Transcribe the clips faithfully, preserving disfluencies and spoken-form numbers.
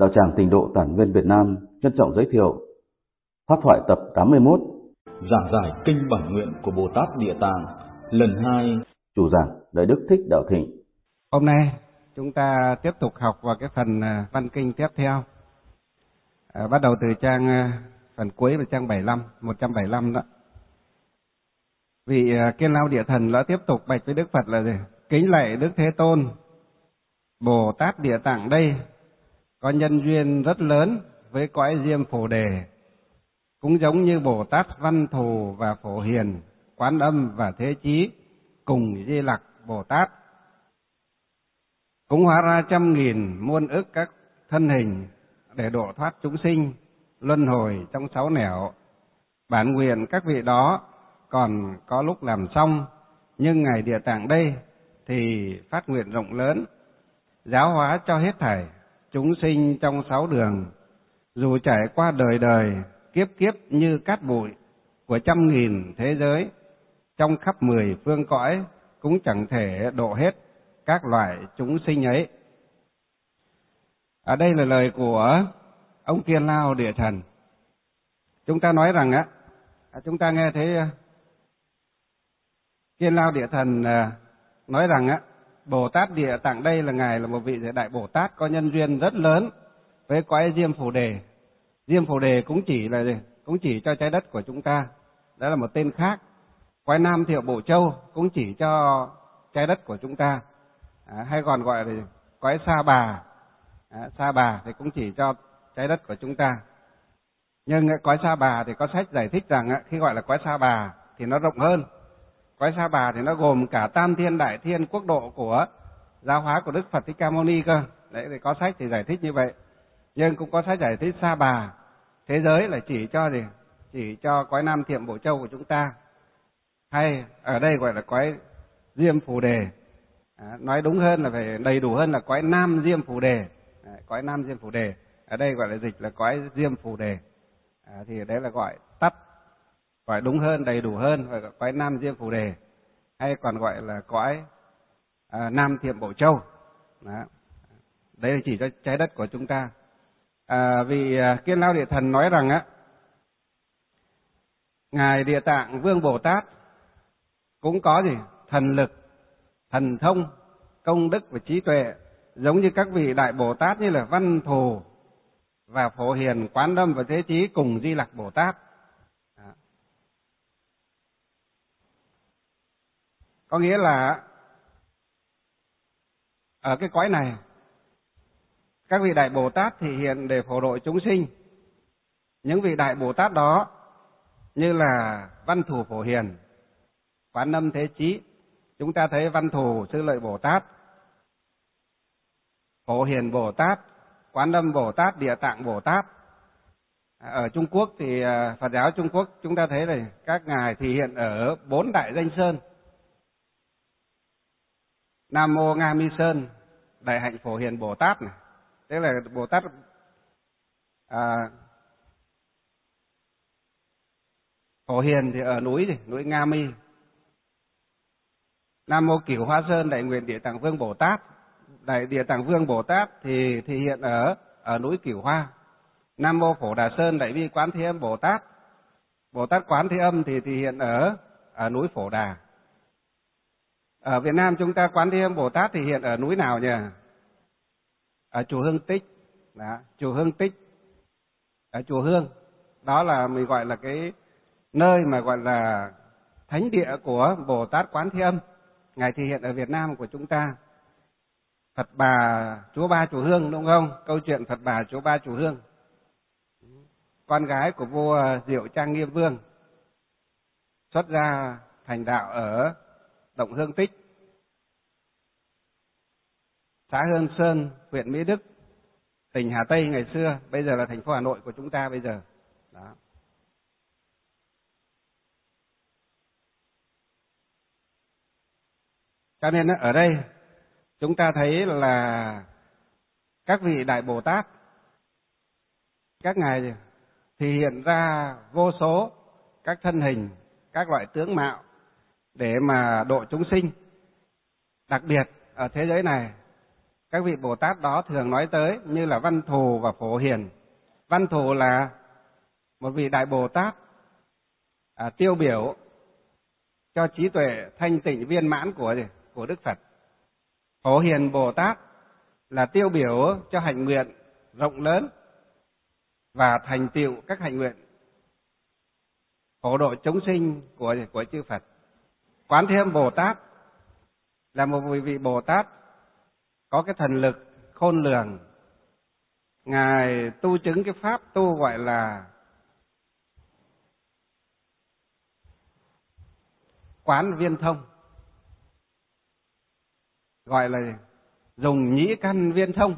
Đạo tràng Tịnh Độ Tản Nguyên Việt Nam trân trọng giới thiệu Pháp thoại tập tám mươi mốt, giảng giải kinh bản nguyện của Bồ Tát Địa Tạng lần hai. Chủ giảng Đại Đức Thích Đạo Thịnh. Hôm nay chúng ta tiếp tục học vào cái phần văn kinh tiếp theo, à, bắt đầu từ trang phần cuối và trang bảy mươi lăm, một trăm bảy mươi lăm đó. Vị Kiên Lao Địa Thần đã tiếp tục bạch với Đức Phật là gì? Kính lạy Đức Thế Tôn, Bồ Tát Địa Tạng đây có nhân duyên rất lớn với cõi Diêm Phổ Đề, cũng giống như Bồ Tát Văn Thù và Phổ Hiền, Quán Âm và Thế Chí cùng Di Lặc Bồ Tát, cũng hóa ra trăm nghìn muôn ức các thân hình để độ thoát chúng sinh luân hồi trong sáu nẻo. Bản nguyện các vị đó còn có lúc làm xong, nhưng Ngài Địa Tạng đây thì phát nguyện rộng lớn, giáo hóa cho hết thảy chúng sinh trong sáu đường, dù trải qua đời đời, kiếp kiếp như cát bụi của trăm nghìn thế giới, trong khắp mười phương cõi, cũng chẳng thể độ hết các loại chúng sinh ấy. Ở đây là lời của ông Kiên Lao Địa Thần. Chúng ta nói rằng á, chúng ta nghe thấy Kiên Lao Địa Thần nói rằng á, Bồ Tát Địa Tạng đây là Ngài là một vị đại Bồ Tát có nhân duyên rất lớn với cõi Diêm Phổ Đề. Diêm Phổ Đề cũng chỉ là gì? Cũng chỉ cho trái đất của chúng ta, đó là một tên khác. Cõi Nam Thiệu Bộ Châu cũng chỉ cho trái đất của chúng ta, à, hay còn gọi là cõi Sa Bà. À, Sa Bà thì cũng chỉ cho trái đất của chúng ta. Nhưng cõi Sa Bà thì có sách giải thích rằng á, khi gọi là cõi Sa Bà thì nó rộng hơn. Cõi Sa Bà thì nó gồm cả Tam Thiên Đại Thiên quốc độ của giáo hóa của Đức Phật Thích Ca Mâu Ni cơ. Đấy thì có sách thì giải thích như vậy. Nhưng cũng có sách giải thích Sa Bà thế giới là chỉ cho gì? Chỉ cho cõi Nam Thiệm Bộ Châu của chúng ta. Hay ở đây gọi là cõi Diêm Phổ Đề. À, nói đúng hơn là phải đầy đủ hơn là cõi Nam Diêm Phổ Đề. À, cõi Nam Diêm Phổ Đề. Ở đây gọi là dịch là cõi Diêm Phổ Đề. À, thì đấy là gọi tắt, gọi đúng hơn, đầy đủ hơn, gọi là cõi Nam Diêm Phổ Đề, hay còn gọi là cõi à, Nam Thiệm Bộ Châu. Đó. Đấy là chỉ cho trái đất của chúng ta. À, vì à, Kiên Lao Địa Thần nói rằng á, Ngài Địa Tạng Vương Bồ Tát cũng có gì? Thần lực, thần thông, công đức và trí tuệ, giống như các vị đại Bồ Tát như là Văn Thù và Phổ Hiền, Quán Âm và Thế Chí cùng Di Lặc Bồ Tát. Đó. Có nghĩa là ở cái cõi này, các vị đại Bồ Tát thì hiện để phổ độ chúng sinh. Những vị đại Bồ Tát đó như là Văn Thù Phổ Hiền, Quán Âm Thế Chí. Chúng ta thấy Văn Thù Sư Lợi Bồ Tát, Phổ Hiền Bồ Tát, Quán Âm Bồ Tát, Địa Tạng Bồ Tát. Ở Trung Quốc thì Phật giáo Trung Quốc chúng ta thấy này, các ngài thì hiện ở bốn đại danh sơn: Nam Mô Nga Mi Sơn, Đại Hạnh Phổ Hiền Bồ Tát này, tức là Bồ Tát à, Phổ Hiền thì ở núi gì? Núi Nga Mi. Nam Mô Cửu Hoa Sơn, Đại Nguyện Địa Tạng Vương Bồ Tát, Đại Địa Tạng Vương Bồ Tát thì thì hiện ở ở núi Cửu Hoa. Nam Mô Phổ Đà Sơn, Đại Bi Quán Thế Âm Bồ Tát, Bồ Tát Quán Thế Âm thì thì hiện ở ở núi Phổ Đà. Ở Việt Nam chúng ta Quán Thế Âm Bồ Tát thì hiện ở núi nào nhỉ? Ở chùa Hương Tích. Đó, chùa Hương Tích, ở chùa Hương. Đó là mình gọi là cái nơi mà gọi là thánh địa của Bồ Tát Quán Thế Âm. Ngài thì hiện ở Việt Nam của chúng ta. Phật Bà Chúa Ba Chùa Hương, đúng không? Câu chuyện Phật Bà Chúa Ba Chùa Hương, con gái của vua Diệu Trang Nghiêm Vương, xuất gia thành đạo ở động Hương Tích, xã Hương Sơn, huyện Mỹ Đức, tỉnh Hà Tây ngày xưa, bây giờ là thành phố Hà Nội của chúng ta bây giờ. Đó. Cho nên ở đây chúng ta thấy là các vị đại Bồ Tát, các ngài thì hiện ra vô số các thân hình, các loại tướng mạo để mà độ chúng sinh. Đặc biệt ở thế giới này các vị Bồ Tát đó thường nói tới như là Văn Thù và Phổ Hiền. Văn Thù là một vị Đại Bồ Tát à, tiêu biểu cho trí tuệ thanh tịnh viên mãn của của Đức Phật. Phổ Hiền Bồ Tát là tiêu biểu cho hạnh nguyện rộng lớn và thành tựu các hạnh nguyện phổ độ chúng sinh của của chư Phật. Quán Thế Âm Bồ Tát là một vị Bồ Tát có cái thần lực khôn lường. Ngài tu chứng cái pháp tu gọi là quán viên thông, gọi là dùng nhĩ căn viên thông,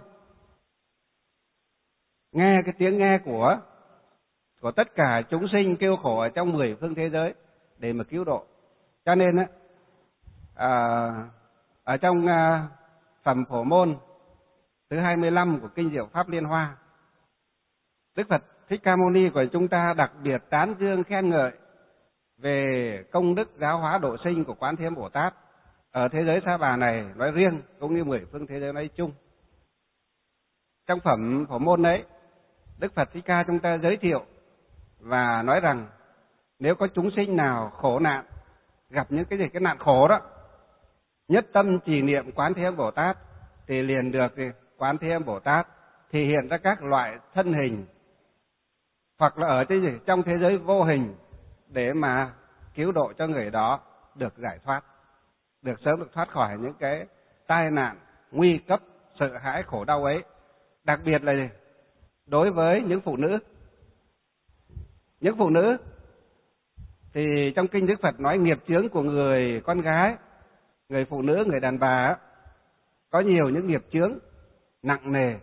nghe cái tiếng nghe của của tất cả chúng sinh kêu khổ ở trong mười phương thế giới để mà cứu độ. Cho nên á, à, ở trong à, phẩm Phổ Môn thứ hai mươi lăm của Kinh Diệu Pháp Liên Hoa, Đức Phật Thích Ca Mâu Ni của chúng ta đặc biệt tán dương khen ngợi về công đức giáo hóa độ sinh của Quán Thế Âm Bồ Tát ở thế giới Sa Bà này nói riêng, cũng như mười phương thế giới nói chung. Trong phẩm Phổ Môn ấy, Đức Phật Thích Ca chúng ta giới thiệu và nói rằng nếu có chúng sinh nào khổ nạn, gặp những cái gì cái nạn khổ đó, nhất tâm trì niệm Quán Thế Âm Bồ Tát thì liền được thì Quán Thế Âm Bồ Tát thì hiện ra các loại thân hình, hoặc là ở cái gì trong thế giới vô hình để mà cứu độ cho người đó được giải thoát, được sớm được thoát khỏi những cái tai nạn nguy cấp sợ hãi khổ đau ấy. Đặc biệt là gì? Đối với những phụ nữ, những phụ nữ thì trong kinh Đức Phật nói nghiệp chướng của người con gái, người phụ nữ, người đàn bà có nhiều những nghiệp chướng nặng nề.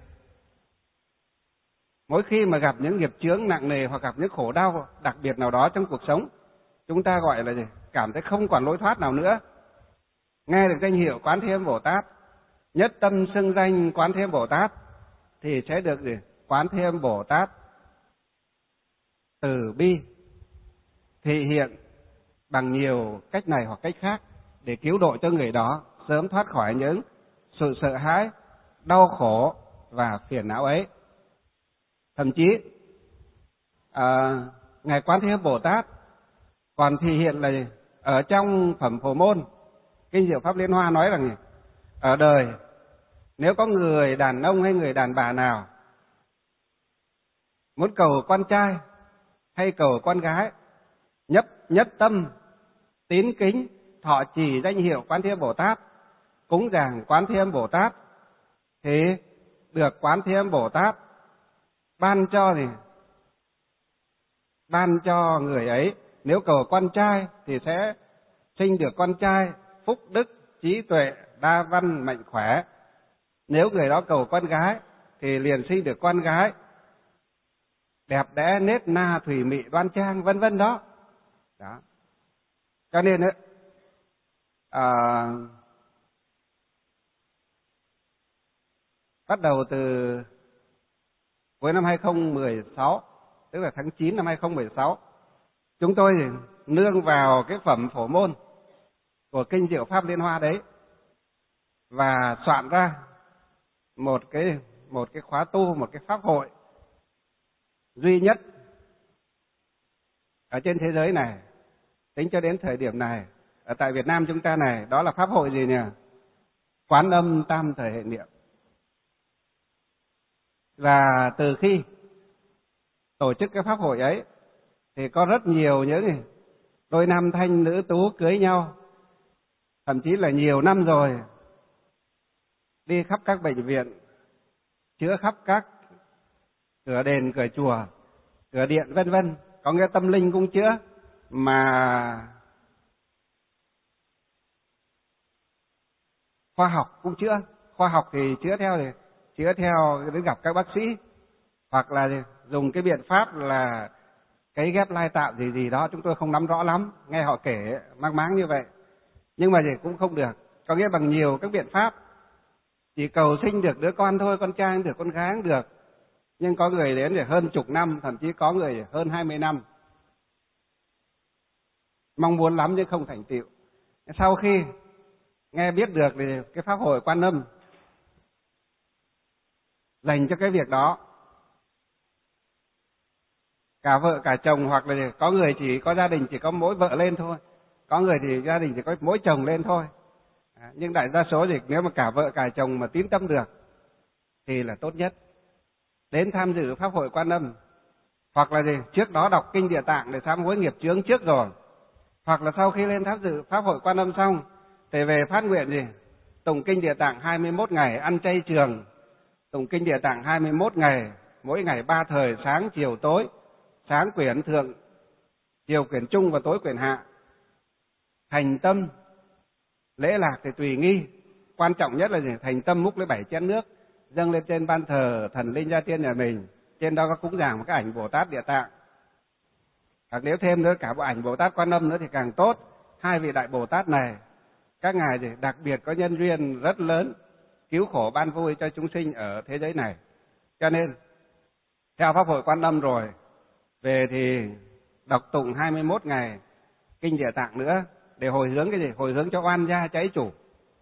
Mỗi khi mà gặp những nghiệp chướng nặng nề hoặc gặp những khổ đau đặc biệt nào đó trong cuộc sống, chúng ta gọi là gì? Cảm thấy không còn lối thoát nào nữa. Nghe được danh hiệu Quán Thế Âm Bồ Tát, nhất tâm xưng danh Quán Thế Âm Bồ Tát thì sẽ được gì? Quán Thế Âm Bồ Tát từ bi thị hiện bằng nhiều cách này hoặc cách khác để cứu độ cho người đó sớm thoát khỏi những sự sợ hãi, đau khổ và phiền não ấy. Thậm chí à, Ngài Quán Thế Âm Bồ Tát còn thể hiện là ở trong phẩm Phổ Môn Kinh Diệu Pháp Liên Hoa nói rằng ở đời nếu có người đàn ông hay người đàn bà nào muốn cầu con trai hay cầu con gái, nhất nhất tâm tín kính thọ trì danh hiệu Quán Thế Âm Bồ Tát, cúng dường Quán Thế Âm Bồ Tát thì được Quán Thế Âm Bồ Tát ban cho gì? Ban cho người ấy, nếu cầu con trai thì sẽ sinh được con trai phúc đức, trí tuệ, đa văn, mạnh khỏe. Nếu người đó cầu con gái thì liền sinh được con gái đẹp đẽ, nết na, thủy mị, đoan trang, vân vân đó. Đó. Cho nên ấy, à, bắt đầu từ cuối năm hai không một sáu, tức là tháng chín năm hai không một sáu, chúng tôi nương vào cái phẩm Phổ Môn của Kinh Diệu Pháp Liên Hoa đấy và soạn ra một cái một cái khóa tu, một cái pháp hội duy nhất ở trên thế giới này tính cho đến thời điểm này ở tại Việt Nam chúng ta này. Đó là pháp hội gì nhỉ? Quán Âm Tam Thời Hệ Niệm. Và từ khi tổ chức cái pháp hội ấy thì có rất nhiều những đôi nam thanh nữ tú cưới nhau, thậm chí là nhiều năm rồi, đi khắp các bệnh viện, chữa khắp các cửa đền, cửa chùa, cửa điện, vân vân. Có nghĩa tâm linh cũng chữa, mà khoa học cũng chữa. Khoa học thì chữa theo thì chữa theo đến gặp các bác sĩ, hoặc là dùng cái biện pháp là cấy ghép lai tạo gì gì đó, chúng tôi không nắm rõ lắm, nghe họ kể mang máng như vậy. Nhưng mà thì cũng không được, có nghĩa bằng nhiều các biện pháp, chỉ cầu sinh được đứa con thôi, con trai được, con gái cũng được. Nhưng có người đến để hơn chục năm, thậm chí có người hơn hai mươi năm, mong muốn lắm nhưng không thành tựu. Sau khi nghe biết được thì cái pháp hội Quan Âm dành cho cái việc đó. Cả vợ cả chồng, hoặc là có người chỉ có gia đình chỉ có mỗi vợ lên thôi, có người thì gia đình chỉ có mỗi chồng lên thôi. À, nhưng đại đa số thì nếu mà cả vợ cả chồng mà tín tâm được thì là tốt nhất. Đến tham dự pháp hội Quan Âm, hoặc là gì trước đó đọc kinh Địa Tạng để sám hối nghiệp chướng trước rồi, hoặc là sau khi lên tham dự pháp hội Quan Âm xong thì về phát nguyện gì tụng kinh Địa Tạng hai mươi mốt ngày, ăn chay trường, tụng kinh Địa Tạng hai mươi mốt ngày, mỗi ngày ba thời, sáng chiều tối, sáng quyển thượng, chiều quyển trung và tối quyển hạ. Thành tâm lễ lạc thì tùy nghi, quan trọng nhất là gì? Thành tâm múc lấy bảy chén nước dâng lên trên ban thờ thần linh gia tiên nhà mình, trên đó có cúng dường một cái ảnh Bồ Tát Địa Tạng, hoặc nếu thêm nữa cả bộ ảnh Bồ Tát Quan Âm nữa thì càng tốt. Hai vị đại Bồ Tát này các ngài thì đặc biệt có nhân duyên rất lớn, cứu khổ ban vui cho chúng sinh ở thế giới này. Cho nên theo pháp hội Quan Âm rồi về thì đọc tụng hai mươi mốt ngày kinh Địa Tạng nữa để hồi hướng cái gì? Hồi hướng cho oan gia cháy chủ,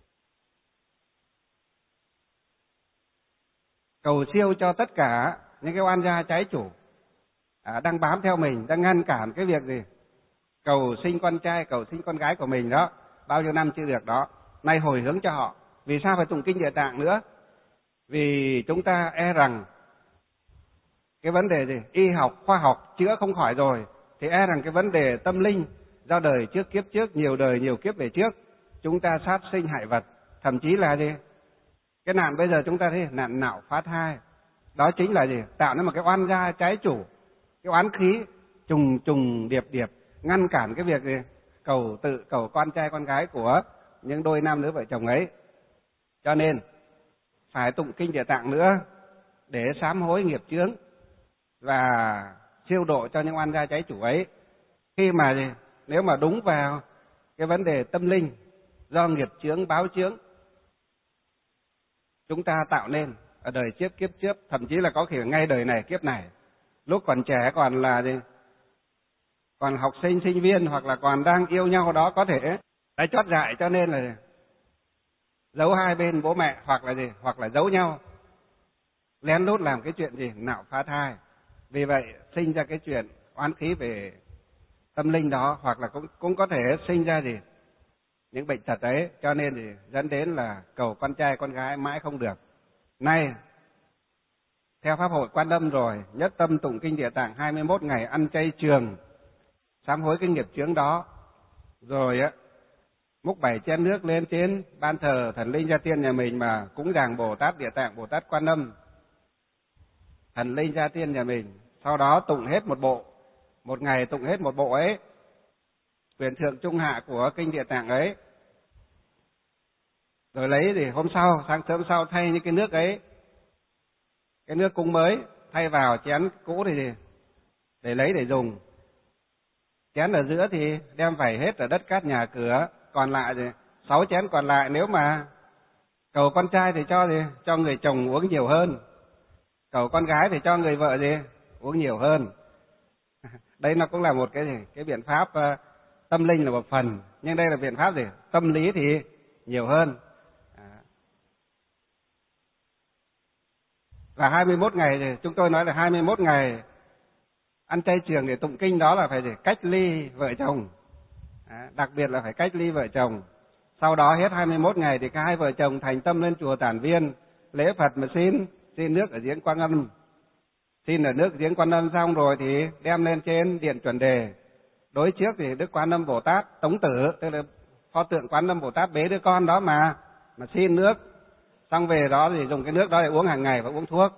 cầu siêu cho tất cả những cái oan gia cháy chủ à, đang bám theo mình, đang ngăn cản cái việc gì cầu sinh con trai, cầu sinh con gái của mình đó, bao nhiêu năm chưa được đó, nay hồi hướng cho họ. Vì sao phải tụng kinh Địa Tạng nữa? Vì chúng ta e rằng cái vấn đề gì y học khoa học chữa không khỏi rồi, thì e rằng cái vấn đề tâm linh do đời trước kiếp trước, nhiều đời nhiều kiếp về trước, chúng ta sát sinh hại vật, thậm chí là gì cái nạn bây giờ chúng ta thấy nạn nạo phá thai, đó chính là gì tạo nên một cái oan gia trái chủ, cái oán khí trùng trùng điệp điệp ngăn cản cái việc gì cầu tự cầu con trai con gái của những đôi nam nữ vợ chồng ấy. Cho nên phải tụng kinh Địa Tạng nữa để sám hối nghiệp chướng và siêu độ cho những oan gia trái chủ ấy. Khi mà gì nếu mà đúng vào cái vấn đề tâm linh do nghiệp chướng báo chướng chúng ta tạo nên ở đời trước kiếp trước, thậm chí là có khi ngay đời này kiếp này, lúc còn trẻ còn là gì còn học sinh sinh viên hoặc là còn đang yêu nhau đó, có thể đã chót dại cho nên là giấu hai bên bố mẹ, hoặc là gì hoặc là giấu nhau, lén lút làm cái chuyện gì nạo phá thai. Vì vậy sinh ra cái chuyện oán khí về tâm linh đó, hoặc là cũng cũng có thể sinh ra gì những bệnh tật ấy, cho nên thì dẫn đến là cầu con trai con gái mãi không được. Nay theo pháp hội Quan Âm rồi, nhất tâm tụng kinh Địa Tạng hai mươi mốt ngày, ăn chay trường, sám hối cái nghiệp chướng đó, rồi á múc bảy chén nước lên trên ban thờ thần linh gia tiên nhà mình mà cúng dường Bồ Tát Địa Tạng, Bồ Tát Quan Âm, thần linh gia tiên nhà mình. Sau đó tụng hết một bộ, một ngày tụng hết một bộ ấy, quyển thượng trung hạ của kinh Địa Tạng ấy, rồi lấy thì hôm sau, sáng sớm sau thay những cái nước ấy, cái nước cúng mới thay vào chén cũ thì để lấy để dùng. Chén ở giữa thì đem vẩy hết ở đất cát nhà cửa, còn lại thì sáu chén còn lại nếu mà cầu con trai thì cho gì cho người chồng uống nhiều hơn, cầu con gái thì cho người vợ gì uống nhiều hơn. Đây nó cũng là một cái gì cái biện pháp uh, tâm linh là một phần, nhưng đây là biện pháp gì tâm lý thì nhiều hơn. À. Và hai mươi mốt ngày thì chúng tôi nói là hai mươi mốt ngày ăn chay trường để tụng kinh, đó là phải gì cách ly vợ chồng, à, đặc biệt là phải cách ly vợ chồng. Sau đó hết hai mươi mốt ngày thì cả hai vợ chồng thành tâm lên chùa Tản Viên lễ Phật mà xin xin nước ở giếng Quan Âm. Xin ở nước giếng Quan Âm xong rồi thì đem lên trên điện chuẩn đề. Đối trước thì Đức Quan Âm Bồ Tát Tống Tử, tức là pho tượng Quan Âm Bồ Tát bế đứa con đó mà mà xin nước, xong về đó thì dùng cái nước đó để uống hàng ngày và uống thuốc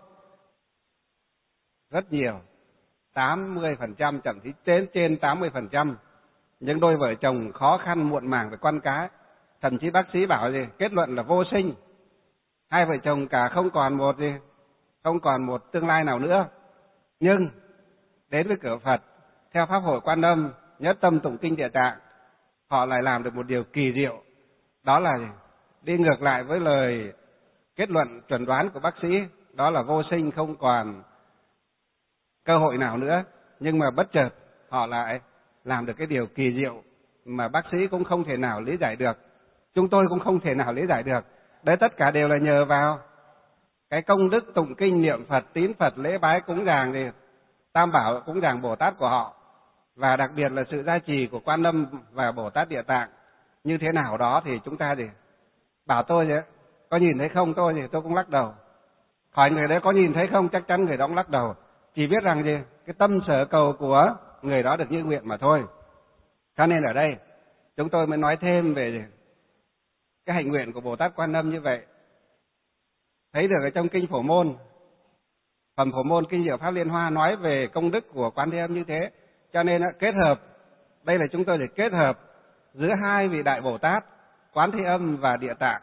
rất nhiều, tám mươi phần trăm, thậm chí trên trên tám mươi phần trăm những đôi vợ chồng khó khăn muộn màng về con cái, thậm chí bác sĩ bảo gì kết luận là vô sinh, hai vợ chồng cả không còn một gì không còn một tương lai nào nữa. Nhưng đến với cửa Phật theo pháp hội Quan Âm, nhất tâm tụng kinh Địa Tạng, họ lại làm được một điều kỳ diệu, đó là đi ngược lại với lời kết luận chuẩn đoán của bác sĩ, đó là vô sinh, không còn cơ hội nào nữa. Nhưng mà bất chợt họ lại làm được cái điều kỳ diệu mà bác sĩ cũng không thể nào lý giải được, chúng tôi cũng không thể nào lý giải được. Đấy tất cả đều là nhờ vào cái công đức tụng kinh niệm Phật, tín Phật, lễ bái cúng dường thì Tam Bảo cúng dường Bồ Tát của họ, và đặc biệt là sự gia trì của Quan Âm và Bồ Tát Địa Tạng như thế nào đó thì chúng ta thì bảo tôi vậy, có nhìn thấy không, tôi thì tôi cũng lắc đầu. Hỏi người đấy có nhìn thấy không, chắc chắn người đó cũng lắc đầu. Chỉ biết rằng gì, cái tâm sở cầu của người đó được như nguyện mà thôi. Cho nên ở đây chúng tôi mới nói thêm về cái hạnh nguyện của Bồ Tát Quan Âm như vậy. Thấy được ở trong kinh Phổ Môn, phẩm Phổ Môn kinh Diệu Pháp Liên Hoa nói về công đức của Quan Thế Âm như thế. Cho nên kết hợp, đây là chúng tôi để kết hợp giữa hai vị đại Bồ Tát, Quán Thế Âm và Địa Tạng.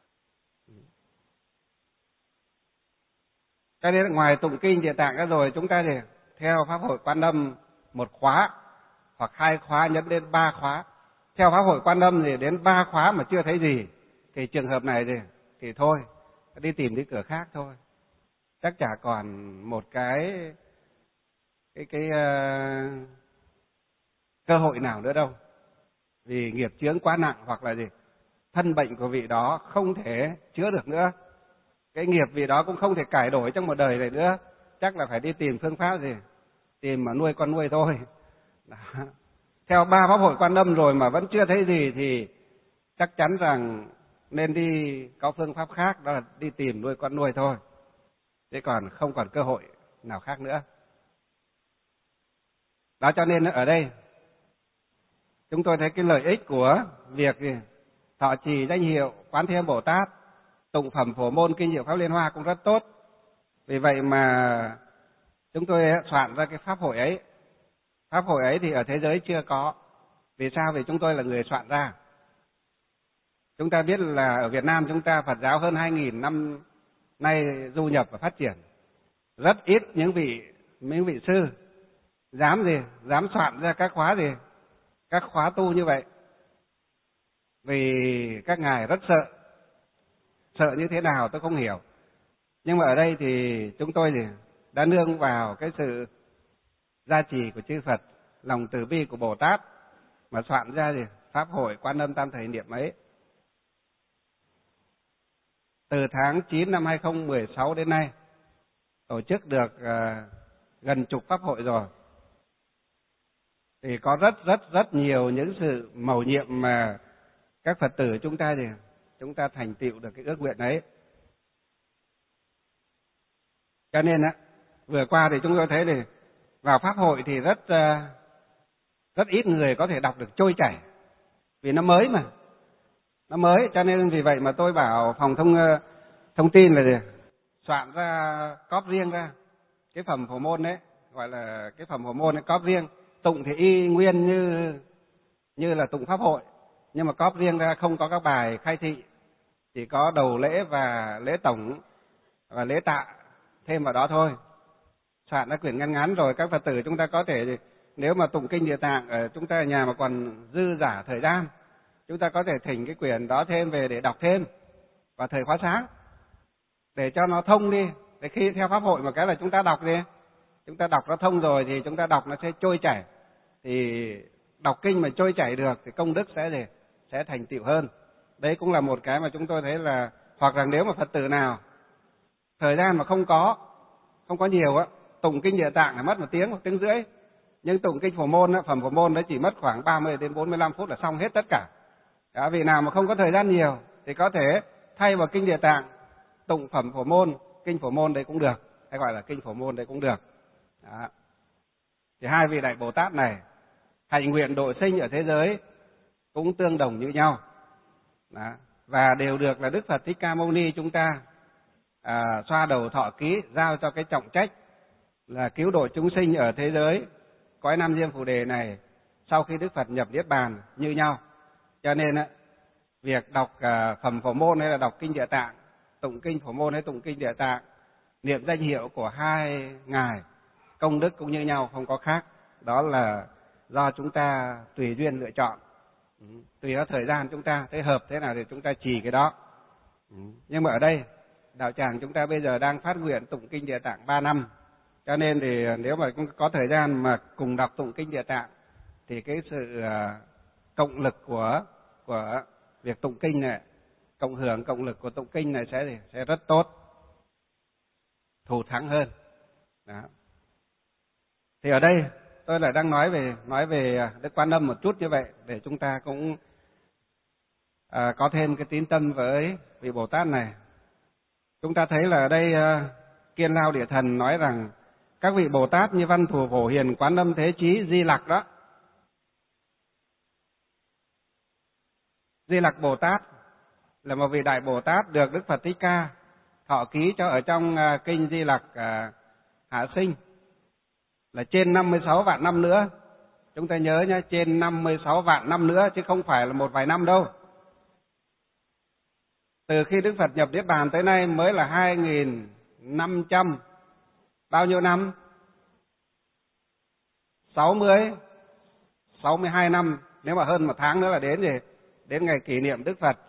Cho nên ngoài tụng kinh Địa Tạng ra rồi, chúng ta thì theo Pháp hội Quan Âm một khóa hoặc hai khóa nhấn đến ba khóa. Theo Pháp hội Quan Âm thì đến ba khóa mà chưa thấy gì, thì trường hợp này thì, thì thôi, đi tìm đi cửa khác thôi. Chắc chả còn một cái cái cái uh, cơ hội nào nữa đâu. Vì nghiệp chướng quá nặng hoặc là gì, thân bệnh của vị đó không thể chữa được nữa. Cái nghiệp vị đó cũng không thể cải đổi trong một đời này nữa. Chắc là phải đi tìm phương pháp gì, tìm mà nuôi con nuôi thôi. Đó. Theo ba Pháp hội Quan Âm rồi mà vẫn chưa thấy gì thì chắc chắn rằng nên đi có phương pháp khác, đó là đi tìm nuôi con nuôi thôi. Thế còn không còn cơ hội nào khác nữa. Đó, cho nên ở đây chúng tôi thấy cái lợi ích của việc thọ trì danh hiệu Quán Thế Âm Bồ Tát, tụng phẩm Phổ Môn kinh Diệu Pháp Liên Hoa cũng rất tốt. Vì vậy mà chúng tôi soạn ra cái pháp hội ấy. Pháp hội ấy thì ở thế giới chưa có. Vì sao? Vì chúng tôi là người soạn ra. Chúng ta biết là ở Việt Nam chúng ta Phật giáo hơn hai nghìn năm nay du nhập và phát triển. Rất ít những vị những vị sư dám gì, dám soạn ra các khóa gì, các khóa tu như vậy. Vì các ngài rất sợ. Sợ như thế nào tôi không hiểu. Nhưng mà ở đây thì chúng tôi thì đã nương vào cái sự gia trì của chư Phật, lòng từ bi của Bồ Tát mà soạn ra thì Pháp hội Quan Âm Tam Thầy Niệm ấy. Từ tháng chín năm hai không một sáu đến nay, tổ chức được uh, gần chục pháp hội rồi. Thì có rất rất rất nhiều những sự mầu nhiệm mà các Phật tử chúng ta thì chúng ta thành tựu được cái ước nguyện ấy. Cho nên á, vừa qua thì chúng tôi thấy thì vào pháp hội thì rất uh, rất ít người có thể đọc được trôi chảy, vì nó mới mà, nó mới. Cho nên vì vậy mà tôi bảo phòng thông uh, thông tin là gì? Soạn ra cóp riêng ra cái phẩm Phổ Môn đấy, gọi là cái phẩm Phổ Môn ấy, cóp riêng. Tụng thì y nguyên như như là tụng pháp hội, nhưng mà cóp riêng ra không có các bài khai thị, chỉ có đầu lễ và lễ tổng và lễ tạ thêm vào đó thôi. Soạn ra quyển ngắn ngắn rồi các Phật tử chúng ta có thể, nếu mà tụng kinh Địa Tạng ở chúng ta ở nhà mà còn dư giả thời gian, chúng ta có thể thỉnh cái quyển đó thêm về để đọc thêm vào thời khóa sáng, để cho nó thông đi. Để khi theo pháp hội mà cái là chúng ta đọc đi, chúng ta đọc nó thông rồi thì chúng ta đọc nó sẽ trôi chảy. Thì đọc kinh mà trôi chảy được thì công đức sẽ gì? Sẽ thành tựu hơn. Đấy cũng là một cái mà chúng tôi thấy là, hoặc là nếu mà Phật tử nào thời gian mà không có, không có nhiều á, tụng kinh Địa Tạng là mất một tiếng hoặc tiếng rưỡi. Nhưng tụng kinh Phổ Môn á, phẩm Phổ Môn đấy chỉ mất khoảng ba mươi đến bốn mươi lăm phút là xong hết tất cả. Đó, vị nào mà không có thời gian nhiều thì có thể thay vào kinh Địa Tạng tụng phẩm Phổ Môn, kinh Phổ Môn đấy cũng được, hay gọi là kinh Phổ Môn đấy cũng được. Đó. Thì hai vị đại Bồ Tát này hạnh nguyện độ sinh ở thế giới cũng tương đồng như nhau. Đó. Và đều được là Đức Phật Thích Ca Mâu Ni chúng ta à, xoa đầu thọ ký, giao cho cái trọng trách là cứu độ chúng sinh ở thế giới cõi Nam Diêm Phù Đề này sau khi Đức Phật nhập Niết Bàn như nhau. Cho nên á, việc đọc uh, phẩm Phổ Môn hay là đọc kinh Địa Tạng, tụng kinh Phổ Môn hay tụng kinh Địa Tạng, niệm danh hiệu của hai ngài, công đức cũng như nhau, không có khác. Đó là do chúng ta tùy duyên lựa chọn, ừ. tùy vào thời gian chúng ta thấy hợp thế nào thì chúng ta trì cái đó. Ừ. Nhưng mà ở đây đạo tràng chúng ta bây giờ đang phát nguyện tụng kinh Địa Tạng ba năm, cho nên thì nếu mà có thời gian mà cùng đọc tụng kinh Địa Tạng thì cái sự uh, cộng lực của của việc tụng kinh này, cộng hưởng cộng lực của tụng kinh này sẽ sẽ rất tốt. thù thắng hơn. Đó. Thì ở đây tôi lại đang nói về nói về Đức Quan Âm một chút như vậy để chúng ta cũng à, có thêm cái tín tâm với vị Bồ Tát này. Chúng ta thấy là ở đây uh, Kiên Lao Địa Thần nói rằng các vị Bồ Tát như Văn Thù Phổ Hiền, Quán Âm Thế Chí, Di Lặc đó. Di Lặc Bồ Tát là một vị đại Bồ Tát được Đức Phật Thích Ca thọ ký cho ở trong uh, kinh Di Lặc uh, Hạ Sinh là trên năm mươi sáu vạn năm nữa. Chúng ta nhớ nhé, trên năm mươi sáu vạn năm nữa chứ không phải là một vài năm đâu. Từ khi Đức Phật nhập Niết Bàn tới nay mới là hai nghìn năm trăm bao nhiêu năm? sáu mươi, sáu mươi hai năm. Nếu mà hơn một tháng nữa là đến gì? Đến ngày kỷ niệm Đức Phật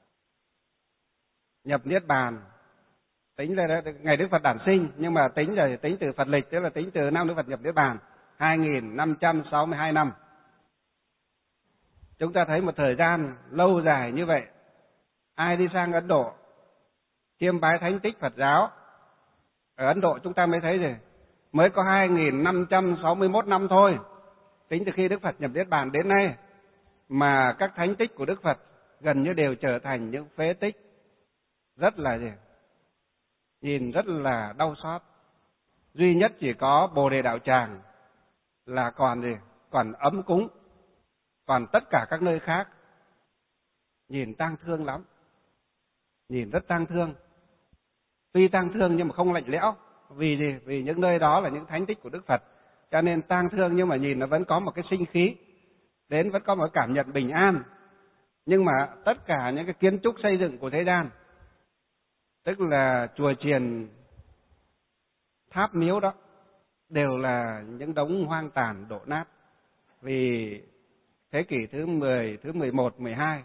nhập Niết Bàn. Tính là ngày Đức Phật đản sinh, nhưng mà tính là tính từ Phật lịch, tức là tính từ năm Đức Phật nhập Niết Bàn, hai nghìn năm trăm sáu mươi hai năm. Chúng ta thấy một thời gian lâu dài như vậy. Ai đi sang Ấn Độ chiêm bái thánh tích Phật giáo, ở Ấn Độ chúng ta mới thấy gì? Mới có hai nghìn năm trăm sáu mươi mốt năm thôi. Tính từ khi Đức Phật nhập Niết Bàn đến nay, mà các thánh tích của Đức Phật gần như đều trở thành những phế tích. Rất là gì? Nhìn rất là đau xót. Duy nhất chỉ có Bồ Đề Đạo Tràng là còn gì? Còn ấm cúng. Còn tất cả các nơi khác nhìn tang thương lắm. Nhìn rất tang thương. Tuy tang thương nhưng mà không lạnh lẽo. Vì gì? Vì những nơi đó là những thánh tích của Đức Phật. Cho nên tang thương nhưng mà nhìn nó vẫn có một cái sinh khí. Đến vẫn có một cảm nhận bình an. Nhưng mà tất cả những cái kiến trúc xây dựng của thế gian, tức là chùa chiền, tháp miếu đó, đều là những đống hoang tàn đổ nát. Vì thế kỷ thứ mười, thứ mười một, mười hai,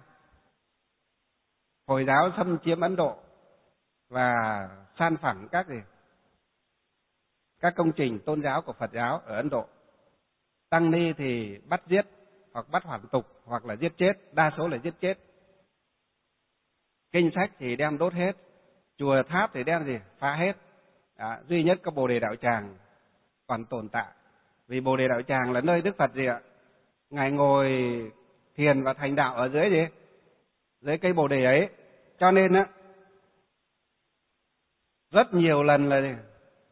Hồi giáo xâm chiếm Ấn Độ và san phẳng các gì? Các công trình tôn giáo của Phật giáo ở Ấn Độ. Tăng ni thì bắt giết hoặc bắt hoàn tục hoặc là giết chết, đa số là giết chết. Kinh sách thì đem đốt hết, chùa tháp thì đem gì? Phá hết. Đó, duy nhất có Bồ Đề Đạo Tràng còn tồn tại. Vì Bồ Đề Đạo Tràng là nơi Đức Phật gì ạ? Ngài ngồi thiền và thành đạo ở dưới gì? Dưới cây Bồ Đề ấy. Cho nên á, rất nhiều lần là gì?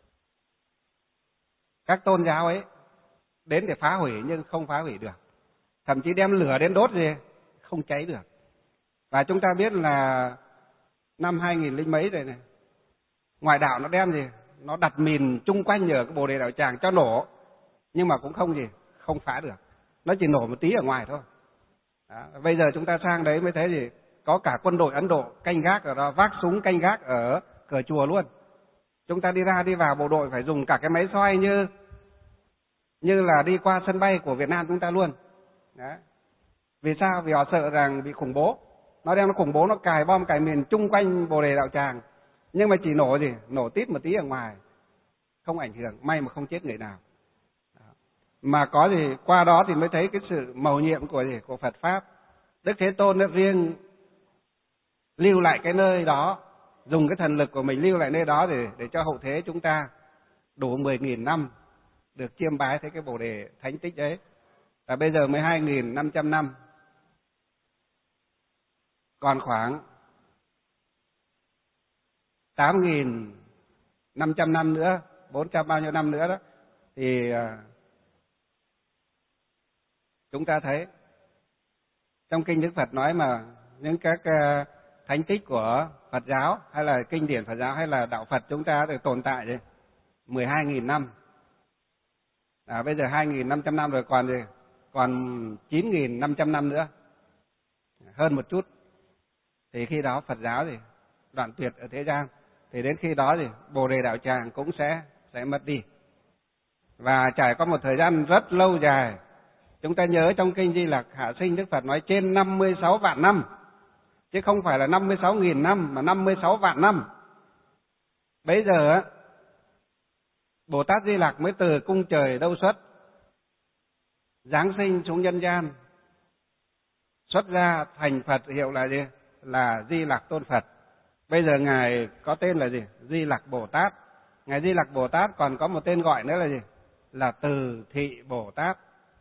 Các tôn giáo ấy đến để phá hủy nhưng không phá hủy được. Thậm chí đem lửa đến đốt gì? Không cháy được. Và chúng ta biết là năm hai nghìn linh mấy rồi này, ngoại đạo nó đem gì? Nó đặt mìn chung quanh ở cái Bồ Đề Đạo Tràng cho nổ. Nhưng mà cũng không gì? Không phá được. Nó chỉ nổ một tí ở ngoài thôi. Đó. Bây giờ chúng ta sang đấy mới thấy gì? Có cả quân đội Ấn Độ canh gác ở đó, vác súng canh gác ở cửa chùa luôn. Chúng ta đi ra đi vào bộ đội phải dùng cả cái máy soi như như là đi qua sân bay của Việt Nam chúng ta luôn. Đó. Vì sao? Vì họ sợ rằng bị khủng bố. Nó đem nó khủng bố, nó cài bom cài mìn chung quanh Bồ Đề Đạo Tràng. Nhưng mà chỉ nổ gì? Nổ tít một tí ở ngoài. Không ảnh hưởng, may mà không chết người nào. Đó. Mà có gì qua đó thì mới thấy cái sự mầu nhiệm của gì? Của Phật Pháp. Đức Thế Tôn nó riêng lưu lại cái nơi đó, dùng cái thần lực của mình lưu lại nơi đó để, để cho hậu thế chúng ta đủ mười nghìn năm được chiêm bái thấy cái Bồ Đề thánh tích ấy. Và bây giờ mới hai nghìn năm trăm năm. Còn khoảng tám nghìn năm trăm năm nữa, bốn trăm bao nhiêu năm nữa đó, thì chúng ta thấy trong kinh Đức Phật nói mà những các thánh tích của Phật giáo hay là kinh điển Phật giáo hay là đạo Phật chúng ta được tồn tại gì? mười hai nghìn năm. À, bây giờ hai nghìn năm trăm năm rồi, còn gì? Còn chín nghìn năm trăm năm nữa. Hơn một chút. Thì khi đó Phật giáo gì? Đoạn tuyệt ở thế gian. Thì đến khi đó gì? Bồ Đề Đạo Tràng cũng sẽ sẽ mất đi. Và trải qua một thời gian rất lâu dài. Chúng ta nhớ trong kinh Di Lặc Hạ Sinh Đức Phật nói trên năm mươi sáu vạn năm. Chứ không phải là năm mươi sáu nghìn năm mà năm mươi sáu vạn năm. Bây giờ á, Bồ Tát Di Lặc mới từ cung trời đâu xuất, giáng sinh xuống nhân gian, xuất ra thành Phật, hiệu là gì? Là Di Lặc Tôn Phật. Bây giờ Ngài có tên là gì? Di Lặc Bồ Tát. Ngài Di Lặc Bồ Tát còn có một tên gọi nữa là gì? Là Từ Thị Bồ Tát.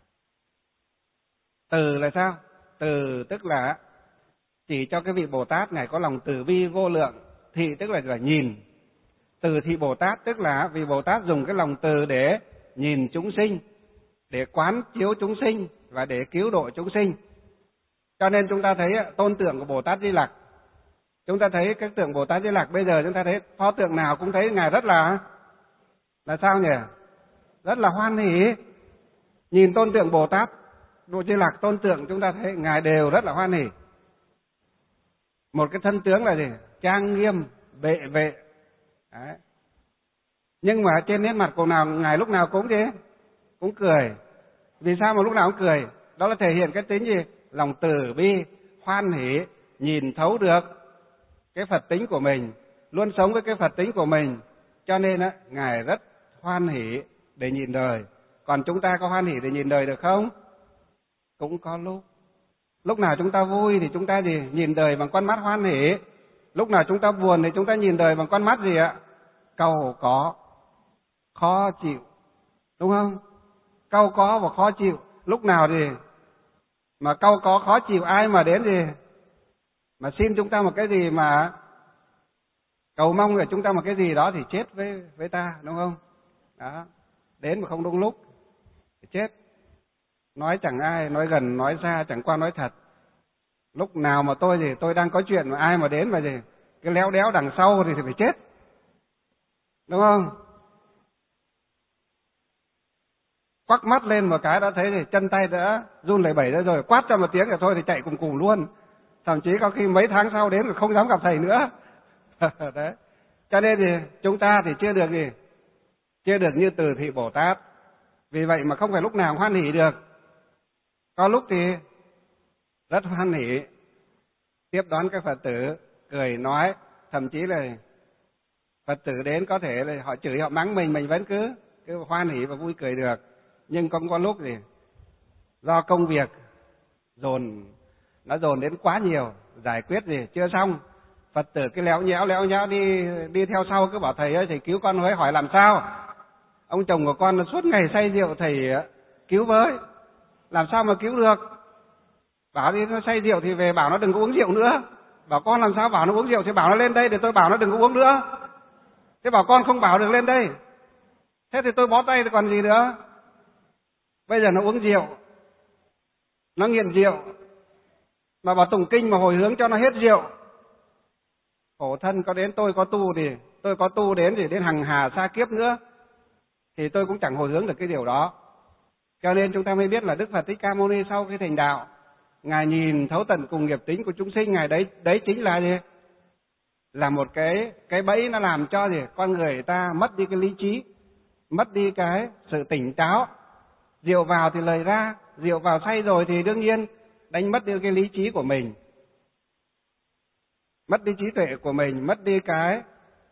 Từ là sao? Từ tức là chỉ cho cái vị Bồ Tát Ngài có lòng từ bi vô lượng. Thị tức là, là nhìn. Từ Thị Bồ Tát tức là vị Bồ Tát dùng cái lòng từ để nhìn chúng sinh, để quán chiếu chúng sinh và để cứu độ chúng sinh. Cho nên chúng ta thấy tôn tượng của Bồ Tát Di Lặc, chúng ta thấy cái tượng Bồ Tát Di Lặc bây giờ chúng ta thấy pho tượng nào cũng thấy Ngài rất là là sao nhỉ? Rất là hoan hỷ. Nhìn tôn tượng Bồ Tát Bồ Di Lặc, tôn tượng chúng ta thấy Ngài đều rất là hoan hỷ. Một cái thân tướng là gì? Trang nghiêm, bệ vệ. Đấy. Nhưng mà trên nét mặt của nào Ngài lúc nào cũng gì? Cũng cười. Vì sao mà lúc nào cũng cười? Đó là thể hiện cái tính gì? Lòng từ bi, hoan hỷ, nhìn thấu được cái Phật tính của mình, luôn sống với cái Phật tính của mình. Cho nên á, Ngài rất hoan hỷ để nhìn đời. Còn chúng ta có hoan hỷ để nhìn đời được không? Cũng có lúc. Lúc nào chúng ta vui thì chúng ta gì? Nhìn đời bằng con mắt hoan hỷ. Lúc nào chúng ta buồn thì chúng ta nhìn đời bằng con mắt gì ạ? Cau có, khó chịu. Đúng không? Cau có và khó chịu. Lúc nào thì mà cau có khó chịu, ai mà đến gì mà xin chúng ta một cái gì, mà cầu mong ở chúng ta một cái gì đó thì chết với với ta, đúng không? Đó. Đến mà không đúng lúc thì chết. Nói chẳng ai, nói gần nói xa chẳng qua nói thật. Lúc nào mà tôi thì tôi đang có chuyện mà ai mà đến mà gì cái léo đéo đằng sau thì, thì phải chết, đúng không? Quắc mắt lên một cái đã thấy thì chân tay đã run lẩy bẩy ra rồi, quát cho một tiếng rồi thôi thì chạy cùng cùng luôn. Thậm chí có khi mấy tháng sau đến rồi không dám gặp thầy nữa. Đấy. Cho nên thì chúng ta thì chưa được gì, chưa được như Từ Thị Bồ Tát. Vì vậy mà không phải lúc nào hoan hỷ được. Có lúc thì rất hoan hỷ, tiếp đón các Phật tử, cười nói, thậm chí là Phật tử đến có thể là họ chửi họ mắng mình, mình vẫn cứ cứ hoan hỷ và vui cười được. Nhưng không có lúc gì do công việc dồn, nó dồn đến quá nhiều, giải quyết gì chưa xong, Phật tử cái léo nhéo léo nhéo đi đi theo sau cứ bảo thầy ơi thầy cứu con với, hỏi làm sao? Ông chồng của con suốt ngày say rượu, thầy cứu với. Làm sao mà cứu được? Bảo đi nó say rượu thì về bảo nó đừng có uống rượu nữa. Bảo con làm sao bảo nó uống rượu thì bảo nó lên đây để tôi bảo nó đừng có uống nữa. Thế bảo con không bảo được lên đây. Thế thì tôi bó tay thì còn gì nữa. Bây giờ nó uống rượu, nó nghiện rượu, mà bảo tụng kinh mà hồi hướng cho nó hết rượu. Khổ thân, có đến tôi có tu thì tôi có tu đến thì đến hằng hà xa kiếp nữa thì tôi cũng chẳng hồi hướng được cái điều đó. Cho nên chúng ta mới biết là Đức Phật Thích Ca Mâu Ni sau khi thành đạo, Ngài nhìn thấu tận cùng nghiệp tính của chúng sinh. Ngài đấy đấy chính là gì? Là một cái cái bẫy nó làm cho gì con người ta mất đi cái lý trí, mất đi cái sự tỉnh táo. Rượu vào thì lời ra, rượu vào say rồi thì đương nhiên đánh mất đi cái lý trí của mình, mất đi trí tuệ của mình, mất đi cái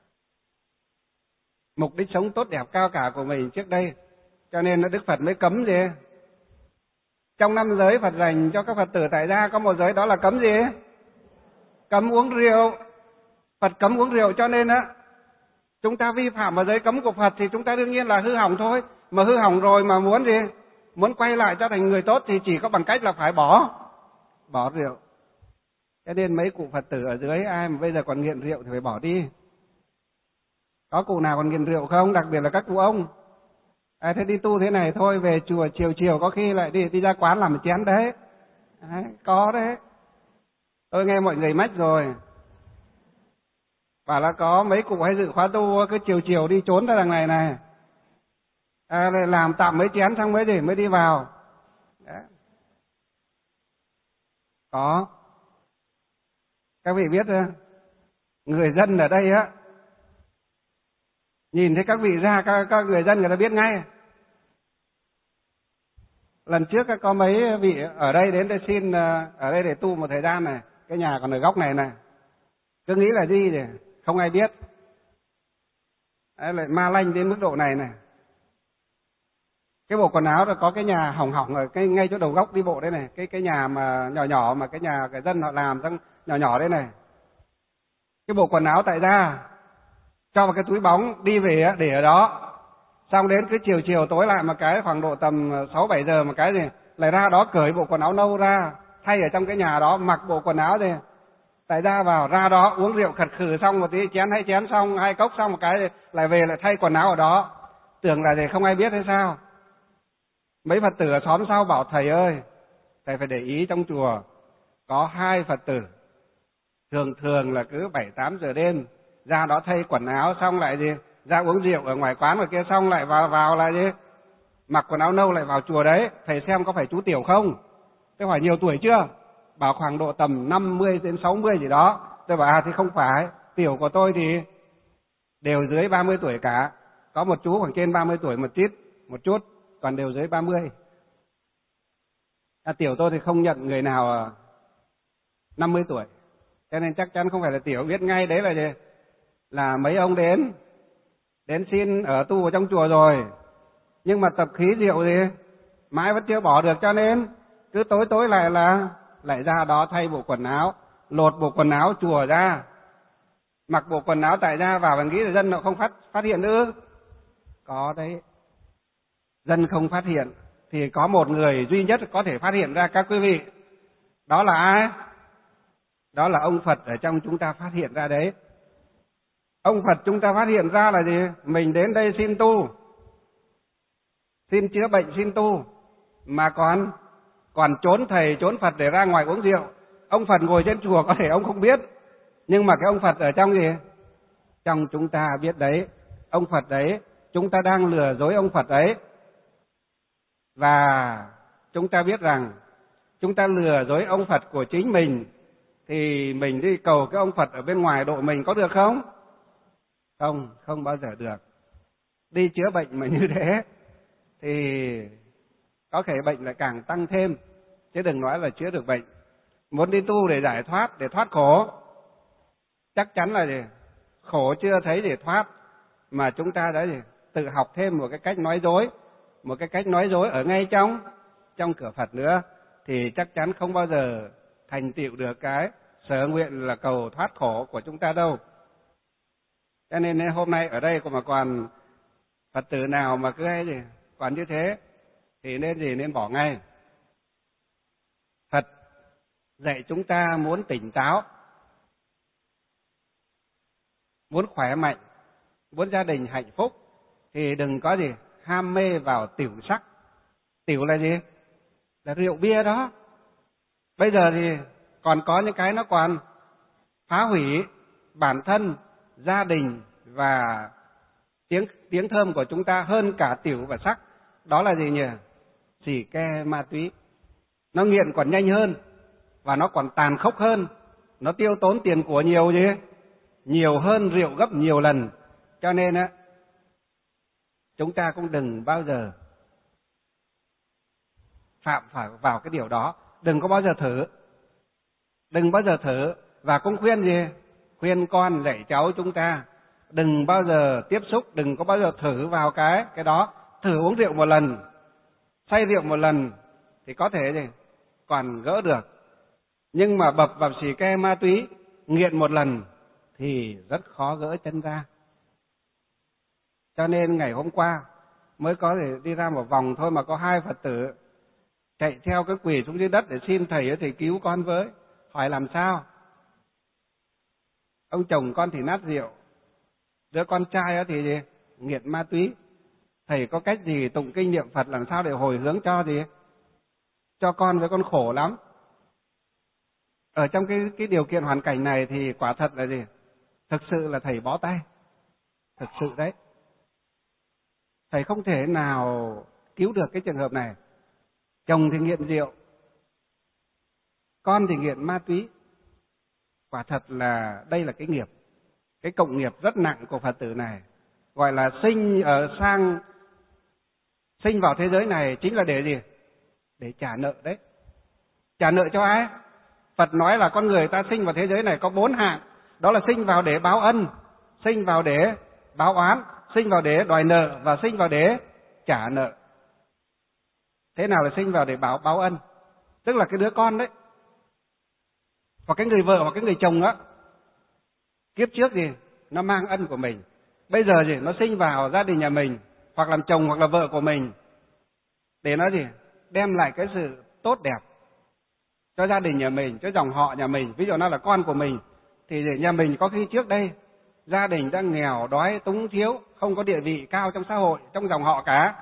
mục đích sống tốt đẹp cao cả của mình trước đây. Cho nên Đức Phật mới cấm gì? Trong năm giới Phật dành cho các Phật tử tại gia có một giới đó là cấm gì? Cấm uống rượu. Phật cấm uống rượu, cho nên á chúng ta vi phạm vào giới cấm của Phật thì chúng ta đương nhiên là hư hỏng thôi. Mà hư hỏng rồi mà muốn gì? Muốn quay lại cho thành người tốt thì chỉ có bằng cách là phải bỏ bỏ rượu. Cho nên mấy cụ Phật tử ở dưới ai mà bây giờ còn nghiện rượu thì phải bỏ đi. Có cụ nào còn nghiện rượu không? Đặc biệt là các cụ ông. À, thế đi tu thế này thôi, về chùa chiều chiều có khi lại đi đi ra quán làm một chén đấy. Đấy, có đấy. Tôi nghe mọi người mách rồi. Bảo là có mấy cụ hay dự khóa tu cứ chiều chiều đi trốn ra đằng này này. À, làm tạm mấy chén xong mới để mới đi vào. Đấy. Có. Các vị biết người dân ở đây á, nhìn thấy các vị ra, các, các người dân người ta biết ngay. Lần trước có mấy vị ở đây đến đây xin ở đây để tu một thời gian này, cái nhà còn ở góc này này, cứ nghĩ là gì thì không ai biết. Đấy, lại ma lanh đến mức độ này này. Cái bộ quần áo rồi có cái nhà hỏng hỏng ở cái ngay chỗ đầu góc đi bộ đây này, cái cái nhà mà nhỏ nhỏ mà cái nhà cái dân họ làm xong nhỏ nhỏ đây này. Cái bộ quần áo tại gia cho vào cái túi bóng đi về á, để ở đó. Xong đến cứ chiều chiều tối lại một cái, khoảng độ tầm sáu bảy giờ một cái gì lại ra đó cởi bộ quần áo nâu ra, thay ở trong cái nhà đó, mặc bộ quần áo gì tại ra vào, ra đó uống rượu khật khử xong một tí, chén hay chén xong, hai cốc xong một cái lại về lại thay quần áo ở đó. Tưởng là gì không ai biết hay sao? Mấy Phật tử ở xóm sau bảo thầy ơi, thầy phải để ý trong chùa có hai Phật tử thường thường là cứ bảy tám giờ đêm ra đó thay quần áo xong lại gì ra uống rượu ở ngoài quán ở kia, xong lại vào vào lại gì mặc quần áo nâu lại vào chùa đấy. Thầy xem có phải chú Tiểu không? Tôi hỏi nhiều tuổi chưa? Bảo khoảng độ tầm năm mươi đến sáu mươi gì đó. Tôi bảo à thì không phải, Tiểu của tôi thì đều dưới ba mươi tuổi cả. Có một chú khoảng trên ba mươi tuổi một chút, một chút, còn đều dưới ba mươi. À, Tiểu tôi thì không nhận người nào năm mươi tuổi. Cho nên chắc chắn không phải là Tiểu, biết ngay đấy là gì? Là mấy ông đến đến xin ở tu ở trong chùa rồi, nhưng mà tập khí rượu gì mãi vẫn chưa bỏ được, cho nên cứ tối tối lại là lại ra đó thay bộ quần áo, lột bộ quần áo chùa ra, mặc bộ quần áo tại ra vào và nghĩ là dân nó không phát phát hiện nữa. Có đấy, dân không phát hiện thì có một người duy nhất có thể phát hiện ra các quý vị. Đó là ai? Đó là ông Phật ở trong chúng ta phát hiện ra đấy. Ông Phật chúng ta phát hiện ra là gì? Mình đến đây xin tu, xin chữa bệnh, xin tu, mà còn còn trốn thầy, trốn Phật để ra ngoài uống rượu. Ông Phật ngồi trên chùa có thể ông không biết, nhưng mà cái ông Phật ở trong gì? Trong chúng ta biết đấy. Ông Phật đấy, chúng ta đang lừa dối ông Phật đấy. Và chúng ta biết rằng chúng ta lừa dối ông Phật của chính mình, thì mình đi cầu cái ông Phật ở bên ngoài độ mình có được không? Không, không bao giờ được. Đi chữa bệnh mà như thế thì có thể bệnh lại càng tăng thêm, chứ đừng nói là chữa được bệnh. Muốn đi tu để giải thoát, để thoát khổ, chắc chắn là gì? Khổ chưa thấy để thoát, mà chúng ta đã gì? Tự học thêm một cái cách nói dối, một cái cách nói dối ở ngay trong trong cửa Phật nữa, thì chắc chắn không bao giờ thành tựu được cái sở nguyện là cầu thoát khổ của chúng ta đâu. Cho nên hôm nay ở đây mà còn Phật tử nào mà cứ hay gì còn như thế thì nên gì nên bỏ ngay. Phật dạy chúng ta muốn tỉnh táo, muốn khỏe mạnh, muốn gia đình hạnh phúc thì đừng có gì ham mê vào tiểu sắc. Tiểu là gì? Là rượu bia đó. Bây giờ thì còn có những cái nó còn phá hủy bản thân, gia đình và tiếng tiếng thơm của chúng ta hơn cả tiểu và sắc. Đó là gì nhỉ? Xì ke, ma túy. Nó nghiện còn nhanh hơn và nó còn tàn khốc hơn, nó tiêu tốn tiền của nhiều gì? Nhiều hơn rượu gấp nhiều lần. Cho nên á, chúng ta cũng đừng bao giờ phạm phải vào cái điều đó, đừng có bao giờ thử. Đừng bao giờ thử, và cũng khuyên gì? Khuyên con dạy cháu chúng ta đừng bao giờ tiếp xúc, đừng có bao giờ thử vào cái cái đó. Thử uống rượu một lần, say rượu một lần thì có thể gì còn gỡ được, nhưng mà bập vào xì ke ma túy nghiện một lần thì rất khó gỡ chân ra. Cho nên ngày hôm qua mới có thể đi ra một vòng thôi mà có hai Phật tử chạy theo cái quỳ xuống dưới đất để xin thầy thầy cứu con với. Hỏi làm sao? Ông chồng con thì nát rượu, đứa con trai thì gì? Nghiện ma túy. Thầy có cách gì tụng kinh niệm Phật làm sao để hồi hướng cho gì? Cho con với con khổ lắm. Ở trong cái cái điều kiện hoàn cảnh này thì quả thật là gì? Thực sự là thầy bó tay. Thực sự đấy. Thầy không thể nào cứu được cái trường hợp này. Chồng thì nghiện rượu, con thì nghiện ma túy. Quả thật là đây là cái nghiệp, cái cộng nghiệp rất nặng của Phật tử này. Gọi là sinh ở sang sinh vào thế giới này chính là để gì? Để trả nợ đấy. Trả nợ cho ai? Phật nói là con người ta sinh vào thế giới này có bốn hạng. Đó là sinh vào để báo ân, sinh vào để báo oán, sinh vào để đòi nợ và sinh vào để trả nợ. Thế nào là sinh vào để báo báo ân? Tức là cái đứa con đấy, hoặc cái người vợ hoặc cái người chồng á, kiếp trước gì nó mang ân của mình, bây giờ gì nó sinh vào gia đình nhà mình, hoặc làm chồng hoặc là vợ của mình, để nó gì đem lại cái sự tốt đẹp cho gia đình nhà mình, cho dòng họ nhà mình. Ví dụ nó là con của mình, thì nhà mình có khi trước đây gia đình đang nghèo đói túng thiếu, không có địa vị cao trong xã hội, trong dòng họ cả.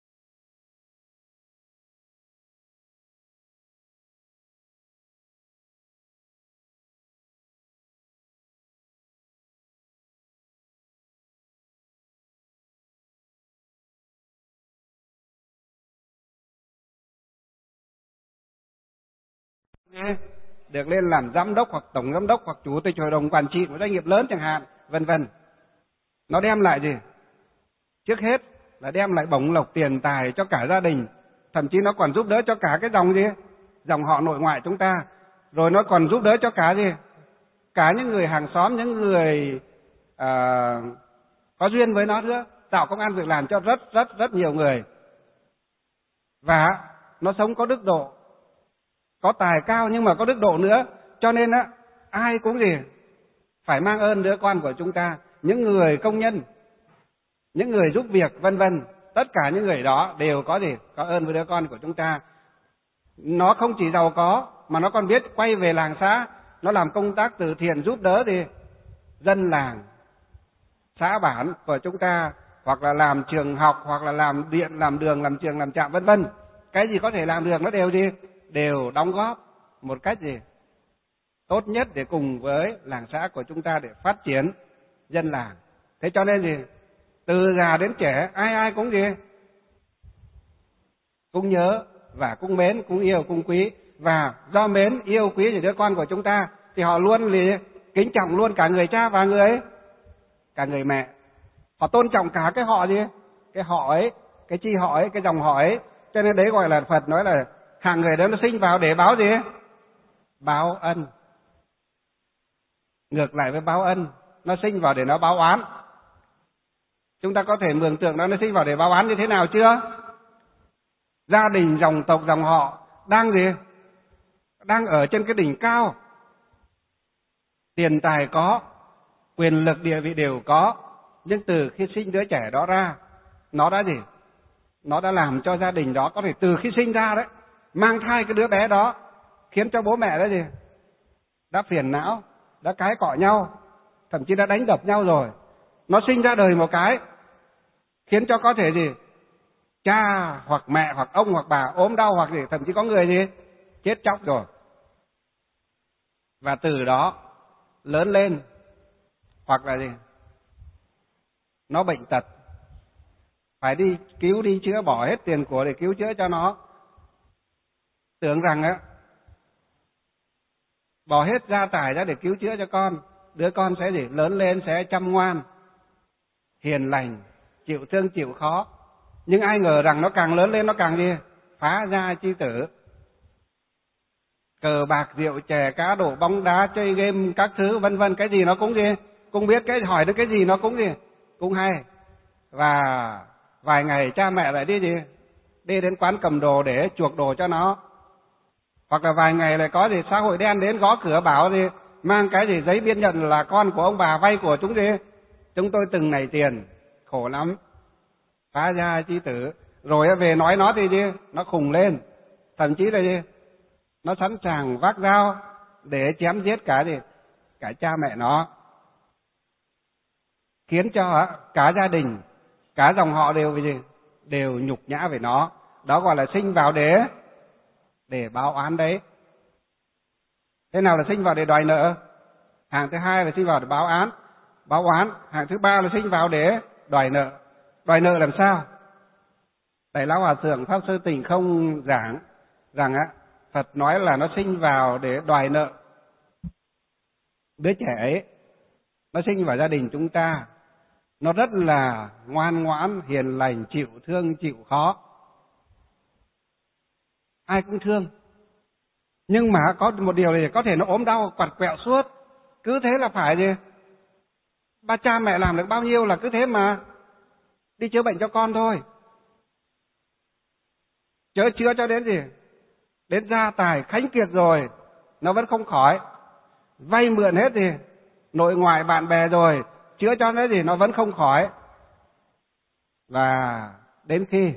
Được lên làm giám đốc hoặc tổng giám đốc hoặc chủ tịch hội đồng quản trị của doanh nghiệp lớn chẳng hạn, vân vân. Nó đem lại gì? Trước hết là đem lại bổng lộc tiền tài cho cả gia đình, thậm chí nó còn giúp đỡ cho cả cái dòng gì? Dòng họ nội ngoại chúng ta. Rồi nó còn giúp đỡ cho cả gì? Cả những người hàng xóm, những người à, có duyên với nó nữa, tạo công ăn việc làm cho rất rất rất nhiều người. Và nó sống có đức độ, có tài cao nhưng mà có đức độ nữa. Cho nên á, ai cũng gì phải mang ơn đứa con của chúng ta, những người công nhân, những người giúp việc vân vân, tất cả những người đó đều có gì có ơn với đứa con của chúng ta. Nó không chỉ giàu có mà nó còn biết quay về làng xã, nó làm công tác từ thiện giúp đỡ thì dân làng, xã bản của chúng ta, hoặc là làm trường học, hoặc là làm điện, làm đường, làm trường, làm trạm vân vân. Cái gì có thể làm được nó đều gì đều đóng góp một cách gì tốt nhất để cùng với làng xã của chúng ta để phát triển dân làng. Thế cho nên gì từ già đến trẻ ai ai cũng gì cũng nhớ và cũng mến, cũng yêu, cũng quý. Và do mến yêu quý thì đứa con của chúng ta thì họ luôn gì kính trọng luôn cả người cha và người cả người mẹ. Họ tôn trọng cả cái họ gì cái họ ấy, cái chi họ ấy, cái dòng họ ấy. Cho nên đấy gọi là Phật nói là hàng người đó nó sinh vào để báo gì? Báo ân. Ngược lại với báo ân, nó sinh vào để nó báo oán. Chúng ta có thể mường tượng nó nó sinh vào để báo oán như thế nào chưa? Gia đình, dòng tộc, dòng họ đang gì? Đang ở trên cái đỉnh cao. Tiền tài có, quyền lực địa vị đều có. Nhưng từ khi sinh đứa trẻ đó ra, nó đã gì? Nó đã làm cho gia đình đó có thể từ khi sinh ra đấy, mang thai cái đứa bé đó, khiến cho bố mẹ đó gì? Đã phiền não, đã cãi cọ nhau, thậm chí đã đánh đập nhau rồi. Nó sinh ra đời một cái, khiến cho có thể gì? Cha hoặc mẹ hoặc ông hoặc bà ốm đau, hoặc gì, thậm chí có người gì? Chết chóc rồi. Và từ đó lớn lên, hoặc là gì? Nó bệnh tật, phải đi cứu đi chữa, bỏ hết tiền của để cứu chữa cho nó. Tưởng rằng á, bỏ hết gia tài ra để cứu chữa cho con, đứa con sẽ gì? Lớn lên sẽ chăm ngoan, hiền lành, chịu thương chịu khó. Nhưng ai ngờ rằng nó càng lớn lên nó càng gì? Phá gia chi tử. Cờ bạc, rượu chè, cá độ, bóng đá, chơi game các thứ vân vân, cái gì nó cũng gì? Cũng biết, cái hỏi được cái gì nó cũng gì? Cũng hay. Và vài ngày cha mẹ lại đi gì? Đi đến quán cầm đồ để chuộc đồ cho nó. Hoặc là vài ngày lại có gì xã hội đen đến gõ cửa bảo gì mang cái gì giấy biên nhận là con của ông bà vay của chúng gì? Chúng tôi từng này tiền, khổ lắm. Phá gia chi tử. Rồi về nói nó thì gì? Nó khùng lên. Thậm chí là gì? Nó sẵn sàng vác dao để chém giết cả gì? Cả cha mẹ nó. Khiến cho cả gia đình, cả dòng họ đều gì? Đều nhục nhã về nó. Đó gọi là sinh vào để để báo oán đấy. Thế nào là sinh vào để đòi nợ? Hàng thứ hai là sinh vào để báo án, báo oán. Hàng thứ ba là sinh vào để đòi nợ. Đòi nợ làm sao? Đại lão Hòa Thượng Pháp Sư Tình không giảng rằng á, Phật nói là nó sinh vào để đòi nợ. Đứa trẻ ấy, nó sinh vào gia đình chúng ta, nó rất là ngoan ngoãn, hiền lành, chịu thương, chịu khó. Ai cũng thương. Nhưng mà có một điều này, có thể nó ốm đau, quặt quẹo suốt. Cứ thế là phải gì? Ba cha mẹ làm được bao nhiêu là cứ thế mà đi chữa bệnh cho con thôi. Chữa chữa cho đến gì? Đến gia tài khánh kiệt rồi, nó vẫn không khỏi. Vay mượn hết thì nội ngoại bạn bè rồi, chữa cho nó gì nó vẫn không khỏi. Và đến khi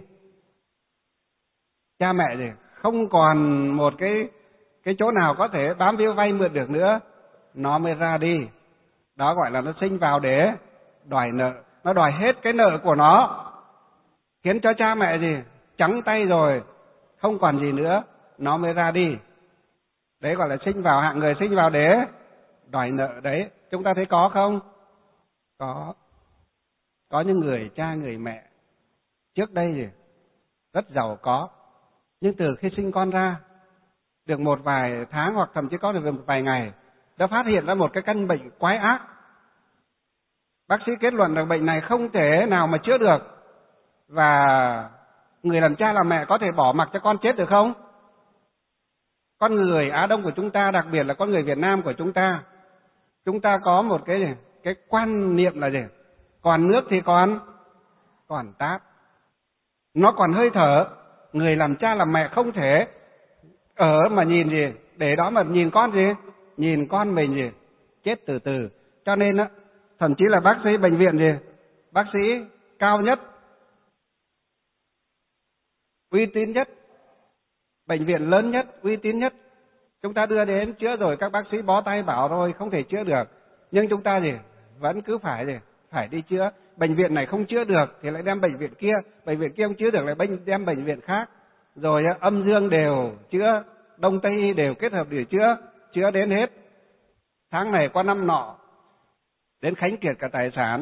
cha mẹ gì không còn một cái cái chỗ nào có thể bám víu vay mượn được nữa, nó mới ra đi. Đó gọi là nó sinh vào để đòi nợ, nó đòi hết cái nợ của nó, khiến cho cha mẹ gì trắng tay rồi, không còn gì nữa, nó mới ra đi. Đấy gọi là sinh vào, hạng người sinh vào để đòi nợ đấy. Chúng ta thấy có không? Có. Có những người cha người mẹ trước đây gì rất giàu có, nhưng từ khi sinh con ra được một vài tháng hoặc thậm chí có được một vài ngày, đã phát hiện ra một cái căn bệnh quái ác. Bác sĩ kết luận rằng bệnh này không thể nào mà chữa được, và người làm cha làm mẹ có thể bỏ mặc cho con chết được không? Con người Á Đông của chúng ta, đặc biệt là con người Việt Nam của chúng ta, chúng ta có một cái gì? Cái quan niệm là gì? Còn nước thì còn còn táp, nó còn hơi thở. Người làm cha làm mẹ không thể ở mà nhìn gì, để đó mà nhìn con gì, nhìn con mình gì chết từ từ. Cho nên á, thậm chí là bác sĩ bệnh viện gì, bác sĩ cao nhất, uy tín nhất, bệnh viện lớn nhất, uy tín nhất, chúng ta đưa đến chữa rồi, các bác sĩ bó tay bảo rồi không thể chữa được, nhưng chúng ta gì vẫn cứ phải gì phải đi chữa. Bệnh viện này không chữa được thì lại đem bệnh viện kia, bệnh viện kia không chữa được lại đem bệnh viện khác, rồi âm dương đều chữa, đông tây y đều kết hợp để chữa, chữa đến hết tháng này qua năm nọ, đến khánh kiệt cả tài sản,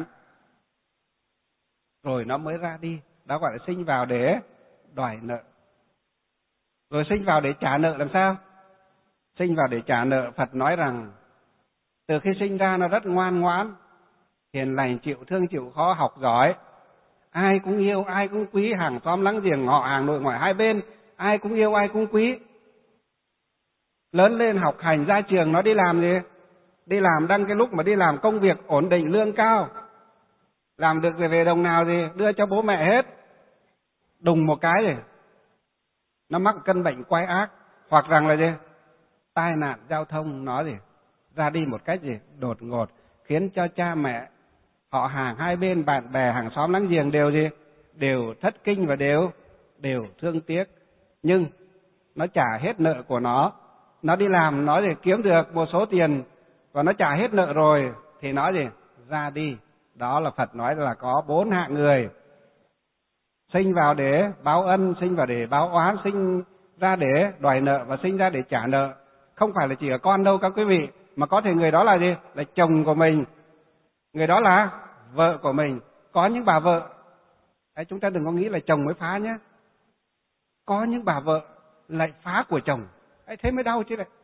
rồi nó mới ra đi. Đó gọi là sinh vào để đòi nợ. Rồi sinh vào để trả nợ làm sao? Sinh vào để trả nợ, Phật nói rằng từ khi sinh ra nó rất ngoan ngoãn, hiền lành, chịu thương chịu khó, học giỏi, ai cũng yêu, ai cũng quý, hàng xóm láng giềng, họ hàng nội ngoại hai bên, ai cũng yêu, ai cũng quý. Lớn lên học hành ra trường nó đi làm gì? Đi làm, đăng cái lúc mà đi làm công việc ổn định, lương cao, làm được về đồng nào gì đưa cho bố mẹ hết. Đùng một cái gì nó mắc căn bệnh quái ác, hoặc rằng là gì tai nạn giao thông, nó gì ra đi một cách gì đột ngột, khiến cho cha mẹ, họ hàng hai bên, bạn bè, hàng xóm láng giềng đều gì đều thất kinh và đều đều thương tiếc. Nhưng nó trả hết nợ của nó, nó đi làm, nó gì kiếm được một số tiền và nó trả hết nợ rồi thì nó gì ra đi. Đó là Phật nói là có bốn hạng người: sinh vào để báo ân, sinh vào để báo oán, sinh ra để đòi nợ và sinh ra để trả nợ. Không phải là chỉ ở con đâu các quý vị, mà có thể người đó là gì? Là chồng của mình, người đó là vợ của mình. Có những bà vợ, đấy, chúng ta đừng có nghĩ là chồng mới phá nhé. Có những bà vợ lại phá của chồng, đấy, thế mới đau chứ này.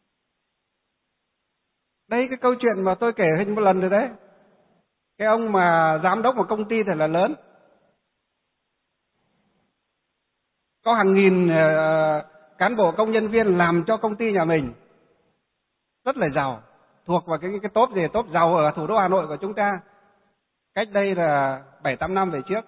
Đây cái câu chuyện mà tôi kể hình một lần rồi đấy. Cái ông mà giám đốc một công ty thật là lớn, có hàng nghìn uh, cán bộ công nhân viên làm cho công ty nhà mình, rất là giàu, thuộc vào cái cái top gì, top giàu ở thủ đô Hà Nội của chúng ta, cách đây là bảy tám năm về trước.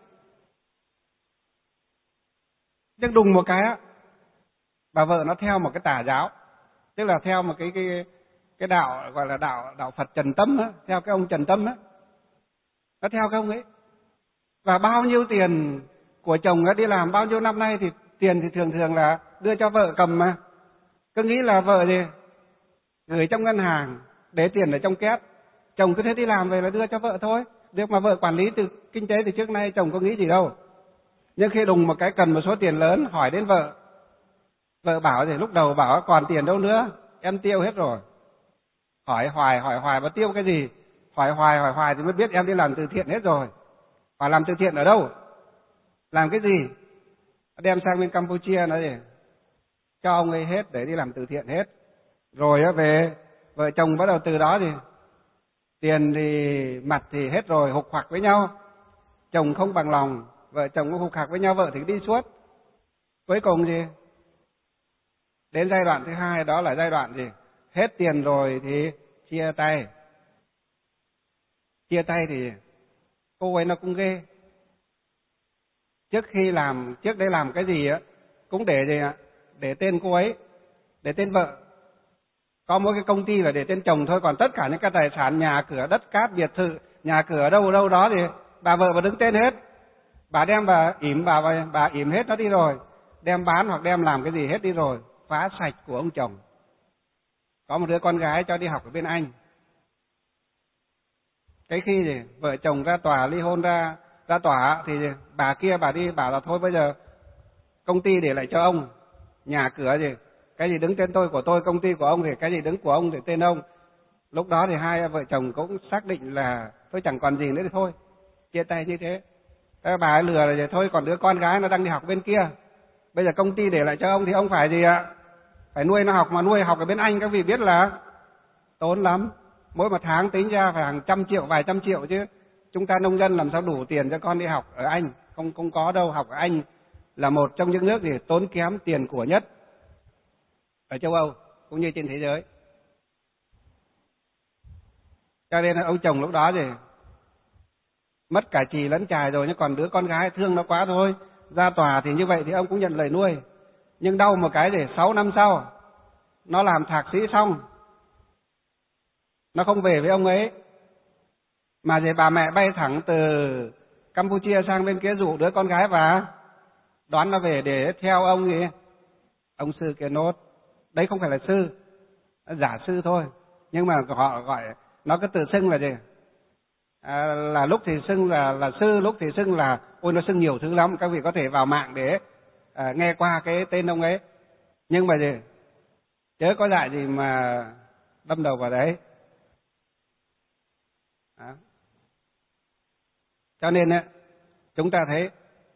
Nhưng đùng một cái á, bà vợ nó theo một cái tà giáo, tức là theo một cái cái cái đạo gọi là đạo đạo Phật Trần Tâm á, theo cái ông Trần Tâm á, nó theo cái ông ấy. Và bao nhiêu tiền của chồng nó đi làm bao nhiêu năm nay thì tiền thì thường thường là đưa cho vợ cầm, mà cứ nghĩ là vợ gì gửi trong ngân hàng, để tiền ở trong két, chồng cứ thế đi làm về là đưa cho vợ thôi, được mà vợ quản lý từ kinh tế từ trước nay, chồng có nghĩ gì đâu. Nhưng khi đùng một cái cần một số tiền lớn, hỏi đến vợ, vợ bảo gì, lúc đầu bảo còn tiền đâu nữa, em tiêu hết rồi. Hỏi hoài hỏi hoài mà tiêu cái gì, hỏi hoài hỏi hoài thì mới biết em đi làm từ thiện hết rồi. Hỏi làm từ thiện ở đâu, làm cái gì, đem sang bên Campuchia nói gì cho ông ấy hết để đi làm từ thiện hết. Rồi về vợ chồng bắt đầu từ đó thì tiền thì mặt thì hết rồi, hục hặc với nhau, chồng không bằng lòng, vợ chồng cũng hục hặc với nhau, vợ thì đi suốt. Cuối cùng gì đến giai đoạn thứ hai, đó là giai đoạn gì hết tiền rồi thì chia tay. Chia tay thì cô ấy nó cũng ghê. Trước khi làm, trước đây làm cái gì á cũng để gì ạ, để tên cô ấy, để tên vợ. Có mỗi cái công ty là để tên chồng thôi, còn tất cả những cái tài sản, nhà cửa, đất cát, biệt thự nhà cửa ở đâu ở đâu đó thì bà vợ bà đứng tên hết. Bà đem bà ỉm bà bà, bà ỉm hết nó đi rồi, đem bán hoặc đem làm cái gì hết đi rồi, phá sạch của ông chồng. Có một đứa con gái cho đi học ở bên Anh. Cái khi thì vợ chồng ra tòa ly hôn ra ra tòa thì bà kia bà đi bảo là thôi bây giờ công ty để lại cho ông, nhà cửa gì cái gì đứng tên tôi của tôi, công ty của ông thì cái gì đứng của ông thì tên ông. Lúc đó thì hai vợ chồng cũng xác định là tôi chẳng còn gì nữa thì thôi, chia tay như thế. Thế bà ấy lừa là thôi, còn đứa con gái nó đang đi học bên kia, bây giờ công ty để lại cho ông thì ông phải gì ạ? Phải nuôi nó học, mà nuôi học ở bên Anh các vị biết là tốn lắm. Mỗi một tháng tính ra phải hàng trăm triệu, vài trăm triệu chứ. Chúng ta nông dân làm sao đủ tiền cho con đi học ở Anh, không không có đâu. Học ở Anh là một trong những nước thì tốn kém tiền của nhất ở châu Âu cũng như trên thế giới. Cho nên là ông chồng lúc đó thì mất cả chì lẫn chài rồi, nhưng còn đứa con gái thương nó quá thôi. Ra tòa thì như vậy thì ông cũng nhận lời nuôi. Nhưng đau một cái để sáu năm sau nó làm thạc sĩ xong, nó không về với ông ấy, mà thì bà mẹ bay thẳng từ Campuchia sang bên kia dụ đứa con gái và đoán nó về để theo ông gì, ông sư kia nốt. Đấy không phải là sư, giả sư thôi, nhưng mà họ gọi nó cứ tự xưng là gì, à, là lúc thì xưng là là sư, lúc thì xưng là ôi nó xưng nhiều thứ lắm. Các vị có thể vào mạng để à, nghe qua cái tên ông ấy. Nhưng mà gì, chớ có dại gì mà đâm đầu vào đấy. Đó. Cho nên á, chúng ta thấy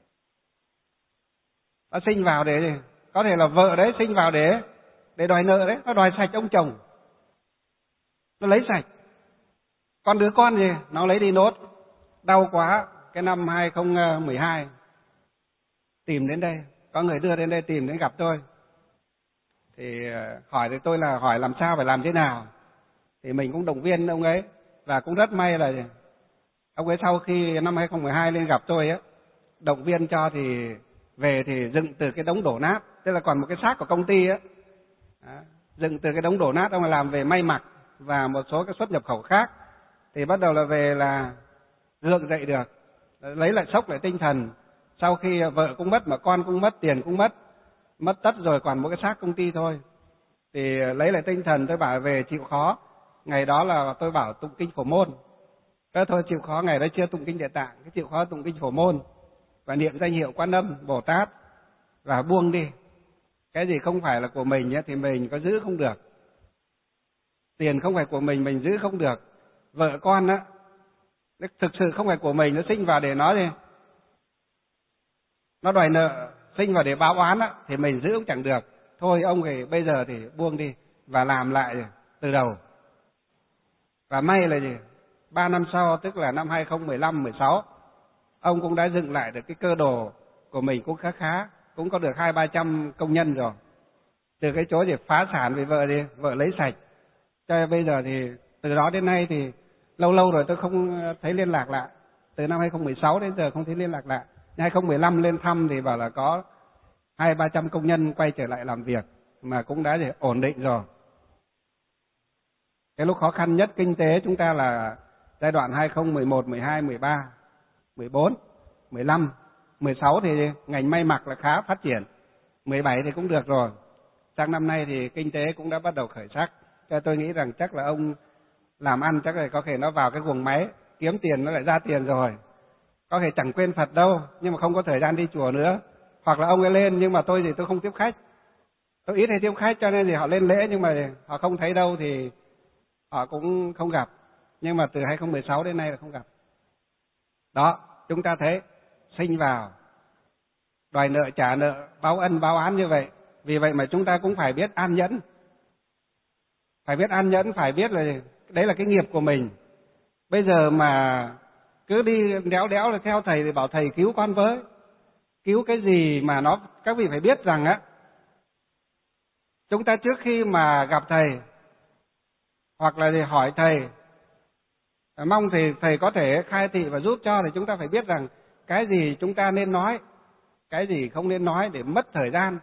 nó sinh vào để gì? Có thể là vợ đấy sinh vào để để đòi nợ đấy, nó đòi sạch ông chồng, nó lấy sạch. Con đứa con gì nó lấy đi nốt. Đau quá, cái năm hai không một hai tìm đến đây, có người đưa đến đây tìm đến gặp tôi. Thì hỏi thì tôi là hỏi làm sao, phải làm thế nào. Thì mình cũng động viên ông ấy, và cũng rất may là ông ấy sau khi năm hai không một hai lên gặp tôi á, động viên cho thì về thì dựng từ cái đống đổ nát, tức là còn một cái xác của công ty á, dựng từ cái đống đổ nát ông ấy làm về may mặc và một số cái xuất nhập khẩu khác. Thì bắt đầu là về là gượng dậy được, lấy lại sốc lại tinh thần. Sau khi vợ cũng mất mà con cũng mất, tiền cũng mất, mất tất rồi, còn một cái xác công ty thôi. Thì lấy lại tinh thần, tôi bảo về chịu khó. Ngày đó là tôi bảo tụng kinh Phổ Môn. Thế thôi chịu khó, ngày đó chưa tụng kinh Địa Tạng, cái chịu khó tụng kinh Phổ Môn và niệm danh hiệu Quan Âm Bồ Tát và buông đi. Cái gì không phải là của mình ấy, thì mình có giữ không được. Tiền không phải của mình, mình giữ không được. Vợ con á, thực sự không phải của mình, nó sinh vào để nó gì, nó đòi nợ, sinh vào để báo oán á, thì mình giữ cũng chẳng được. Thôi ông thì bây giờ thì buông đi và làm lại từ đầu. Và may là gì, ba năm sau, tức là năm hai không một lăm mười sáu, ông cũng đã dựng lại được cái cơ đồ của mình cũng khá khá, cũng có được hai ba trăm công nhân rồi. Từ cái chỗ gì phá sản vì vợ đi, vợ lấy sạch. Cho nên bây giờ thì từ đó đến nay thì lâu lâu rồi tôi không thấy liên lạc lại. Từ năm hai không một sáu đến giờ không thấy liên lạc lại. hai không một lăm lên thăm thì bảo là có hai ba trăm công nhân quay trở lại làm việc, mà cũng đã để ổn định rồi. Cái lúc khó khăn nhất kinh tế chúng ta là giai đoạn hai không một một, mười hai, mười ba, mười bốn, mười lăm, mười sáu thì ngành may mặc là khá phát triển. mười bảy thì cũng được rồi. Sang năm nay thì kinh tế cũng đã bắt đầu khởi sắc. Cho tôi nghĩ rằng chắc là ông làm ăn chắc là có thể nó vào cái guồng máy, kiếm tiền nó lại ra tiền rồi. Có thể chẳng quên Phật đâu, nhưng mà không có thời gian đi chùa nữa. Hoặc là ông ấy lên, nhưng mà tôi thì tôi không tiếp khách. Tôi ít hay tiếp khách, cho nên thì họ lên lễ, nhưng mà họ không thấy đâu thì họ cũng không gặp. Nhưng mà từ hai không một sáu đến nay là không gặp. Đó, chúng ta thấy sinh vào đòi nợ trả nợ, báo ân báo án như vậy. Vì vậy mà chúng ta cũng phải biết an nhẫn. Phải biết an nhẫn, phải biết là đấy là cái nghiệp của mình. Bây giờ mà cứ đi đéo đéo là theo thầy thì bảo thầy cứu con với. Cứu cái gì mà nó, các vị phải biết rằng á, chúng ta trước khi mà gặp thầy hoặc là để hỏi thầy, mong thì thầy có thể khai thị và giúp cho, thì chúng ta phải biết rằng cái gì chúng ta nên nói, cái gì không nên nói để mất thời gian.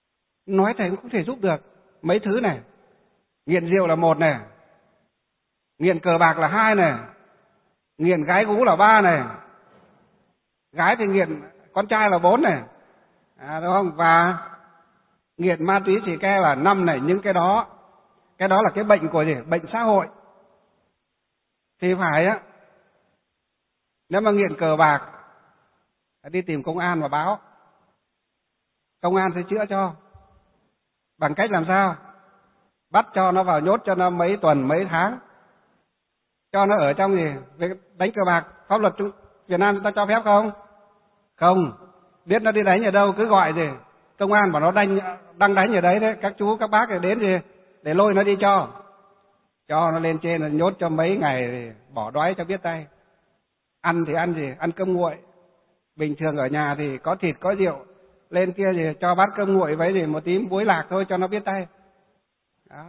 Nói thầy cũng không thể giúp được mấy thứ này. Nghiện rượu là một này, nghiện cờ bạc là hai này, nghiện gái gú là ba này, gái thì nghiện con trai là bốn này, à, đúng không? Và nghiện ma túy xì ke là năm này. Những cái đó, cái đó là cái bệnh của gì? Bệnh xã hội. Thì phải á, nếu mà nghiện cờ bạc đi tìm công an và báo, công an sẽ chữa cho. Bằng cách làm sao? Bắt cho nó vào nhốt cho nó mấy tuần mấy tháng, cho nó ở trong gì? Đánh cờ bạc. Pháp luật Việt Nam chúng ta cho phép không? Không. Biết nó đi đánh ở đâu cứ gọi gì công an bảo nó đánh, đang đánh ở đấy đấy, các chú các bác thì đến gì để lôi nó đi cho cho nó lên trên, nó nhốt cho mấy ngày thì bỏ đói cho biết tay. Ăn thì ăn gì? Ăn cơm nguội. Bình thường ở nhà thì có thịt có rượu, lên kia thì cho bát cơm nguội với gì một tí muối lạc thôi cho nó biết tay. Đó.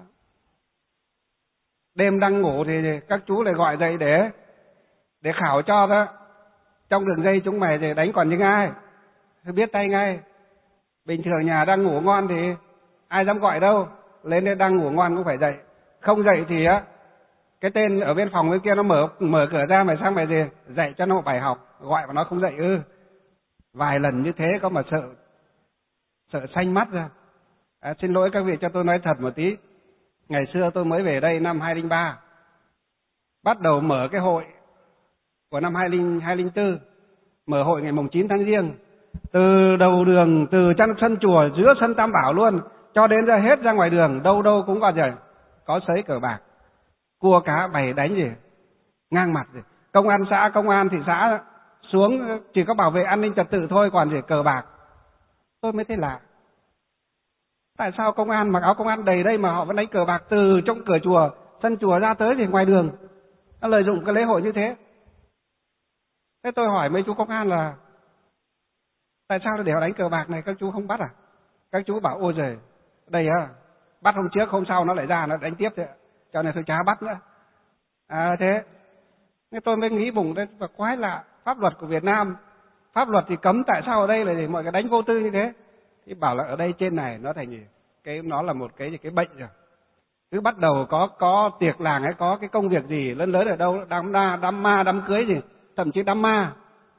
Đêm đang ngủ thì các chú lại gọi dậy để để khảo cho đó. Trong đường dây chúng mày thì đánh còn những ai? Thì biết tay ngay. Bình thường nhà đang ngủ ngon thì ai dám gọi đâu. Lên đây đang ngủ ngon cũng phải dậy. Không dậy thì á, cái tên ở bên phòng bên kia nó mở mở cửa ra, mày sang mày gì dạy cho nó một bài học. Gọi mà nó không dậy ư. Vài lần như thế có mà sợ sợ xanh mắt ra. À, xin lỗi các vị cho tôi nói thật một tí. Ngày xưa tôi mới về đây năm hai không không ba, bắt đầu mở cái hội của năm hai không không bốn, mở hội ngày mùng chín tháng Giêng. Từ đầu đường, từ trong sân chùa, giữa sân Tam Bảo luôn, cho đến ra hết ra ngoài đường, đâu đâu cũng có gì, có sới cờ bạc, cua cá bày đánh gì, ngang mặt gì. Công an xã, công an thị xã xuống chỉ có bảo vệ an ninh trật tự thôi, còn gì cờ bạc. Tôi mới thấy lạ. Tại sao công an mặc áo công an đầy đây mà họ vẫn đánh cờ bạc từ trong cửa chùa, sân chùa ra tới thì ngoài đường. Nó lợi dụng cái lễ hội như thế. Thế tôi hỏi mấy chú công an là tại sao để họ đánh cờ bạc này các chú không bắt à? Các chú bảo ôi giời, đây á, bắt hôm trước hôm sau nó lại ra nó đánh tiếp thế, cho nên tôi chả bắt nữa. À thế, nên tôi mới nghĩ bụng đấy và quái lạ, pháp luật của Việt Nam, pháp luật thì cấm, tại sao ở đây lại để mọi người đánh vô tư như thế? Thì bảo là ở đây trên này nó thành gì? Cái nó là một cái cái bệnh rồi. Cứ bắt đầu có có tiệc làng hay có cái công việc gì lớn lớn ở đâu, đám ma, đám ma, đám cưới gì, thậm chí đám ma.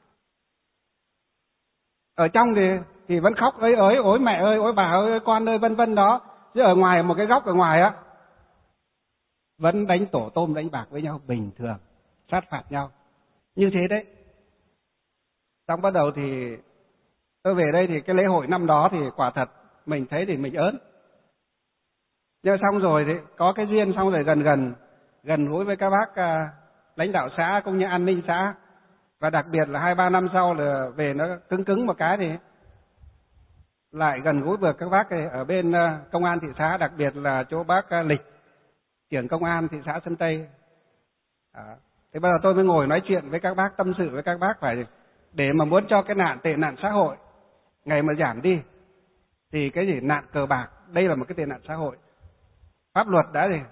Ở trong thì thì vẫn khóc ơi ới, ối mẹ ơi, ối bà ơi, con ơi, vân vân đó. Chứ ở ngoài một cái góc ở ngoài á, vẫn đánh tổ tôm đánh bạc với nhau bình thường, sát phạt nhau. Như thế đấy. Xong bắt đầu thì tôi về đây thì cái lễ hội năm đó thì quả thật mình thấy thì mình ớn. Nhưng xong rồi thì có cái duyên, xong rồi gần gần gần gũi với các bác à, lãnh đạo xã cũng như an ninh xã, và đặc biệt là hai ba năm sau là về nó cứng cứng một cái thì lại gần gũi với các bác ở bên công an thị xã, đặc biệt là chỗ bác Lịch, trưởng công an thị xã Sơn Tây. À, thế bây giờ tôi mới ngồi nói chuyện với các bác, tâm sự với các bác phải để mà muốn cho cái nạn tệ nạn xã hội ngày mà giảm đi thì cái gì nạn cờ bạc đây là một cái tệ nạn xã hội. Pháp luật đã gì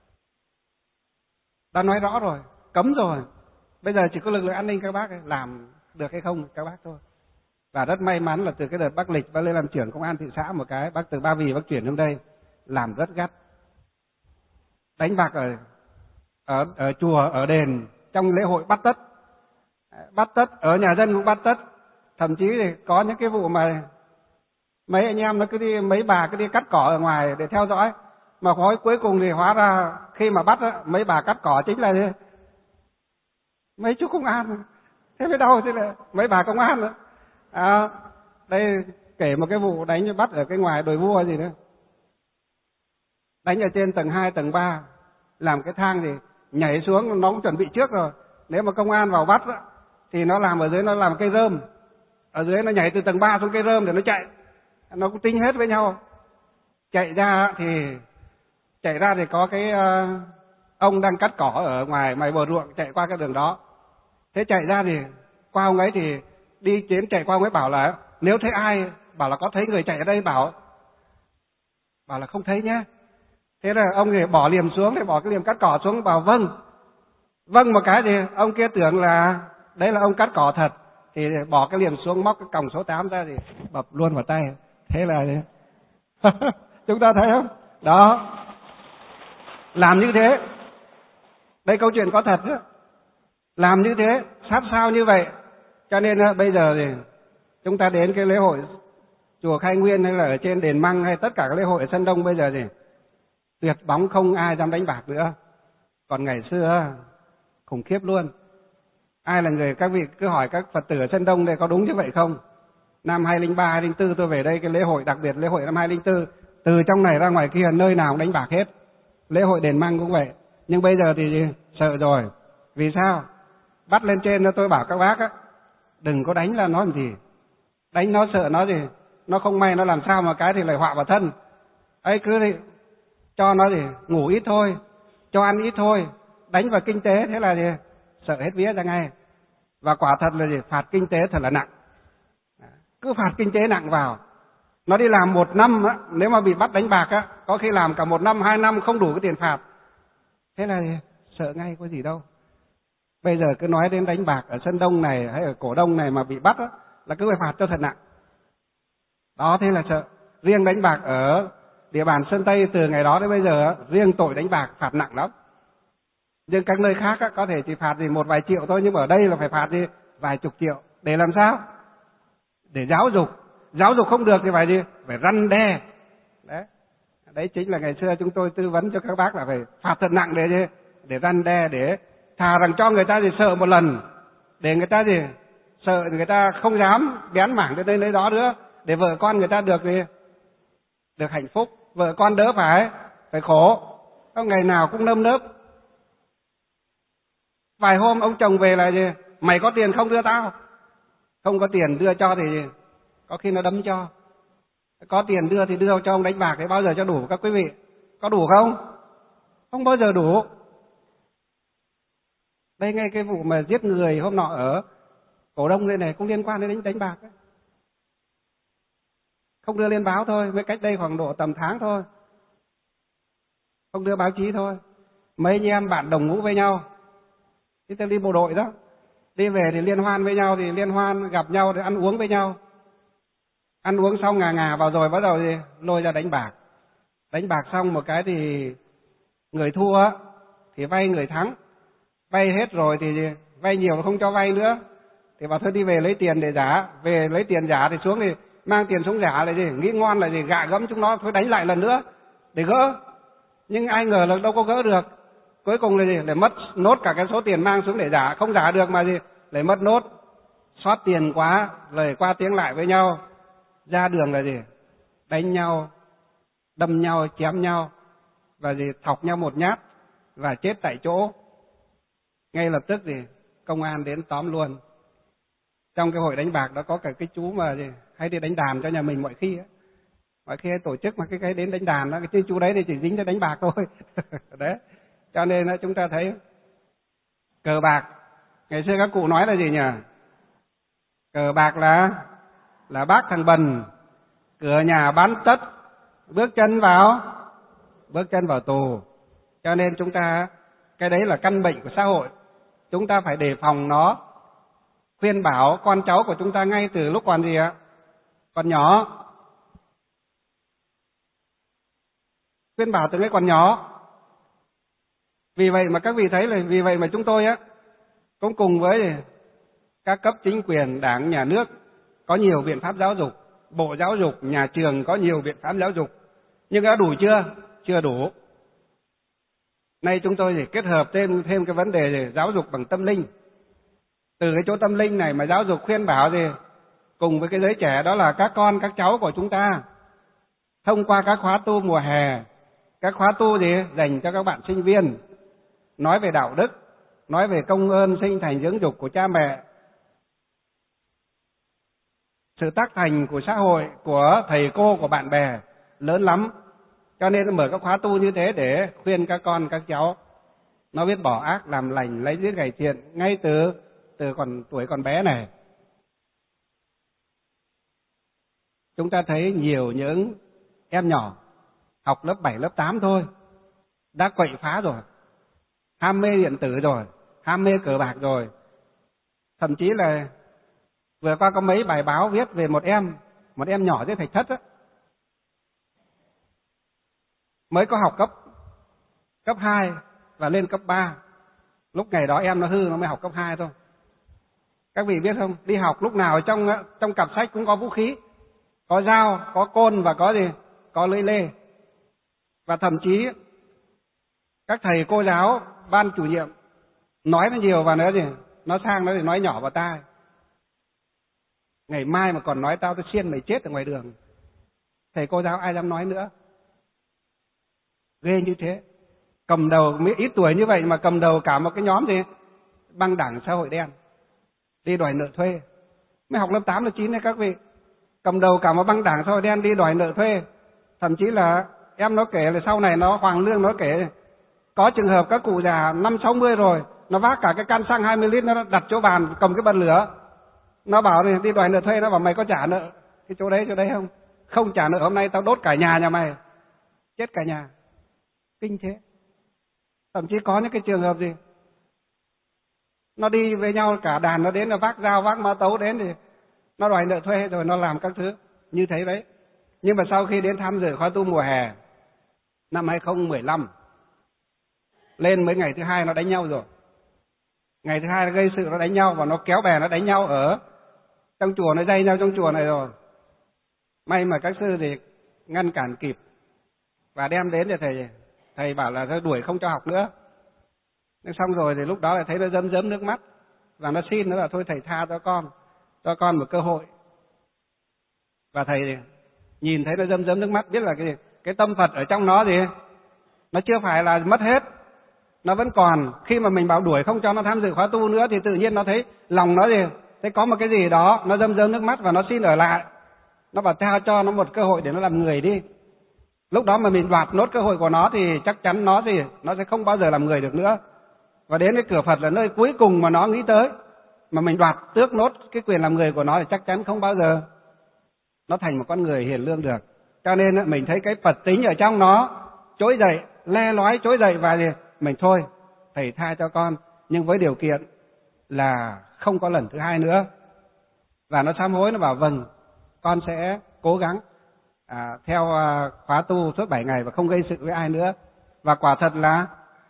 đã nói rõ rồi, cấm rồi. Bây giờ chỉ có lực lượng an ninh các bác ấy, làm được hay không các bác thôi. Và rất may mắn là từ cái đợt bác Lịch bác lên làm trưởng công an thị xã một cái, bác từ Ba Vì bác chuyển xuống đây làm rất gắt. Đánh bạc ở ở ở chùa, ở đền, trong lễ hội bắt tất. Bắt tất, ở nhà dân cũng bắt tất. Thậm chí thì có những cái vụ mà mấy anh em nó cứ đi, mấy bà cứ đi cắt cỏ ở ngoài để theo dõi. Mà khói cuối cùng thì hóa ra khi mà bắt á, mấy bà cắt cỏ chính là gì? Mấy chú công an. Thế mới đâu thế là mấy bà công an nữa. À, đây kể một cái vụ đánh bắt ở cái ngoài đồi vua gì nữa. Đánh ở trên tầng hai, tầng ba, làm cái thang thì nhảy xuống, nó cũng chuẩn bị trước rồi. Nếu mà công an vào bắt á, thì nó làm ở dưới, nó làm cây rơm. Ở dưới nó nhảy từ tầng ba xuống cây rơm để nó chạy. Nó cũng tính hết với nhau. Chạy ra thì chạy ra thì có cái uh, ông đang cắt cỏ ở ngoài ngoài bờ ruộng, chạy qua cái đường đó. Thế chạy ra thì qua ông ấy thì đi đến chạy qua ông ấy bảo là nếu thấy ai, bảo là có thấy người chạy ở đây, bảo bảo là không thấy nhé. Thế là ông thì bỏ liềm xuống, thì bỏ cái liềm cắt cỏ xuống, bảo vâng. Vâng một cái thì ông kia tưởng là đấy là ông cắt cỏ thật, thì bỏ cái liềm xuống, móc cái còng số tám ra thì bập luôn vào tay. Thế là chúng ta thấy không? Đó. Làm như thế. Đây câu chuyện có thật đó. Làm như thế, sát sao như vậy. Cho nên bây giờ thì chúng ta đến cái lễ hội chùa Khai Nguyên hay là ở trên đền Măng hay tất cả các lễ hội ở Sơn Đông bây giờ thì tuyệt bóng, không ai dám đánh bạc nữa. Còn ngày xưa khủng khiếp luôn. Ai là người, các vị cứ hỏi các Phật tử ở Sơn Đông đây có đúng như vậy không? Năm hai không không ba, hai không không bốn tôi về đây, cái lễ hội đặc biệt lễ hội năm hai không không bốn, từ trong này ra ngoài kia nơi nào cũng đánh bạc hết. Lễ hội đền Măng cũng vậy. Nhưng bây giờ thì sợ rồi. Vì sao? Bắt lên trên tôi bảo các bác á, đừng có đánh là nó làm gì. Đánh nó sợ nó gì, nó không may nó làm sao mà cái thì lại họa vào thân. Ấy cứ thì cho nó gì ngủ ít thôi, cho ăn ít thôi, đánh vào kinh tế thế là gì sợ hết vía ra ngay. Và quả thật là gì phạt kinh tế thật là nặng. Cứ phạt kinh tế nặng vào. Nó đi làm một năm á, nếu mà bị bắt đánh bạc á, có khi làm cả một năm, hai năm không đủ cái tiền phạt. Thế là gì? Sợ ngay có gì đâu. Bây giờ cứ nói đến đánh bạc ở Sơn Đông này hay ở Cổ Đông này mà bị bắt á, là cứ phải phạt cho thật nặng. Đó, thế là sợ. Riêng đánh bạc ở địa bàn Sơn Tây từ ngày đó đến bây giờ, riêng tội đánh bạc phạt nặng lắm. Nhưng các nơi khác á, có thể chỉ phạt gì một vài triệu thôi, nhưng mà ở đây là phải phạt gì vài chục triệu. Để làm sao? Để giáo dục. Giáo dục không được thì phải gì? Phải răn đe. Đấy. Đấy chính là ngày xưa chúng tôi tư vấn cho các bác là phải phạt thật nặng để gì? Để răn đe, để thà rằng cho người ta gì sợ một lần, để người ta gì sợ người ta không dám bén mảng đến đây nơi đó nữa, để vợ con người ta được gì được hạnh phúc, vợ con đỡ phải phải khổ. Không ngày nào cũng nơm nớp. Vài hôm ông chồng về là gì? Mày có tiền không đưa tao? Không có tiền đưa cho thì có khi nó đấm cho. Có tiền đưa thì đưa cho ông đánh bạc, thì bao giờ cho đủ các quý vị? Có đủ không? Không bao giờ đủ. Đây ngay cái vụ mà giết người hôm nọ ở Cổ Đông đây này cũng liên quan đến đánh, đánh bạc ấy. Không đưa lên báo thôi, mới cách đây khoảng độ tầm tháng thôi. Không đưa báo chí thôi. Mấy anh em bạn đồng ngũ với nhau. Thì tôi đi bộ đội đó. Đi về thì liên hoan với nhau, thì liên hoan gặp nhau thì ăn uống với nhau. Ăn uống xong ngà ngà vào rồi bắt đầu thì lôi ra đánh bạc. Đánh bạc xong một cái thì người thua thì vay người thắng. Vay hết rồi thì vay nhiều không cho vay nữa. Thì bảo thôi đi về lấy tiền để giả. Về lấy tiền giả thì xuống thì mang tiền xuống giả là gì? Nghĩ ngon là gì? Gạ gẫm chúng nó thôi đánh lại lần nữa để gỡ. Nhưng ai ngờ là đâu có gỡ được. Cuối cùng là gì? Lại mất nốt cả cái số tiền mang xuống để giả. Không giả được mà gì? Lại mất nốt. Xót tiền quá, lời qua tiếng lại với nhau. Ra đường là gì? Đánh nhau, đâm nhau, chém nhau. Và gì? Thọc nhau một nhát. Và chết tại chỗ. Ngay lập tức thì công an đến tóm luôn. Trong cái hội đánh bạc đó có cả cái chú mà gì? Hay đi đánh đàn cho nhà mình mọi khi ấy. Mọi khi tổ chức mà cái cái đến đánh đàn đó, cái chú đấy thì chỉ dính cho đánh bạc thôi. Đấy. Cho nên là chúng ta thấy cờ bạc. Ngày xưa các cụ nói là gì nhỉ? Cờ bạc là là bác thằng bần, cửa nhà bán tất, bước chân vào bước chân vào tù. Cho nên chúng ta cái đấy là căn bệnh của xã hội. Chúng ta phải đề phòng nó. Khuyên bảo con cháu của chúng ta ngay từ lúc còn gì ạ? Còn nhỏ. Khuyên bảo từ cái còn nhỏ. Vì vậy mà các vị thấy là vì vậy mà chúng tôi á cũng cùng với các cấp chính quyền, đảng, nhà nước có nhiều biện pháp giáo dục, Bộ Giáo dục, nhà trường có nhiều biện pháp giáo dục. Nhưng đã đủ chưa? Chưa đủ. Nay chúng tôi chỉ kết hợp thêm thêm cái vấn đề giáo dục bằng tâm linh. Từ cái chỗ tâm linh này mà giáo dục khuyên bảo gì cùng với cái giới trẻ, đó là các con, các cháu của chúng ta. Thông qua các khóa tu mùa hè, các khóa tu gì dành cho các bạn sinh viên, nói về đạo đức, nói về công ơn sinh thành dưỡng dục của cha mẹ, sự tác thành của xã hội, của thầy cô, của bạn bè lớn lắm. Cho nên mở các khóa tu như thế để khuyên các con, các cháu nó biết bỏ ác, làm lành, lấy giết gảy thiện ngay từ từ còn tuổi còn bé này. Chúng ta thấy nhiều những em nhỏ học lớp bảy, lớp tám thôi đã quậy phá rồi, ham mê điện tử rồi, ham mê cờ bạc rồi. Thậm chí là vừa qua có mấy bài báo viết về một em, một em nhỏ dưới Thạch Thất á, mới có học cấp cấp hai và lên cấp ba, Lúc ngày đó em nó hư nó mới học cấp hai thôi. Các vị biết không, đi học lúc nào trong trong cặp sách cũng có vũ khí, có dao, có côn và có gì, có lưỡi lê. Và thậm chí các thầy cô giáo, ban chủ nhiệm nói nó nhiều và nó gì, nó sang nó thì nói nhỏ vào tai. Ngày mai mà còn nói tao tôi xiên mày chết ở ngoài đường. Thầy cô giáo ai dám nói nữa. Ghê như thế. Cầm đầu ít tuổi như vậy mà cầm đầu cả một cái nhóm gì, băng đảng xã hội đen, đi đòi nợ thuê. Mới học lớp tám, lớp chín đấy các vị. Cầm đầu cả một băng đảng xã hội đen đi đòi nợ thuê. Thậm chí là em nó kể là sau này nó Hoàng Lương nó kể có trường hợp các cụ già năm sáu mươi rồi, nó vác cả cái can xăng hai mươi lít nó đặt chỗ bàn, cầm cái bật lửa. Nó bảo này, đi đòi nợ thuê, nó bảo mày có trả nợ cái chỗ đấy chỗ đấy không? Không trả nợ hôm nay tao đốt cả nhà nhà mày. Chết cả nhà. Kinh thế. Thậm chí có những cái trường hợp gì nó đi với nhau cả đàn, nó đến là vác dao vác mã tấu đến thì nó đòi nợ thuê rồi nó làm các thứ như thế đấy. Nhưng mà sau khi đến tham dự khóa tu mùa hè năm hai không một năm, lên mấy ngày thứ hai nó đánh nhau rồi. Ngày thứ hai nó gây sự nó đánh nhau và nó kéo bè nó đánh nhau ở trong chùa, nó dây nhau trong chùa này rồi. May mà các sư thì ngăn cản kịp và đem đến để thầy thầy bảo là thôi đuổi không cho học nữa. Nhưng xong rồi thì lúc đó lại thấy nó rơm rớm nước mắt và nó xin, nó là thôi thầy tha cho con, cho con một cơ hội. Và thầy nhìn thấy nó rơm rớm nước mắt, biết là cái cái tâm Phật ở trong nó gì, nó chưa phải là mất hết, nó vẫn còn. Khi mà mình bảo đuổi không cho nó tham dự khóa tu nữa thì tự nhiên nó thấy lòng nó gì, thấy có một cái gì đó, nó rơm rớm nước mắt và nó xin ở lại. Nó bảo tha cho nó một cơ hội để nó làm người đi. Lúc đó mà mình đoạt nốt cơ hội của nó thì chắc chắn nó thì nó sẽ không bao giờ làm người được nữa. Và đến cái cửa Phật là nơi cuối cùng mà nó nghĩ tới, mà mình đoạt tước nốt cái quyền làm người của nó thì chắc chắn không bao giờ nó thành một con người hiền lương được. Cho nên mình thấy cái Phật tính ở trong nó trỗi dậy, le lói trỗi dậy và mình thôi thầy tha cho con, nhưng với điều kiện là không có lần thứ hai nữa. Và nó sám hối, nó bảo vâng, con sẽ cố gắng à, theo à, khóa tu suốt bảy ngày và không gây sự với ai nữa. Và quả thật là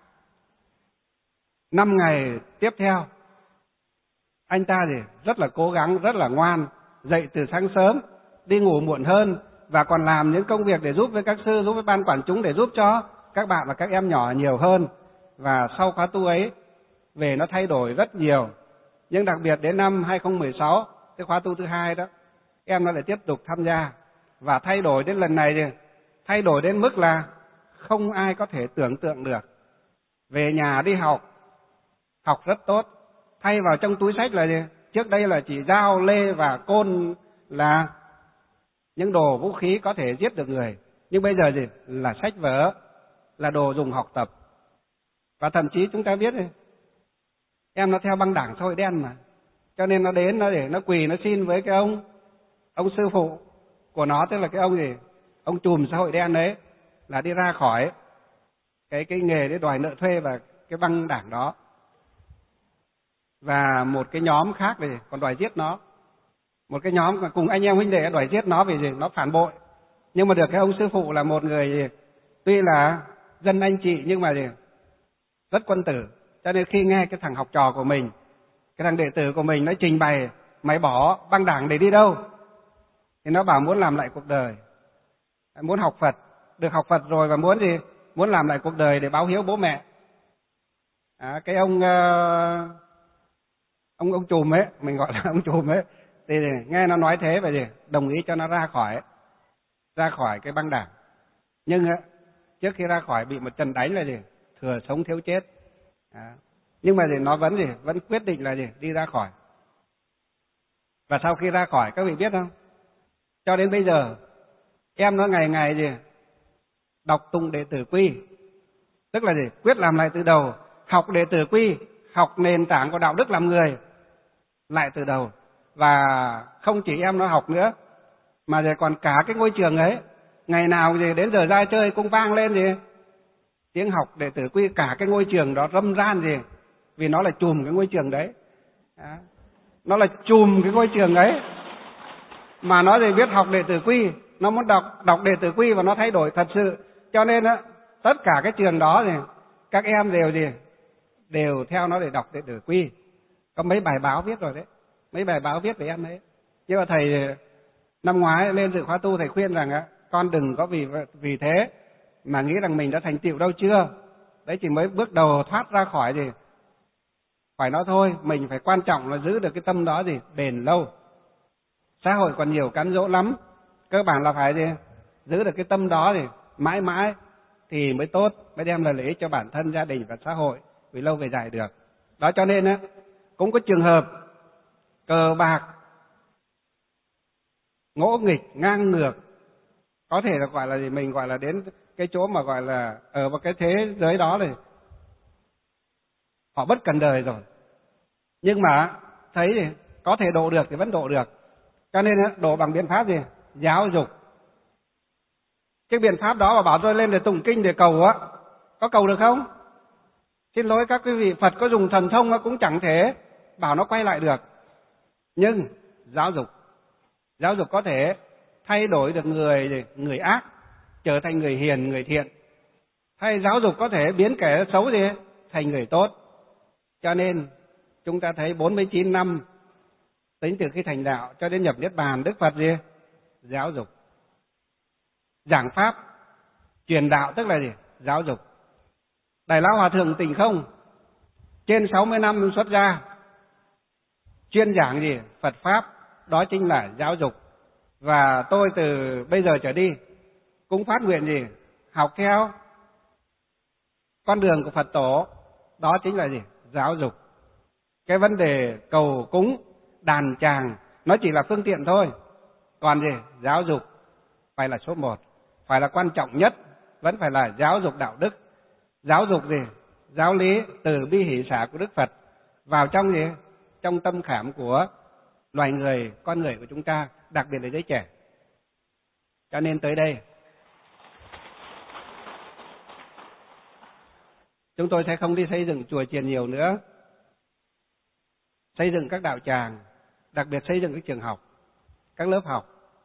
năm ngày tiếp theo anh ta thì rất là cố gắng, rất là ngoan, dậy từ sáng sớm, đi ngủ muộn hơn và còn làm những công việc để giúp với các sư, giúp với ban quản chúng để giúp cho các bạn và các em nhỏ nhiều hơn. Và sau khóa tu ấy về nó thay đổi rất nhiều. Nhưng đặc biệt đến năm hai không một sáu, cái khóa tu thứ hai đó, em nó lại tiếp tục tham gia và thay đổi đến lần này thì thay đổi đến mức là không ai có thể tưởng tượng được. Về nhà đi học, học rất tốt, thay vào trong túi sách là gì? Trước đây là chỉ dao, lê và côn là những đồ vũ khí có thể giết được người. Nhưng bây giờ gì? Là sách vở, là đồ dùng học tập. Và thậm chí chúng ta biết đi, em nó theo băng đảng xã hội đen mà. Cho nên nó đến nó để nó quỳ nó xin với cái ông ông sư phụ của nó, tức là cái ông gì? Ông trùm xã hội đen đấy, là đi ra khỏi cái cái nghề để đòi nợ thuê và cái băng đảng đó. Và một cái nhóm khác thì còn đòi giết nó. Một cái nhóm cùng anh em huynh đệ đòi giết nó vì gì? Nó phản bội. Nhưng mà được cái ông sư phụ là một người gì? Tuy là dân anh chị nhưng mà gì? Rất quân tử. Cho nên khi nghe cái thằng học trò của mình, cái thằng đệ tử của mình nó trình bày mày bỏ băng đảng để đi đâu, thì nó bảo muốn làm lại cuộc đời, muốn học Phật, được học Phật rồi và muốn gì? Muốn làm lại cuộc đời để báo hiếu bố mẹ. À, cái ông uh, ông ông trùm ấy, mình gọi là ông trùm ấy, thì nghe nó nói thế và gì? Đồng ý cho nó ra khỏi ra khỏi cái băng đảng. Nhưng trước khi ra khỏi bị một trận đánh là gì? Thừa sống thiếu chết. À, nhưng mà gì? Nó vẫn gì? Vẫn quyết định là gì? Đi ra khỏi. Và sau khi ra khỏi, các vị biết không? Cho đến bây giờ em nó ngày ngày gì? Đọc tụng đệ tử quy, tức là gì? Quyết làm lại từ đầu, học đệ tử quy, học nền tảng của đạo đức làm người lại từ đầu. Và không chỉ em nó học nữa, mà rồi còn cả cái ngôi trường ấy, ngày nào gì đến giờ ra chơi cũng vang lên gì? Tiếng học đệ tử quy, cả cái ngôi trường đó râm ran gì? Vì nó là chùm cái ngôi trường đấy. Đó. Nó là chùm cái ngôi trường ấy. Mà nó thì biết học đệ tử quy, nó muốn đọc đọc đệ tử quy và nó thay đổi thật sự. Cho nên á, tất cả cái trường đó thì các em đều gì? đều theo nó để đọc để tử quy. Có mấy bài báo viết rồi đấy, mấy bài báo viết về em ấy. Nhưng mà thầy năm ngoái lên dự khóa tu, thầy khuyên rằng á, con đừng có vì vì thế mà nghĩ rằng mình đã thành tựu đâu, chưa. Đấy chỉ mới bước đầu thoát ra khỏi gì phải nói thôi. Mình phải quan trọng là giữ được cái tâm đó gì bền lâu. Xã hội còn nhiều cám dỗ lắm, cơ bản là phải gì giữ được cái tâm đó thì mãi mãi thì mới tốt, mới đem lại lợi ích cho bản thân, gia đình và xã hội vì lâu về dài được. Đó cho nên á, cũng có trường hợp cờ bạc, ngỗ nghịch, ngang ngược, có thể là gọi là gì mình gọi là đến cái chỗ mà gọi là ở vào cái thế giới đó này họ bất cần đời rồi, nhưng mà thấy thì có thể độ được thì vẫn độ được. Cho nên độ bằng biện pháp gì? Giáo dục. Cái biện pháp đó mà bảo tôi lên để tụng kinh để cầu á, có cầu được không? Xin lỗi các quý vị, Phật có dùng thần thông cũng chẳng thể bảo nó quay lại được. Nhưng giáo dục, giáo dục có thể thay đổi được người người ác trở thành người hiền, người thiện. Hay giáo dục có thể biến kẻ xấu gì thành người tốt. Cho nên chúng ta thấy bốn mươi chín năm tính từ khi thành đạo cho đến nhập niết bàn, Đức Phật gì? Giáo dục. Giảng pháp, truyền đạo tức là gì? Giáo dục. Đại Lão Hòa Thượng Tịnh Không trên sáu mươi năm xuất gia, chuyên giảng gì? Phật pháp, đó chính là giáo dục. Và tôi từ bây giờ trở đi cũng phát nguyện gì? Học theo con đường của Phật tổ, đó chính là gì? Giáo dục. Cái vấn đề cầu cúng, đàn tràng nó chỉ là phương tiện thôi. Còn gì? Giáo dục phải là số một, phải là quan trọng nhất, vẫn phải là giáo dục đạo đức. Giáo dục gì? Giáo lý từ bi hỷ xả của Đức Phật vào trong gì? Trong tâm khảm của loài người, con người của chúng ta, đặc biệt là giới trẻ. Cho nên tới đây chúng tôi sẽ không đi xây dựng chùa chiền nhiều nữa, xây dựng các đạo tràng, đặc biệt xây dựng các trường học, các lớp học.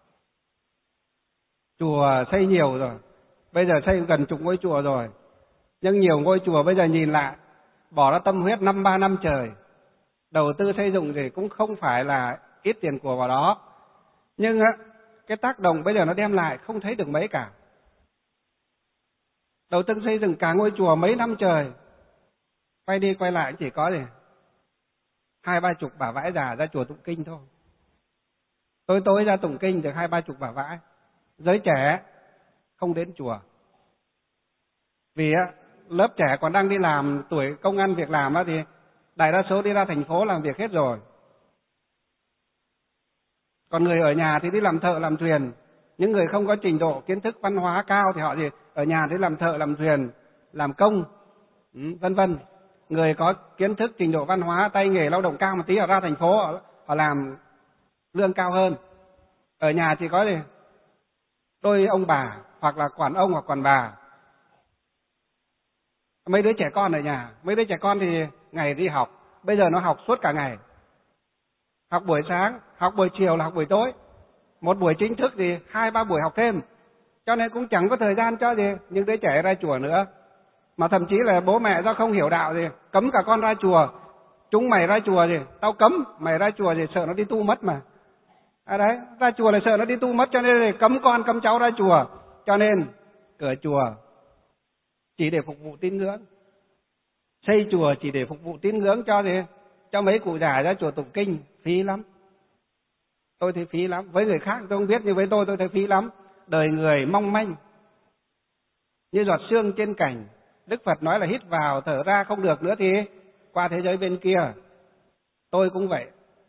Chùa xây nhiều rồi, bây giờ xây gần chục ngôi chùa rồi, nhưng nhiều ngôi chùa bây giờ nhìn lại bỏ ra tâm huyết năm ba năm trời, đầu tư xây dựng thì cũng không phải là ít tiền của vào đó, nhưng á cái tác động bây giờ nó đem lại không thấy được mấy cả. Đầu tư xây dựng cả ngôi chùa mấy năm trời, quay đi quay lại chỉ có gì hai ba chục bà vãi già ra chùa tụng kinh thôi. Tối tối ra tụng kinh được hai ba chục bà vãi. Giới trẻ không đến chùa, vì á lớp trẻ còn đang đi làm, tuổi công ăn việc làm á thì đại đa số đi ra thành phố làm việc hết rồi. Còn người ở nhà thì đi làm thợ làm thuyền. Những người không có trình độ kiến thức văn hóa cao thì họ gì ở nhà thì làm thợ làm thuyền, làm công, vân vân. Người có kiến thức trình độ văn hóa tay nghề lao động cao một tí, họ ra thành phố họ, họ làm lương cao hơn. Ở nhà chỉ có gì đôi ông bà hoặc là quản ông hoặc quản bà. Mấy đứa trẻ con ở nhà, mấy đứa trẻ con thì ngày đi học, bây giờ nó học suốt cả ngày. Học buổi sáng, học buổi chiều là học buổi tối. Một buổi chính thức thì hai ba buổi học thêm. Cho nên cũng chẳng có thời gian cho gì những đứa trẻ ra chùa nữa. Mà thậm chí là bố mẹ do không hiểu đạo gì cấm cả con ra chùa. Chúng mày ra chùa gì, tao cấm, mày ra chùa gì sợ nó đi tu mất mà. À đấy, ra chùa là sợ nó đi tu mất, cho nên là cấm con cấm cháu ra chùa. Cho nên cửa chùa chỉ để phục vụ tín ngưỡng, xây chùa chỉ để phục vụ tín ngưỡng cho gì, cho mấy cụ già ra chùa tụng kinh, phí lắm. Tôi thấy phí lắm, với người khác tôi không biết, nhưng với tôi tôi thấy phí lắm. Đời người mong manh như giọt sương trên cành. Đức Phật nói là hít vào thở ra không được nữa thì qua thế giới bên kia. Tôi cũng vậy.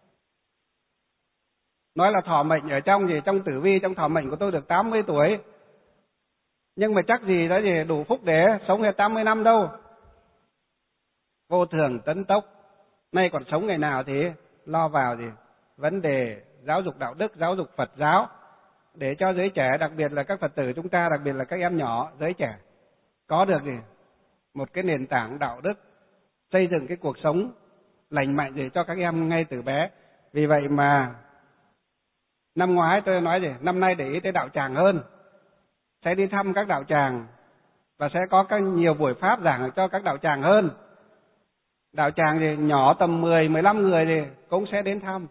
Nói là thọ mệnh ở trong gì, trong tử vi, trong thọ mệnh của tôi được tám mươi tuổi. Nhưng mà chắc gì đó gì đủ phúc để sống hết tám mươi năm đâu. Vô thường tấn tốc. Nay còn sống ngày nào thì lo vào gì vấn đề giáo dục đạo đức, giáo dục Phật giáo, để cho giới trẻ, đặc biệt là các Phật tử chúng ta, đặc biệt là các em nhỏ, giới trẻ, có được gì một cái nền tảng đạo đức, xây dựng cái cuộc sống lành mạnh để cho các em ngay từ bé. Vì vậy mà năm ngoái tôi nói gì, năm nay để ý tới đạo tràng hơn, sẽ đi thăm các đạo tràng và sẽ có các nhiều buổi pháp giảng cho các đạo tràng hơn. đạo tràng thì nhỏ tầm mười, mười lăm người thì cũng sẽ đến thăm.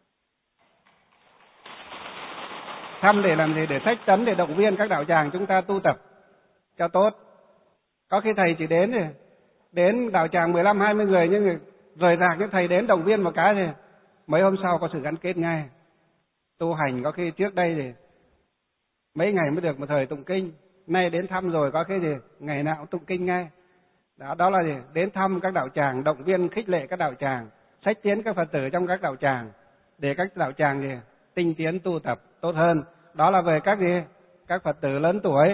Thăm để làm gì? Để sách tấn, để động viên các đạo tràng chúng ta tu tập cho tốt. Có khi thầy chỉ đến thì đến đạo tràng mười lăm, hai mươi người, nhưng rời rạc cái thầy đến động viên một cái thì mấy hôm sau có sự gắn kết ngay. Tu hành có khi trước đây thì mấy ngày mới được một thời tụng kinh, nay đến thăm rồi có khi thì ngày nào cũng tụng kinh ngay. Đó, đó là gì? Đến thăm các đạo tràng, động viên khích lệ các đạo tràng, sách tiến các Phật tử trong các đạo tràng để các đạo tràng gì? Tinh tiến tu tập tốt hơn. Đó là về các gì? Các Phật tử lớn tuổi,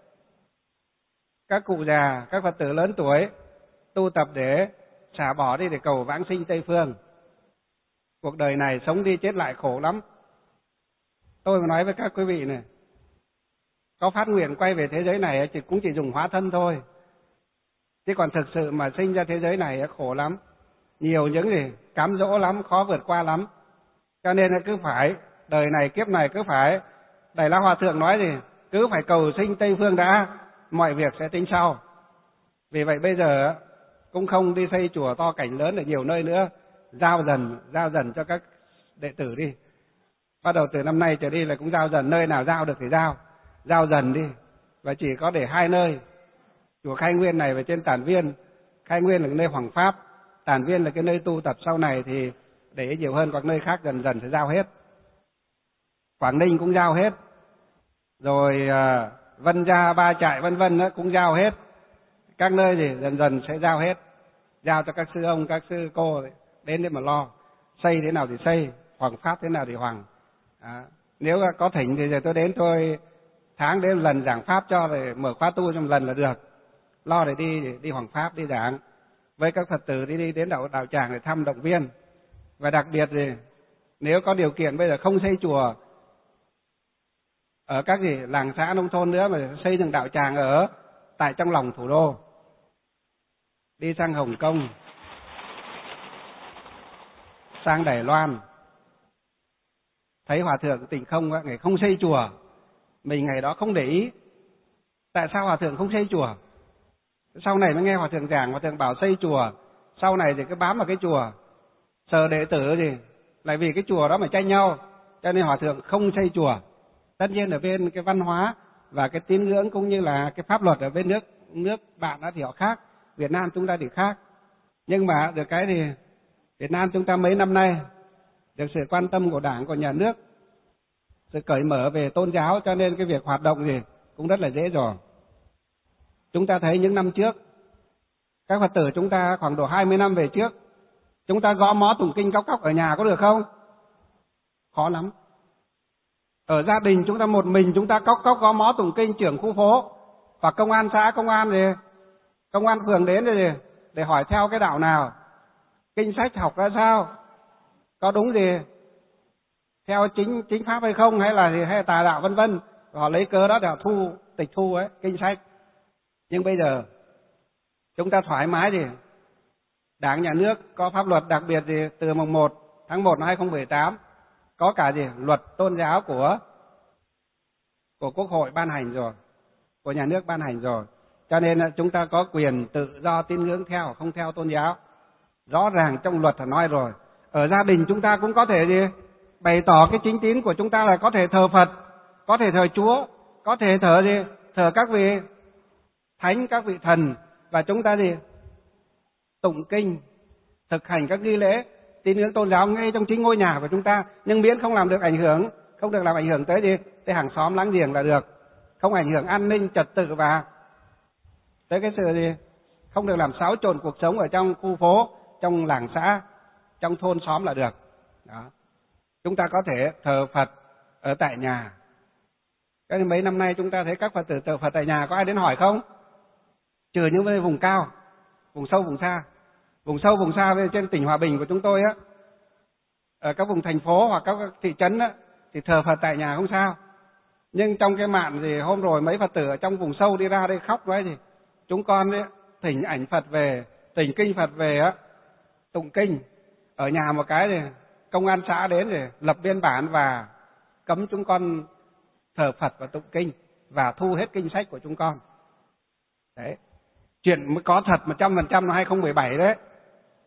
các cụ già, các Phật tử lớn tuổi tu tập để xả bỏ đi để cầu vãng sinh Tây Phương. Cuộc đời này sống đi chết lại khổ lắm. Tôi mà nói với các quý vị này, có phát nguyện quay về thế giới này thì cũng chỉ dùng hóa thân thôi. Chứ còn thực sự mà sinh ra thế giới này khổ lắm. Nhiều những gì cám dỗ lắm, khó vượt qua lắm. Cho nên là cứ phải, đời này kiếp này cứ phải, Đại La Hòa Thượng nói gì, cứ phải cầu sinh Tây Phương đã, mọi việc sẽ tính sau. Vì vậy bây giờ cũng không đi xây chùa to cảnh lớn ở nhiều nơi nữa, giao dần, giao dần cho các đệ tử đi. Bắt đầu từ năm nay trở đi là cũng giao dần, nơi nào giao được thì giao, giao dần đi. Và chỉ có để hai nơi, chùa Khai Nguyên này và trên Tản Viên. Khai Nguyên là cái nơi hoằng pháp, Tản Viên là cái nơi tu tập sau này thì để nhiều hơn, các nơi khác dần dần sẽ giao hết. Quảng Ninh cũng giao hết, rồi Vân Gia, Ba Trại vân vân cũng giao hết. Các nơi thì dần dần sẽ giao hết, giao cho các sư ông, các sư cô đến để mà lo, xây thế nào thì xây, hoằng pháp thế nào thì hoằng. À, nếu có thỉnh thì giờ tôi đến, tôi tháng đến lần giảng pháp cho, để mở khóa tu trong lần là được, lo để đi để đi hoằng pháp, đi giảng với các Phật tử, đi đi đến đạo đạo tràng để thăm động viên. Và đặc biệt thì nếu có điều kiện bây giờ không xây chùa ở các gì làng xã nông thôn nữa, mà xây dựng đạo tràng ở tại trong lòng thủ đô, đi sang Hồng Kông, sang Đài Loan. Thấy Hòa Thượng Tịnh Không ngày không xây chùa, mình ngày đó không để ý tại sao Hòa Thượng không xây chùa. Sau này mới nghe Hòa Thượng giảng, Hòa Thượng bảo xây chùa, sau này thì cứ bám vào cái chùa, sợ đệ tử gì lại vì cái chùa đó mà tranh nhau, cho nên Hòa Thượng không xây chùa. Tất nhiên ở bên cái văn hóa và cái tín ngưỡng cũng như là cái pháp luật ở bên nước nước bạn đó thì họ khác, Việt Nam chúng ta thì khác. Nhưng mà được cái thì Việt Nam chúng ta mấy năm nay được sự quan tâm của Đảng, của nhà nước, sự cởi mở về tôn giáo, cho nên cái việc hoạt động gì cũng rất là dễ dàng. Chúng ta thấy những năm trước, các Phật tử chúng ta khoảng độ hai mươi năm về trước, chúng ta gõ mõ tụng kinh cóc cóc ở nhà có được không? Khó lắm. Ở gia đình chúng ta một mình chúng ta cóc cóc gõ mõ tụng kinh, trưởng khu phố hoặc công an xã, công an gì, công an phường đến rồi gì để hỏi theo cái đạo nào, kinh sách học ra sao, có đúng gì, theo chính chính pháp hay không, hay là gì, hay là tà đạo vân vân. Họ lấy cớ đó để họ thu tịch thu ấy kinh sách. Nhưng bây giờ chúng ta thoải mái gì, Đảng nhà nước có pháp luật đặc biệt gì, từ mùng một tháng một năm hai không một tám có cả gì luật tôn giáo của của Quốc hội ban hành rồi, của nhà nước ban hành rồi, cho nên chúng ta có quyền tự do tín ngưỡng theo không theo tôn giáo. Rõ ràng trong luật là nói rồi. Ở gia đình chúng ta cũng có thể gì bày tỏ cái chính tín của chúng ta, là có thể thờ Phật, có thể thờ Chúa, có thể thờ gì thờ các vị thánh, các vị thần, và chúng ta gì tụng kinh, thực hành các nghi lễ tín ngưỡng tôn giáo ngay trong chính ngôi nhà của chúng ta, nhưng miễn không làm được ảnh hưởng, không được làm ảnh hưởng tới gì tới hàng xóm láng giềng là được, không ảnh hưởng an ninh trật tự và tới cái sự gì không được làm xáo trộn cuộc sống ở trong khu phố, trong làng xã, trong thôn xóm là được. Đó. Chúng ta có thể thờ Phật ở tại nhà. Cái mấy năm nay chúng ta thấy các Phật tử thờ Phật tại nhà, có ai đến hỏi không? Trừ những vùng cao, vùng sâu vùng xa. Vùng sâu vùng xa trên tỉnh Hòa Bình của chúng tôi á, ở các vùng thành phố hoặc các thị trấn á, thì thờ Phật tại nhà không sao. Nhưng trong cái mạn thì hôm rồi mấy Phật tử ở trong vùng sâu đi ra đây khóc đấy, thì chúng con ấy, thỉnh ảnh Phật về, thỉnh kinh Phật về á, tụng kinh ở nhà một cái thì công an xã đến để lập biên bản và cấm chúng con thờ Phật và tụng kinh và thu hết kinh sách của chúng con. Đấy, chuyện mới có thật một trăm phần trăm năm hai không một bảy đấy.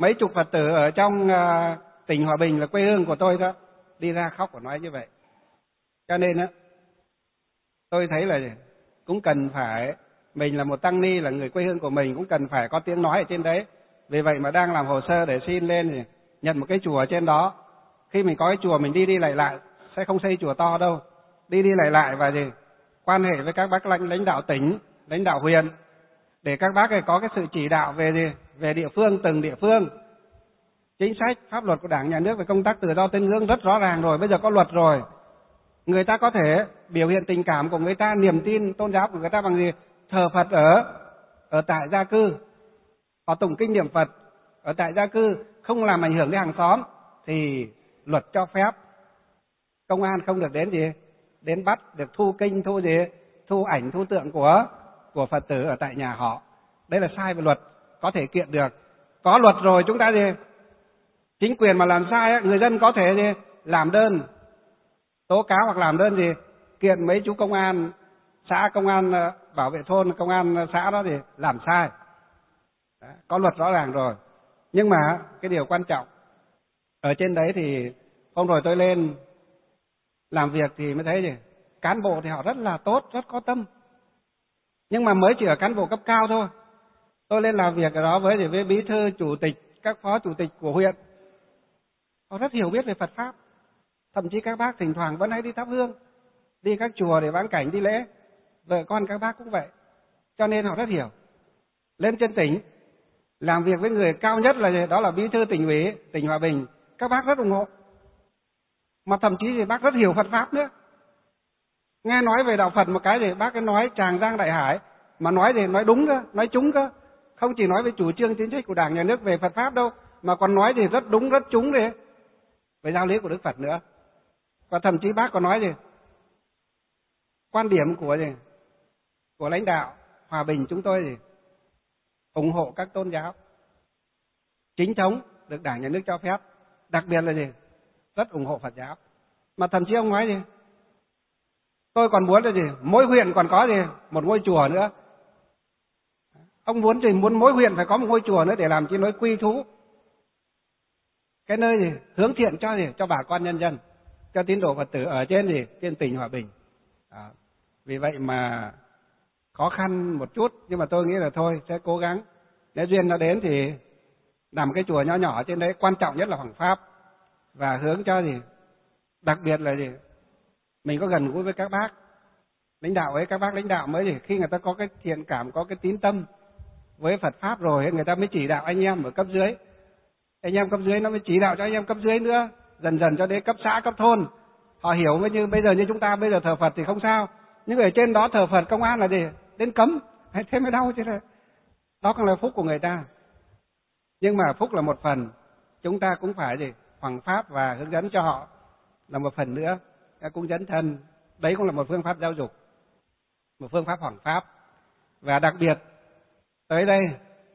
mấy chục Phật tử ở trong uh, tỉnh Hòa Bình là quê hương của tôi đó, đi ra khóc và nói như vậy. Cho nên á, tôi thấy là cũng cần phải, mình là một tăng ni, là người quê hương của mình, cũng cần phải có tiếng nói ở trên đấy. Vì vậy mà đang làm hồ sơ để xin lên thì nhận một cái chùa ở trên đó. Khi mình có cái chùa mình đi đi lại lại, sẽ không xây chùa to đâu, đi đi lại lại và gì quan hệ với các bác lãnh lãnh đạo tỉnh, lãnh đạo huyện, để các bác ấy có cái sự chỉ đạo về gì về địa phương, từng địa phương. Chính sách pháp luật của Đảng, Nhà nước về công tác tự do tín ngưỡng rất rõ ràng rồi, bây giờ có luật rồi. Người ta có thể biểu hiện tình cảm của người ta, niềm tin tôn giáo của người ta bằng gì? Thờ Phật ở ở tại gia cư, họ tụng kinh niệm Phật ở tại gia cư, không làm ảnh hưởng đến hàng xóm thì luật cho phép. Công an không được đến gì đến bắt, được thu kinh, thu gì thu ảnh, thu tượng của của Phật tử ở tại nhà họ. Đấy là sai về luật, có thể kiện được. Có luật rồi chúng ta gì chính quyền mà làm sai, người dân có thể gì làm đơn tố cáo hoặc làm đơn gì kiện mấy chú công an xã, công an bảo vệ thôn, công an xã đó thì làm sai. Đó, có luật rõ ràng rồi. Nhưng mà cái điều quan trọng ở trên đấy thì hôm rồi tôi lên làm việc thì mới thấy gì cán bộ thì họ rất là tốt, rất có tâm. Nhưng mà mới chỉ ở cán bộ cấp cao thôi. Tôi lên làm việc ở đó với với bí thư, chủ tịch, các phó chủ tịch của huyện, họ rất hiểu biết về Phật pháp. Thậm chí các bác thỉnh thoảng vẫn hay đi thắp hương, đi các chùa để vãn cảnh, đi lễ. Vợ con các bác cũng vậy. Cho nên họ rất hiểu. Lên trên tỉnh làm việc với người cao nhất là gì? Đó là bí thư tỉnh ủy tỉnh Hòa Bình, các bác rất ủng hộ. Mà thậm chí thì bác rất hiểu Phật pháp nữa. Nghe nói về đạo Phật một cái thì bác ấy nói tràng giang đại hải, mà nói thì nói đúng cơ, nói trúng cơ. Không chỉ nói về chủ trương chính sách của Đảng, Nhà nước về Phật pháp đâu, mà còn nói thì rất đúng, rất trúng đấy, về giáo lý của Đức Phật nữa. Và thậm chí bác còn nói gì quan điểm của gì của lãnh đạo Hòa Bình chúng tôi gì ủng hộ các tôn giáo chính thống được Đảng, Nhà nước cho phép, đặc biệt là gì rất ủng hộ Phật giáo. Mà thậm chí ông nói gì tôi còn muốn là gì mỗi huyện còn có gì một ngôi chùa nữa. Ông muốn gì muốn mỗi huyện phải có một ngôi chùa nữa để làm chi nói quy thú cái nơi gì hướng thiện cho gì cho bà con nhân dân, cho tín đồ Phật tử ở trên gì trên tỉnh Hòa Bình. À, vì vậy mà khó khăn một chút, nhưng mà tôi nghĩ là thôi sẽ cố gắng. Nếu duyên nó đến thì làm cái chùa nhỏ nhỏ trên đấy, quan trọng nhất là hoằng pháp, và hướng cho gì đặc biệt là gì mình có gần gũi với các bác lãnh đạo ấy, các bác lãnh đạo mới gì khi người ta có cái thiện cảm, có cái tín tâm với Phật pháp rồi, người ta mới chỉ đạo anh em ở cấp dưới, anh em cấp dưới nó mới chỉ đạo cho anh em cấp dưới nữa, dần dần cho đến cấp xã, cấp thôn. Họ hiểu với như bây giờ như chúng ta bây giờ thờ Phật thì không sao, nhưng ở trên đó thờ Phật công an là gì đến cấm, thế mới đau chứ. Đó còn là phúc của người ta. Nhưng mà phúc là một phần, chúng ta cũng phải gì hoằng pháp và hướng dẫn cho họ là một phần nữa, cũng dấn thân. Đấy cũng là một phương pháp giáo dục, một phương pháp hoằng pháp. Và đặc biệt tới đây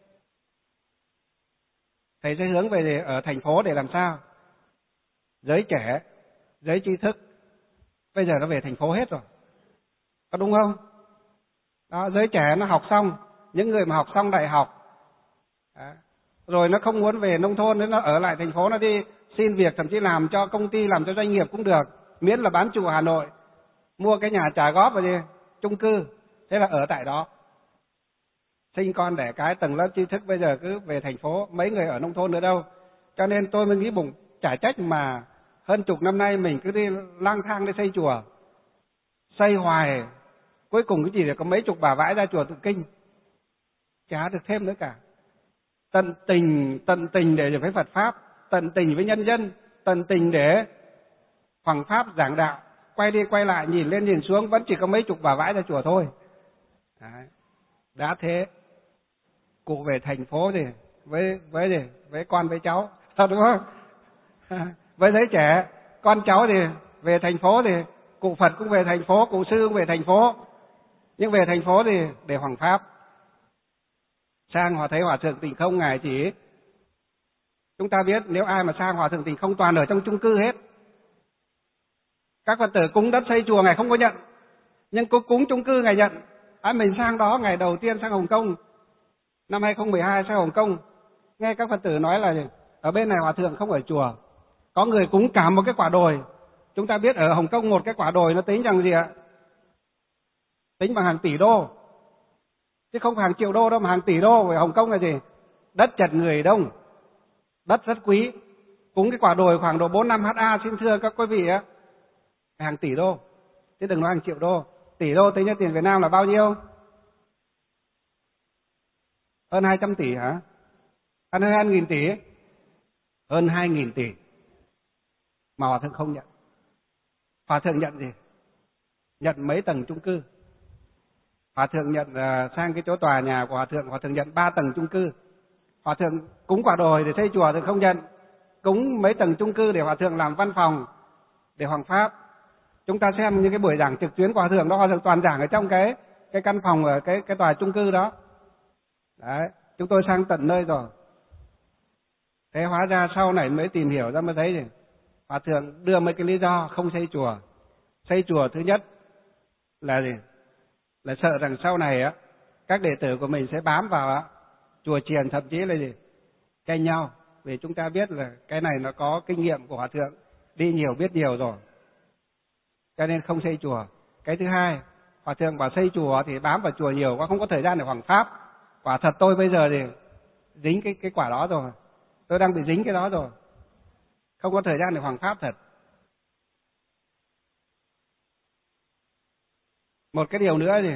thầy sẽ hướng về ở thành phố để làm sao giới trẻ, giới trí thức bây giờ nó về thành phố hết rồi, có đúng không? Đó, giới trẻ nó học xong, những người mà học xong đại học đó, rồi nó không muốn về nông thôn nữa, nó ở lại thành phố, nó đi xin việc, thậm chí làm cho công ty, làm cho doanh nghiệp cũng được, miễn là bán trụ Hà Nội, mua cái nhà trả góp vào đi chung cư, thế là ở tại đó. Sinh con đẻ cái, tầng lớp tri thức bây giờ cứ về thành phố, mấy người ở nông thôn nữa đâu. Cho nên tôi mới nghĩ bụng chả trách mà hơn chục năm nay mình cứ đi lang thang đi xây chùa, xây hoài, cuối cùng cái gì để có mấy chục bà vãi ra chùa tụng kinh, chả được thêm nữa cả. Tận tình, tận tình để với Phật pháp, tận tình với nhân dân, tận tình để hoằng pháp giảng đạo, quay đi quay lại nhìn lên nhìn xuống vẫn chỉ có mấy chục bà vãi ra chùa thôi. Đấy. Đã thế cụ về thành phố thì với với gì với con với cháu, đúng không? Với giới trẻ con cháu thì về thành phố thì cụ Phật cũng về thành phố, cụ sư cũng về thành phố, nhưng về thành phố thì để hoằng pháp. Sang họ thấy Hòa Thượng Tịnh Không ngài chỉ, chúng ta biết nếu ai mà sang Hòa Thượng Tịnh Không toàn ở trong chung cư hết. Các Phật tử cúng đất xây chùa ngài không có nhận, nhưng có cúng chung cư ngài nhận. À, mình sang đó ngày đầu tiên sang Hồng Kông năm hai không một hai sang Hồng Kông, Nghe các Phật tử nói là ở bên này hòa thượng không ở chùa, có người cúng cả một cái quả đồi. Chúng ta biết ở Hồng Kông một cái quả đồi nó tính bằng gì ạ? Tính bằng hàng tỷ đô. Chứ không phải hàng triệu đô đâu mà hàng tỷ đô. Ở Hồng Kông là gì? Đất chật người đông, đất rất quý. Cúng cái quả đồi khoảng độ bốn năm ha, xin thưa các quý vị á, hàng tỷ đô, chứ đừng nói hàng triệu đô. Tỷ đô tính ra tiền Việt Nam là bao nhiêu? Hơn hai trăm tỷ hả? Hơn hai nghìn tỷ? Hơn hai nghìn tỷ. Mà hòa thượng không nhận. Hòa thượng nhận gì? Nhận mấy tầng chung cư. Hòa thượng nhận uh, sang cái chỗ tòa nhà của hòa thượng, hòa thượng nhận ba tầng chung cư. Hòa thượng cúng quả đồi để xây chùa thì không nhận. Cúng mấy tầng chung cư để hòa thượng làm văn phòng để hoàng pháp. Chúng ta xem những cái buổi giảng trực tuyến của hòa thượng đó, hòa thượng toàn giảng ở trong cái cái căn phòng ở cái cái tòa chung cư đó. Đấy, chúng tôi sang tận nơi rồi. Thế hóa ra sau này mới tìm hiểu ra mới thấy gì? Hòa thượng đưa mấy cái lý do không xây chùa. Xây chùa thứ nhất là gì? Là sợ rằng sau này á các đệ tử của mình sẽ bám vào á chùa chiền, thậm chí là gì? Canh nhau. Vì chúng ta biết là cái này nó có kinh nghiệm của hòa thượng, đi nhiều biết nhiều rồi. Cho nên không xây chùa. Cái thứ hai, hòa thượng bảo xây chùa thì bám vào chùa nhiều quá, không có thời gian để hoằng pháp. Quả thật tôi bây giờ thì dính cái cái quả đó rồi. Tôi đang bị dính cái đó rồi. Không có thời gian để hoằng pháp thật. Một cái điều nữa gì?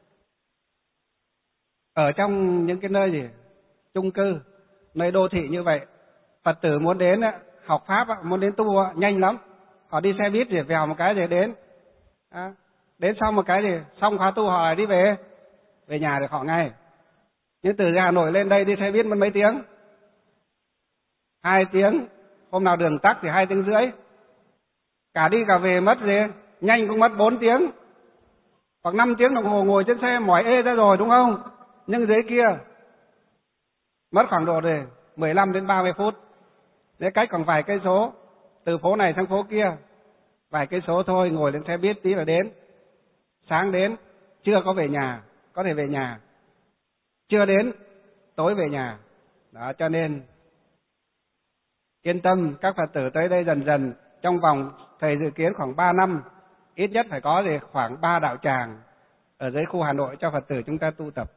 Ở trong những cái nơi gì? Chung cư, nơi đô thị như vậy, Phật tử muốn đến học pháp, muốn đến tu nhanh lắm. Họ đi xe buýt để vèo một cái để đến. À, đến xong một cái thì xong khóa tu họ lại đi về. Về nhà được họ ngay. Nhưng từ Hà Nội lên đây đi xe buýt mất mấy tiếng? Hai tiếng. Hôm nào đường tắc thì hai tiếng rưỡi. Cả đi cả về mất gì? Nhanh cũng mất bốn tiếng. Hoặc năm tiếng đồng hồ ngồi trên xe mỏi ê ra rồi đúng không? Nhưng dưới kia mất khoảng độ rồi mười lăm đến ba mươi phút. Nếu cách còn vài cây số, từ phố này sang phố kia, vài cây số thôi, ngồi lên xe buýt tí là đến. Sáng đến, trưa có về nhà, có thể về nhà. Trưa đến, tối về nhà. Đó, cho nên yên tâm, các Phật tử tới đây dần dần, trong vòng thầy dự kiến khoảng ba năm, ít nhất phải có thì khoảng ba đạo tràng ở dưới khu Hà Nội cho Phật tử chúng ta tu tập.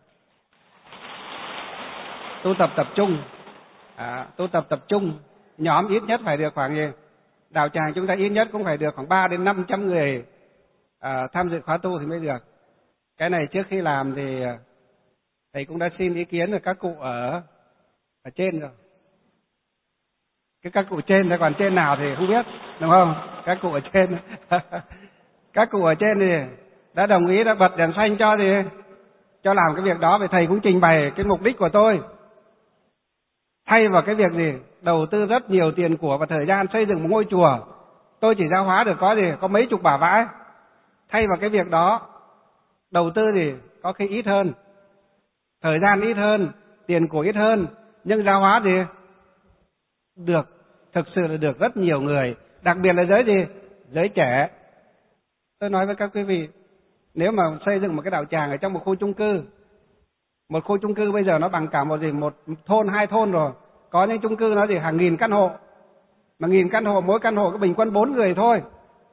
Tu tập tập trung, à, tu tập tập trung, nhóm ít nhất phải được khoảng gì? Đạo tràng chúng ta ít nhất cũng phải được khoảng ba đến năm trăm người à, tham dự khóa tu thì mới được. Cái này trước khi làm thì thầy cũng đã xin ý kiến của các cụ ở ở trên rồi. Cái các cụ trên, còn trên nào thì không biết, đúng không? Các cụ ở trên, các cụ ở trên thì đã đồng ý, đã bật đèn xanh cho thì cho làm cái việc đó. Vì thầy cũng trình bày cái mục đích của tôi. Thay vào cái việc gì? Đầu tư rất nhiều tiền của và thời gian xây dựng một ngôi chùa. Tôi chỉ giáo hóa được có gì? Có mấy chục bả vãi. Thay vào cái việc đó, đầu tư thì có khi ít hơn, thời gian ít hơn, tiền của ít hơn, nhưng giáo hóa gì? Được, thực sự là được rất nhiều người, đặc biệt là giới gì? Giới trẻ. Tôi nói với các quý vị, nếu mà xây dựng một cái đạo tràng ở trong một khu chung cư, một khu chung cư bây giờ nó bằng cả một gì, một thôn, hai thôn rồi. Có những chung cư nó chỉ hàng nghìn căn hộ, mà nghìn căn hộ, mỗi căn hộ có bình quân bốn người thôi,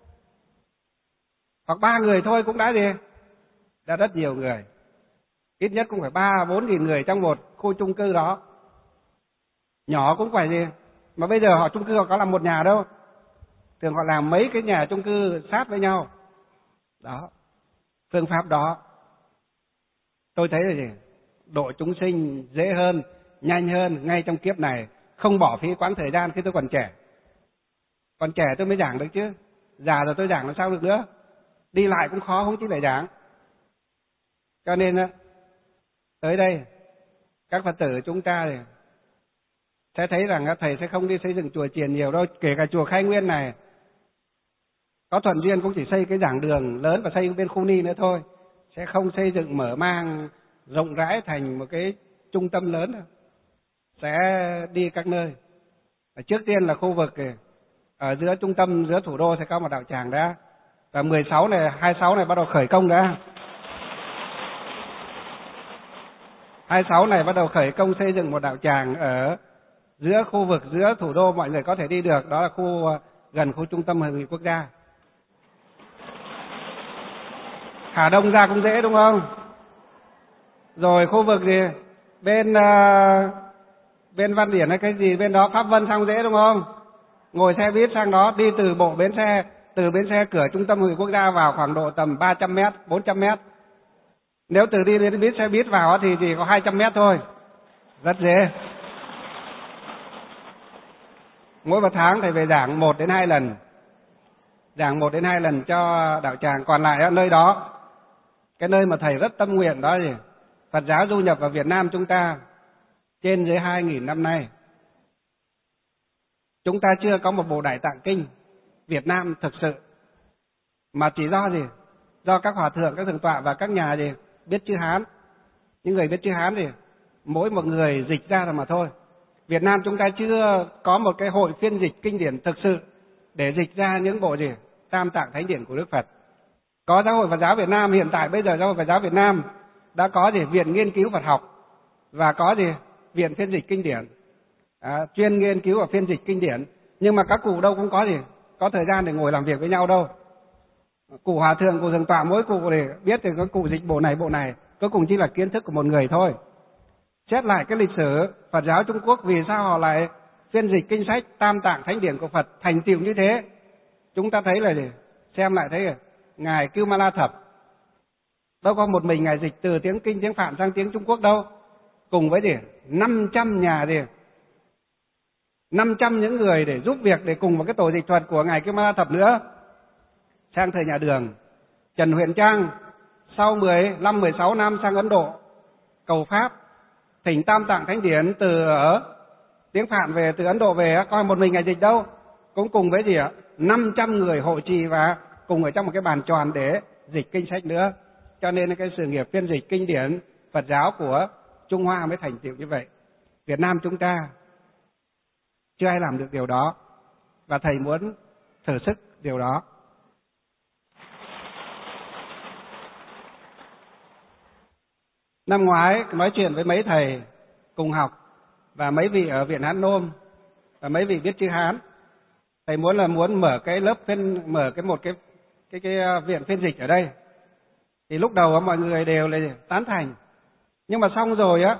hoặc ba người thôi cũng đã gì? Đã rất nhiều người. Ít nhất cũng phải ba, bốn nghìn người trong một khu chung cư đó. Nhỏ cũng phải gì? Mà bây giờ họ chung cư họ có làm một nhà đâu. Thường họ làm mấy cái nhà chung cư sát với nhau. Đó. Phương pháp đó tôi thấy là gì? Độ chúng sinh dễ hơn, nhanh hơn ngay trong kiếp này, không bỏ phí quãng thời gian khi tôi còn trẻ. Còn trẻ tôi mới giảng được chứ, già rồi tôi giảng làm sao được nữa. Đi lại cũng khó, không chỉ lại giảng. Cho nên tới đây các Phật tử chúng ta thì sẽ thấy rằng thầy sẽ không đi xây dựng chùa chiền nhiều đâu. Kể cả chùa Khai Nguyên này, có thuận duyên cũng chỉ xây cái giảng đường lớn và xây bên khu ni nữa thôi, sẽ không xây dựng mở mang rộng rãi thành một cái trung tâm lớn đâu. Sẽ đi các nơi. Trước tiên là khu vực ở giữa trung tâm, giữa thủ đô sẽ có một đạo tràng đã. Và mười sáu này, hai mươi sáu này bắt đầu khởi công đã. hai mươi sáu này bắt đầu khởi công xây dựng một đạo tràng ở giữa khu vực, giữa thủ đô, mọi người có thể đi được, đó là khu gần khu trung tâm hội nghị quốc gia. Hà Đông ra cũng dễ đúng không? Rồi khu vực gì bên uh, bên Văn Điển hay cái gì bên đó, Pháp Vân sang dễ đúng không? Ngồi xe buýt sang đó, đi từ bộ bến xe, từ bến xe cửa trung tâm hội nghị quốc gia vào khoảng độ tầm ba trăm mét, bốn trăm mét. Nếu từ đi đến buýt xe buýt vào thì chỉ có hai trăm mét thôi, rất dễ. Mỗi một tháng thầy về giảng một đến hai lần, giảng một đến hai lần cho đạo tràng. Còn lại ở nơi đó, cái nơi mà thầy rất tâm nguyện đó gì, Phật giáo du nhập vào Việt Nam chúng ta trên dưới hai nghìn năm nay. Chúng ta chưa có một bộ Đại Tạng Kinh Việt Nam thực sự, mà chỉ do gì? Do các hòa thượng, các thượng tọa và các nhà gì biết chữ Hán. Những người biết chữ Hán thì mỗi một người dịch ra rồi mà thôi. Việt Nam chúng ta chưa có một cái hội phiên dịch kinh điển thực sự để dịch ra những bộ gì Tam Tạng Thánh Điển của Đức Phật. Có Giáo hội Phật giáo Việt Nam, hiện tại bây giờ Giáo hội Phật giáo Việt Nam đã có gì viện nghiên cứu Phật học và có gì viện phiên dịch kinh điển, à, chuyên nghiên cứu và phiên dịch kinh điển. Nhưng mà các cụ đâu cũng có gì có thời gian để ngồi làm việc với nhau đâu. Cụ hòa thượng, cụ thượng tọa mỗi cụ để biết thì có cụ dịch bộ này bộ này, cuối cùng chỉ là kiến thức của một người thôi. Xét lại cái lịch sử Phật giáo Trung Quốc, vì sao họ lại phiên dịch kinh sách Tam Tạng Thánh Điển của Phật thành tựu như thế? Chúng ta thấy là gì? Xem lại thấy ngài Cưu Ma La Thập đâu có một mình ngài dịch từ tiếng Kinh, tiếng Phạn sang tiếng Trung Quốc đâu, cùng với gì năm trăm nhà gì năm trăm những người để giúp việc, để cùng vào cái tổ dịch thuật của ngài Cưu Ma La Thập nữa. Sang thời nhà Đường, Trần Huyền Trang sau mười lăm mười sáu năm sang Ấn Độ cầu pháp, thỉnh Tam Tạng Thánh Điển từ ở tiếng Phạn về, từ Ấn Độ về, coi một mình ngài dịch đâu, cũng cùng với gì ạ năm trăm người hộ trì và cùng ở trong một cái bàn tròn để dịch kinh sách nữa. Cho nên cái sự nghiệp phiên dịch kinh điển Phật giáo của Trung Hoa mới thành tựu như vậy. Việt Nam chúng ta chưa ai làm được điều đó, và thầy muốn thử sức điều đó. Năm ngoái nói chuyện với mấy thầy cùng học và mấy vị ở Viện Hán Nôm và mấy vị biết chữ Hán, thầy muốn là muốn mở cái lớp phiên, mở cái một cái cái cái viện phiên dịch ở đây. Thì lúc đầu mọi người đều là tán thành, nhưng mà xong rồi á,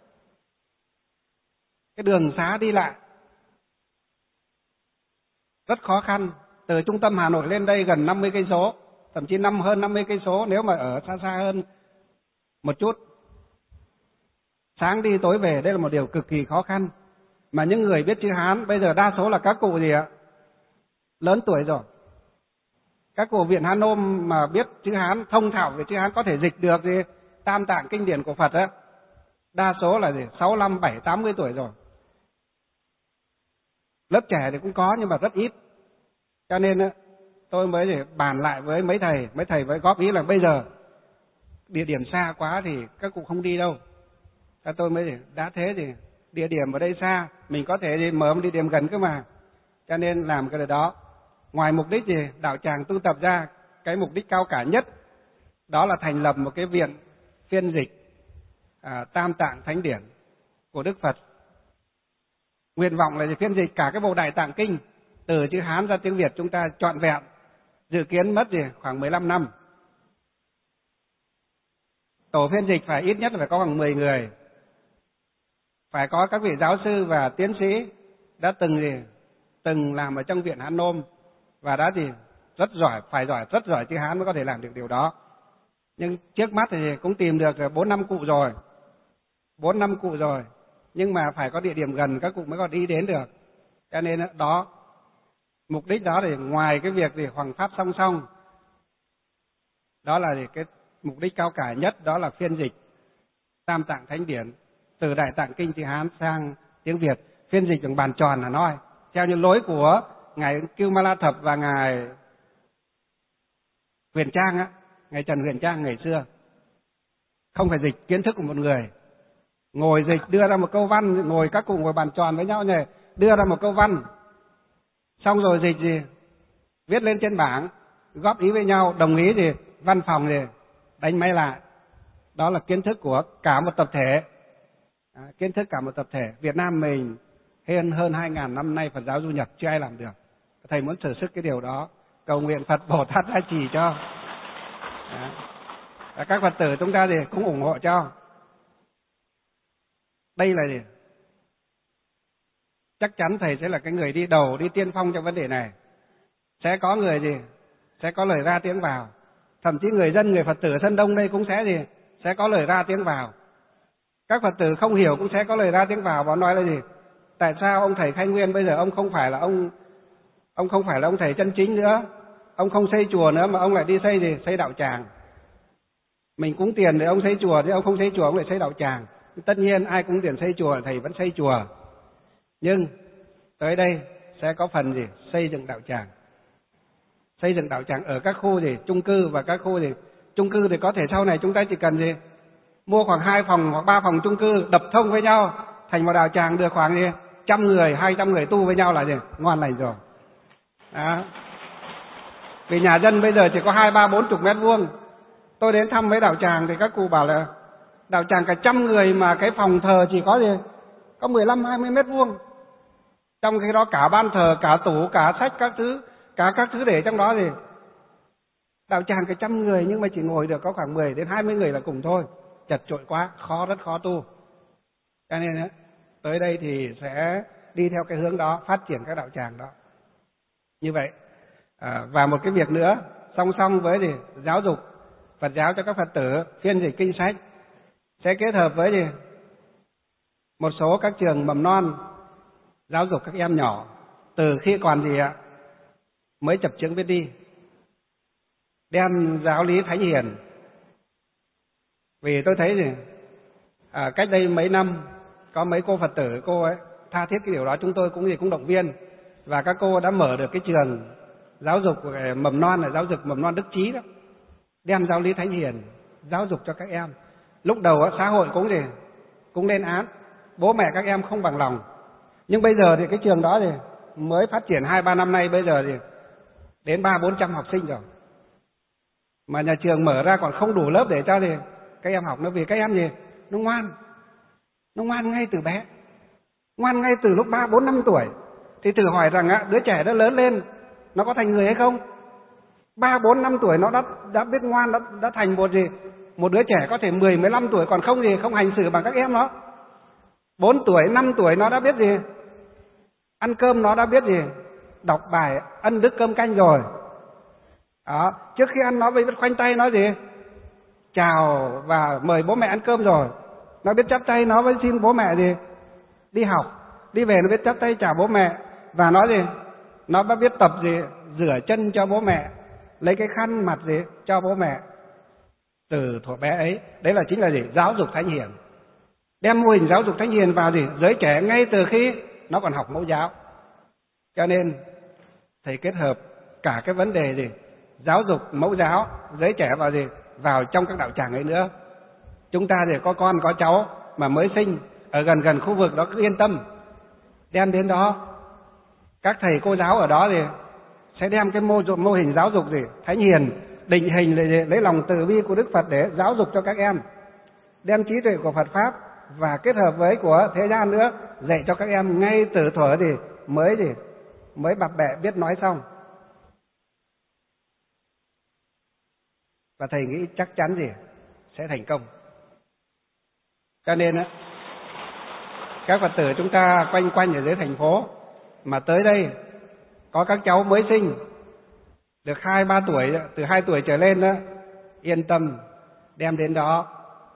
cái đường xá đi lại rất khó khăn. Từ trung tâm Hà Nội lên đây gần năm mươi cây số, thậm chí năm hơn năm mươi cây số nếu mà ở xa xa hơn một chút. Sáng đi tối về, đây là một điều cực kỳ khó khăn. Mà những người biết chữ Hán bây giờ đa số là các cụ gì ạ? Lớn tuổi rồi. Các cụ Viện Hán Nôm mà biết chữ Hán, thông thạo về chữ Hán, có thể dịch được gì Tam Tạng Kinh Điển của Phật á, đa số là gì sáu mươi lăm, bảy, tám mươi tuổi rồi. Lớp trẻ thì cũng có nhưng mà rất ít. Cho nên tôi mới để bàn lại với mấy thầy, mấy thầy mới góp ý là bây giờ địa điểm xa quá thì các cụ không đi đâu. Thế tôi mới để đã thế thì địa điểm ở đây xa, mình có thể đi mở một địa điểm gần cơ mà. Cho nên làm cái đó. Ngoài mục đích gì đạo tràng tu tập ra, cái mục đích cao cả nhất đó là thành lập một cái viện phiên dịch à, Tam Tạng Thánh Điển của Đức Phật. Nguyện vọng là phiên dịch cả cái bộ Đại Tạng Kinh từ chữ Hán ra tiếng Việt chúng ta trọn vẹn. Dự kiến mất gì khoảng mười lăm năm. Tổ phiên dịch phải ít nhất là phải có khoảng mười người. Phải có các vị giáo sư và tiến sĩ đã từng gì từng làm ở trong Viện Hán Nôm và đã gì rất giỏi, phải giỏi rất giỏi chữ Hán mới có thể làm được điều đó. Nhưng trước mắt thì cũng tìm được bốn năm cụ rồi, bốn năm cụ rồi, nhưng mà phải có địa điểm gần các cụ mới có đi đến được. Cho nên đó, mục đích đó thì ngoài cái việc thì hoằng pháp song song, đó là cái mục đích cao cả nhất, đó là phiên dịch Tam Tạng Thánh Điển từ Đại Tạng Kinh chữ Hán sang tiếng Việt, phiên dịch bằng bàn tròn là nói theo như lối của ngài Cưu Ma La Thập và ngài Huyền Trang á, ngài Trần Huyền Trang ngày xưa. Không phải dịch kiến thức của một người, ngồi dịch đưa ra một câu văn, ngồi các cụ ngồi bàn tròn với nhau nhỉ, đưa ra một câu văn, xong rồi dịch gì viết lên trên bảng, góp ý với nhau, đồng ý gì văn phòng gì đánh máy lại. Đó là kiến thức của cả một tập thể À, kiến thức cả một tập thể. Việt Nam mình hơn hơn hai ngàn năm nay Phật giáo du nhập chưa ai làm được. Thầy muốn thử sức cái điều đó, cầu nguyện Phật Bồ Tát gia trì cho. À, và các Phật tử chúng ta thì cũng ủng hộ cho. Đây là gì? Chắc chắn thầy sẽ là cái người đi đầu, đi tiên phong trong vấn đề này. Sẽ có người gì? Sẽ có lời ra tiếng vào. Thậm chí người dân, người Phật tử sân đông đây cũng sẽ gì? Sẽ có lời ra tiếng vào. Các Phật tử không hiểu cũng sẽ có lời ra tiếng vào và nói là gì? Tại sao ông thầy Khai Nguyên bây giờ ông không phải là ông ông không phải là ông thầy chân chính nữa, ông không xây chùa nữa mà ông lại đi xây gì? Xây đạo tràng. Mình cúng tiền để ông xây chùa, chứ ông không xây chùa ông lại xây đạo tràng. Tất nhiên ai cúng tiền xây chùa thầy vẫn xây chùa. Nhưng tới đây sẽ có phần gì? Xây dựng đạo tràng. Xây dựng đạo tràng ở các khu gì? Chung cư và các khu gì? Chung cư thì có thể sau này chúng ta chỉ cần gì? Mua khoảng hai phòng hoặc ba phòng chung cư đập thông với nhau thành một đạo tràng được khoảng gì? Trăm người, hai trăm người tu với nhau là gì? Ngon lành rồi. Đó. Vì nhà dân bây giờ chỉ có hai ba bốn chục mét vuông. Tôi đến thăm mấy đạo tràng thì các cụ bảo là đạo tràng cả trăm người mà cái phòng thờ chỉ có gì? Có mười lăm hai mươi mét vuông. Trong khi đó cả ban thờ, cả tủ, cả sách các thứ, cả các thứ để trong đó thì đạo tràng cả trăm người nhưng mà chỉ ngồi được có khoảng mười đến hai mươi người là cùng thôi. Chật chội quá, khó rất khó tu. Cho nên tới đây thì sẽ đi theo cái hướng đó, phát triển các đạo tràng đó. Như vậy, à, và một cái việc nữa, song song với gì? Giáo dục Phật giáo cho các Phật tử, phiên dịch kinh sách, sẽ kết hợp với gì? Một số các trường mầm non giáo dục các em nhỏ từ khi còn gì ạ? Mới chập chững biết đi. Đem giáo lý thánh hiền. Vì tôi thấy gì? À, cách đây mấy năm có mấy cô Phật tử, cô ấy tha thiết cái điều đó, chúng tôi cũng gì cũng động viên. Và các cô đã mở được cái trường giáo dục mầm non là giáo dục mầm non Đức Trí đó. Đem giáo lý thánh hiền giáo dục cho các em. Lúc đầu xã hội cũng gì? Cũng lên án. Bố mẹ các em không bằng lòng. Nhưng bây giờ thì cái trường đó thì mới phát triển hai ba năm nay, bây giờ thì đến ba bốn trăm học sinh rồi. Mà nhà trường mở ra còn không đủ lớp để cho thì các em học nữa, vì các em gì? Nó ngoan. Nó ngoan ngay từ bé. Ngoan ngay từ lúc ba bốn năm tuổi. Thì thử hỏi rằng á, đứa trẻ đó lớn lên nó có thành người hay không? ba bốn năm tuổi nó đã đã biết ngoan, đã đã thành một gì? Một đứa trẻ có thể mười mười lăm tuổi còn không gì, không hành xử bằng các em nó. bốn tuổi, năm tuổi nó đã biết gì? Ăn cơm nó đã biết gì? Đọc bài ân đức cơm canh rồi. Đó, trước khi ăn nó biết khoanh tay nó gì? Chào và mời bố mẹ ăn cơm rồi. Nó biết chắp tay nó với xin bố mẹ gì? Đi học, đi về nó biết chắp tay chào bố mẹ. Và nó gì? Nó đã biết tập gì? Rửa chân cho bố mẹ, lấy cái khăn mặt gì? Cho bố mẹ. Từ thuở bé ấy, đấy là chính là gì? Giáo dục thánh hiền. Đem mô hình giáo dục thánh hiền vào gì? Giới trẻ ngay từ khi nó còn học mẫu giáo. Cho nên thầy kết hợp cả cái vấn đề gì? Giáo dục mẫu giáo, giới trẻ vào gì? Vào trong các đạo tràng ấy nữa. Chúng ta thì có con có cháu mà mới sinh ở gần gần khu vực đó cứ yên tâm. Đem đến đó, các thầy cô giáo ở đó thì sẽ đem cái mô, mô hình giáo dục gì? Thánh hiền, định hình lấy, lấy lòng từ bi của Đức Phật để giáo dục cho các em. Đem trí tuệ của Phật Pháp và kết hợp với của thế gian nữa, dạy cho các em ngay từ thuở thì mới gì? Mới bập bẹ biết nói xong. Và thầy nghĩ chắc chắn gì? Sẽ thành công. Cho nên á, các Phật tử chúng ta quanh quanh ở dưới thành phố mà tới đây có các cháu mới sinh được hai ba tuổi, từ hai tuổi trở lên đó, yên tâm đem đến đó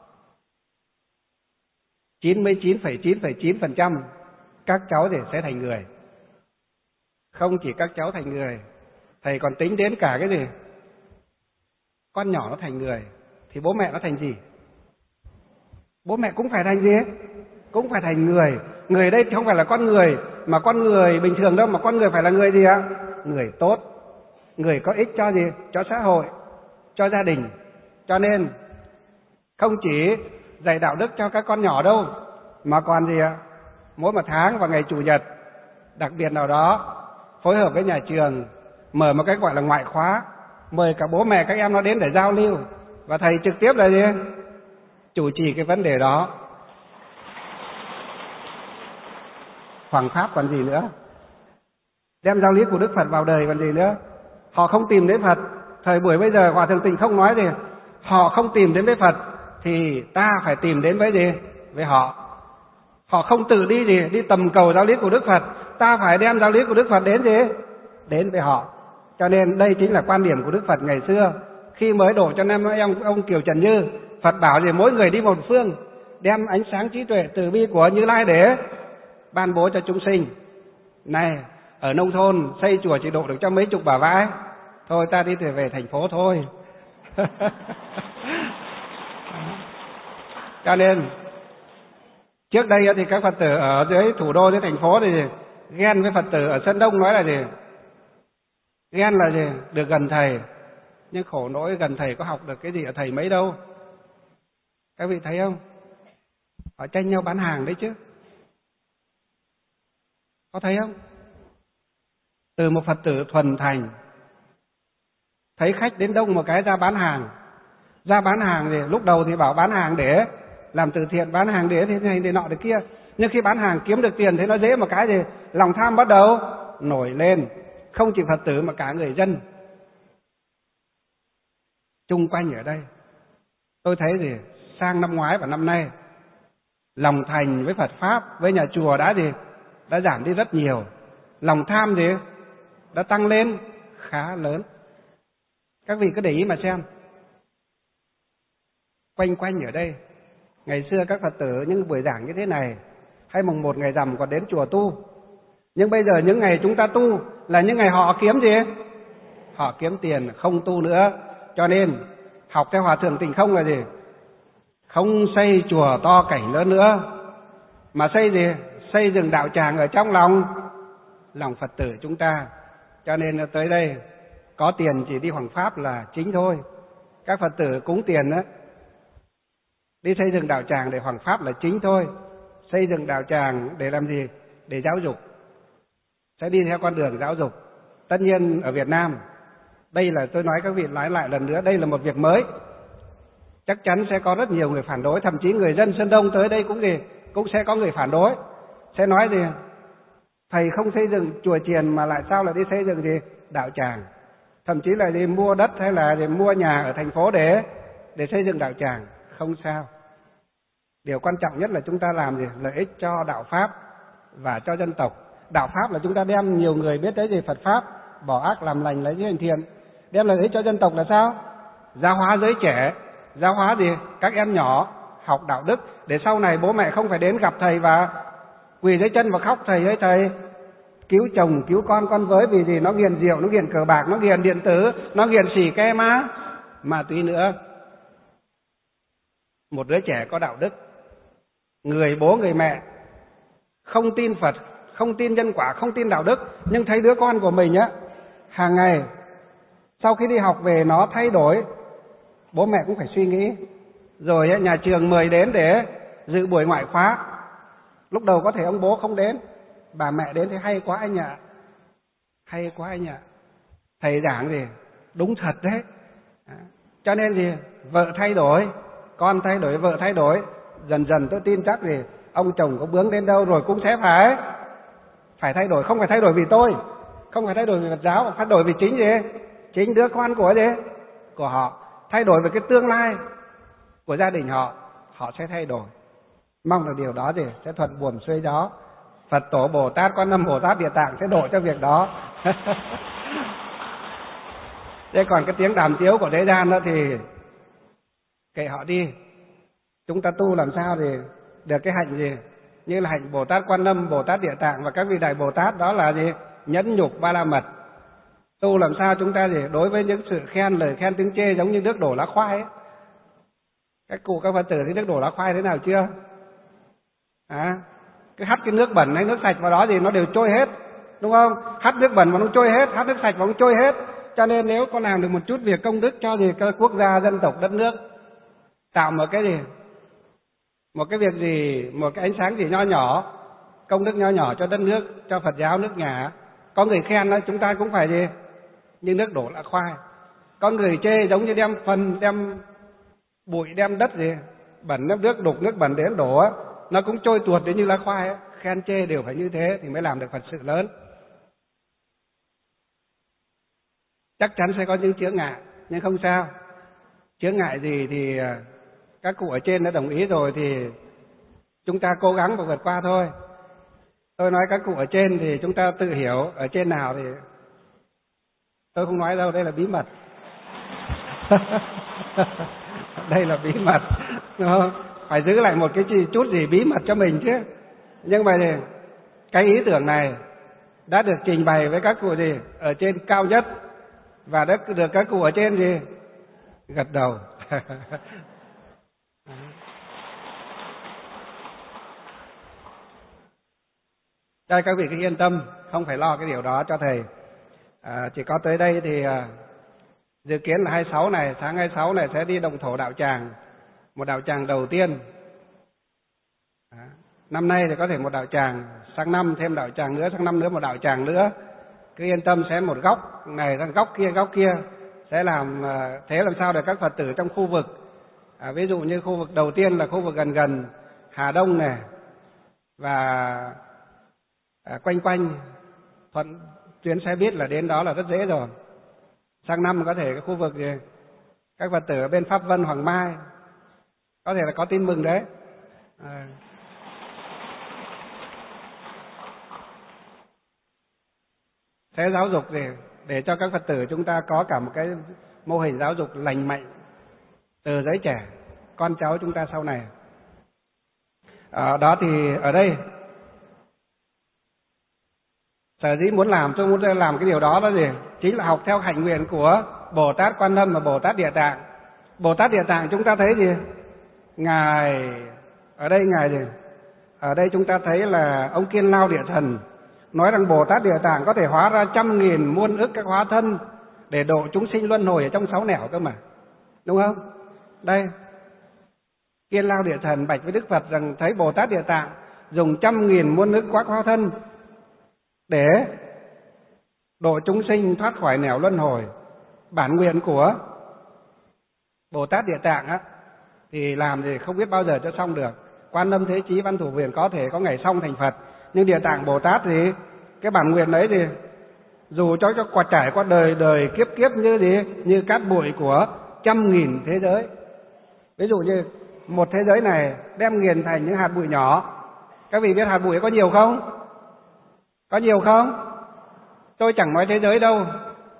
chín mươi chín phẩy chín phẩy chín phần trăm các cháu thì sẽ thành người. Không chỉ các cháu thành người, thầy còn tính đến cả cái gì? Con nhỏ nó thành người thì bố mẹ nó thành gì? Bố mẹ cũng phải thành gì? Cũng phải thành người. Người đây không phải là con người mà con người bình thường đâu, mà con người phải là người gì ạ? Người tốt, người có ích cho gì? Cho xã hội, cho gia đình. Cho nên không chỉ dạy đạo đức cho các con nhỏ đâu, mà còn gì ạ? Mỗi một tháng vào ngày Chủ nhật đặc biệt nào đó phối hợp với nhà trường mở một cái gọi là ngoại khóa, mời cả bố mẹ các em nó đến để giao lưu, và thầy trực tiếp là gì? Chủ trì cái vấn đề đó. hoằng pháp còn gì nữa. Đem giáo lý của Đức Phật vào đời còn gì nữa. Họ không tìm đến Phật. Thời buổi bây giờ Hòa Thượng Tịnh không nói gì. Họ không tìm đến với Phật thì ta phải tìm đến với gì? Với họ. Họ không tự đi gì, đi tầm cầu giáo lý của Đức Phật, ta phải đem giáo lý của Đức Phật đến gì? Đến với họ. Cho nên đây chính là quan điểm của Đức Phật ngày xưa. Khi mới đổ cho năm ông, ông Kiều Trần Như, Phật bảo gì mỗi người đi một phương, đem ánh sáng trí tuệ từ bi của Như Lai để ban bố cho chúng sinh. Này, ở nông thôn xây chùa chỉ độ được cho mấy chục bà vãi, thôi ta đi về thành phố thôi. Cho nên trước đây thì các Phật tử ở dưới thủ đô, dưới thành phố thì ghen với Phật tử ở Sơn Đông, nói là gì? Ghen là gì? Được gần thầy. Nhưng khổ nỗi gần thầy có học được cái gì ở thầy mấy đâu. Các vị thấy không? Họ tranh nhau bán hàng đấy chứ. Có thấy không? Từ một Phật tử thuần thành, thấy khách đến đông một cái ra bán hàng. Ra bán hàng thì lúc đầu thì bảo bán hàng để làm từ thiện, bán hàng để thế này để nọ để kia. Nhưng khi bán hàng kiếm được tiền thấy nó dễ một cái thì lòng tham bắt đầu nổi lên. Không chỉ Phật tử mà cả người dân chung quanh ở đây. Tôi thấy gì? Sang năm ngoái và năm nay, lòng thành với Phật Pháp, với nhà chùa đã gì? Đã giảm đi rất nhiều. Lòng tham gì? Đã tăng lên khá lớn. Các vị cứ để ý mà xem. Quanh quanh ở đây, ngày xưa các Phật tử những buổi giảng như thế này, hay mùng một ngày rằm còn đến chùa tu. Nhưng bây giờ những ngày chúng ta tu là những ngày họ kiếm gì? Họ kiếm tiền không tu nữa. Cho nên học theo Hòa Thượng Tịnh Không là gì? Không xây chùa to cảnh lớn nữa, mà xây gì? Xây dựng đạo tràng ở trong lòng lòng Phật tử chúng ta. Cho nên tới đây có tiền chỉ đi hoằng pháp là chính thôi. Các Phật tử cúng tiền đó, đi xây dựng đạo tràng để hoằng pháp là chính thôi. Xây dựng đạo tràng để làm gì? Để giáo dục. Sẽ đi theo con đường giáo dục. Tất nhiên ở Việt Nam, đây là tôi nói các vị nói lại lần nữa, đây là một việc mới. Chắc chắn sẽ có rất nhiều người phản đối, thậm chí người dân Sơn Đông tới đây cũng gì, cũng sẽ có người phản đối. Sẽ nói gì? Thầy không xây dựng chùa chiền mà lại sao lại đi xây dựng gì? Đạo tràng. Thậm chí là đi mua đất hay là đi mua nhà ở thành phố để để xây dựng đạo tràng. Không sao. Điều quan trọng nhất là chúng ta làm gì? Lợi ích cho đạo Pháp và cho dân tộc. Đạo Pháp là chúng ta đem nhiều người biết tới gì? Phật Pháp, bỏ ác làm lành lấy những thiện. Đem lợi ích cho dân tộc là sao? Giáo hóa giới trẻ. Giáo hóa gì? Các em nhỏ học đạo đức để sau này bố mẹ không phải đến gặp thầy và quỳ dưới chân và khóc: thầy ơi thầy, cứu chồng cứu con con với, vì gì? Nó nghiện rượu, nó nghiện cờ bạc, nó nghiện điện tử, nó nghiện xì ke má ma túy nữa. Một đứa trẻ có đạo đức, người bố người mẹ không tin Phật, không tin nhân quả, không tin đạo đức, nhưng thấy đứa con của mình á, hàng ngày sau khi đi học về nó thay đổi, bố mẹ cũng phải suy nghĩ. Rồi á, nhà trường mời đến để dự buổi ngoại khóa. Lúc đầu có thể ông bố không đến, bà mẹ đến thì hay quá anh ạ. Hay quá anh ạ. Thầy giảng gì? Đúng thật đấy. Cho nên gì? Vợ thay đổi, con thay đổi, vợ thay đổi. Dần dần tôi tin chắc gì? Ông chồng có bướng đến đâu rồi cũng sẽ phải phải thay đổi. Không phải thay đổi vì tôi, không phải thay đổi vì Phật giáo, mà thay đổi vì chính gì? Chính đứa con của gì? Của họ. Thay đổi về cái tương lai của gia đình họ, họ sẽ thay đổi. Mong là điều đó thì sẽ thuận buồm xuôi gió. Phật tổ Bồ Tát Quan Âm Bồ Tát Địa Tạng sẽ độ cho việc đó. Thế còn cái tiếng đàm tiếu của thế gian đó thì kệ họ đi. Chúng ta tu làm sao thì được cái hạnh gì? Như là hạnh Bồ Tát Quan Âm, Bồ Tát Địa Tạng và các vị đại Bồ Tát, đó là gì? Nhẫn nhục ba la mật. Tu làm sao chúng ta gì? Đối với những sự khen, lời khen tiếng chê giống như nước đổ lá khoai ấy. Các cụ các Phật tử thấy nước đổ lá khoai thế nào chưa? À, cứ hắt cái nước bẩn hay nước sạch vào đó thì nó đều trôi hết, đúng không? Hắt nước bẩn mà nó trôi hết, hắt nước sạch mà nó trôi hết. Cho nên nếu có làm được một chút việc công đức cho gì các quốc gia, dân tộc, đất nước, tạo một cái gì, một cái việc gì, một cái ánh sáng gì nho nhỏ, công đức nho nhỏ cho đất nước, cho Phật giáo nước nhà. Có người khen đó, chúng ta cũng phải gì? Như nước đổ lá khoai. Có người chê giống như đem phân, đem bụi, đem đất gì bẩn, đem nước đục, nước bẩn đến đổ á, nó cũng trôi tuột đến như lá khoai á. khen chê đều phải như thế thì mới làm được Phật sự lớn. Chắc chắn sẽ có những chướng ngại, nhưng không sao. Chướng ngại gì thì các cụ ở trên đã đồng ý rồi thì chúng ta cố gắng và vượt qua thôi. Tôi nói các cụ ở trên thì chúng ta tự hiểu, ở trên nào thì tôi không nói đâu, đây là bí mật. Đây là bí mật, đúng không? Phải giữ lại một cái chút gì bí mật cho mình chứ. Nhưng mà thì cái ý tưởng này đã được trình bày với các cụ gì ở trên cao nhất, và đã được các cụ ở trên gì gật đầu. Đây, các vị cứ yên tâm, không phải lo cái điều đó cho thầy. À, chỉ có tới đây thì à, dự kiến là hai mươi sáu này, tháng hai mươi sáu này sẽ đi động thổ đạo tràng, một đạo tràng đầu tiên. À, năm nay thì có thể một đạo tràng, sang năm thêm đạo tràng nữa, sang năm nữa một đạo tràng nữa. Cứ yên tâm, sẽ một góc này sang góc kia, góc kia sẽ làm à, thế làm sao để các Phật tử trong khu vực, à, ví dụ như khu vực đầu tiên là khu vực gần gần Hà Đông này và à, quanh quanh thuận tuyến xe buýt là đến đó là rất dễ rồi. Sang năm có thể cái khu vực gì các Phật tử ở bên Pháp Vân, Hoàng Mai có thể là có tin mừng đấy. À. Sẽ giáo dục để để cho các Phật tử chúng ta có cả một cái mô hình giáo dục lành mạnh từ giới trẻ, con cháu chúng ta sau này. À, đó thì ở đây sở dĩ muốn làm, tôi muốn làm cái điều đó là gì? Chính là học theo hạnh nguyện của Bồ Tát Quan Âm và Bồ Tát Địa Tạng. Bồ Tát Địa Tạng chúng ta thấy gì? Ngài, ở đây Ngài gì? Ở đây chúng ta thấy là ông Kiên Lao Địa Thần nói rằng Bồ Tát Địa Tạng có thể hóa ra trăm nghìn muôn ức các hóa thân để độ chúng sinh luân hồi ở trong sáu nẻo cơ mà. Đúng không? Đây, Kiên Lao Địa Thần bạch với Đức Phật rằng thấy Bồ Tát Địa Tạng dùng trăm nghìn muôn ức các hóa thân để độ chúng sinh thoát khỏi nẻo luân hồi. Bản nguyện của Bồ Tát Địa Tạng á thì làm thì không biết bao giờ cho xong được. Quan Âm Thế Chí Văn Thủ Viền có thể có ngày xong thành Phật, nhưng Địa Tạng Bồ Tát thì cái bản nguyện đấy thì dù cho cho qua trải qua đời đời kiếp kiếp như gì, như cát bụi của trăm nghìn thế giới. Ví dụ như một thế giới này đem nghiền thành những hạt bụi nhỏ. Các vị biết hạt bụi có nhiều không? Có nhiều không? Tôi chẳng nói thế giới đâu.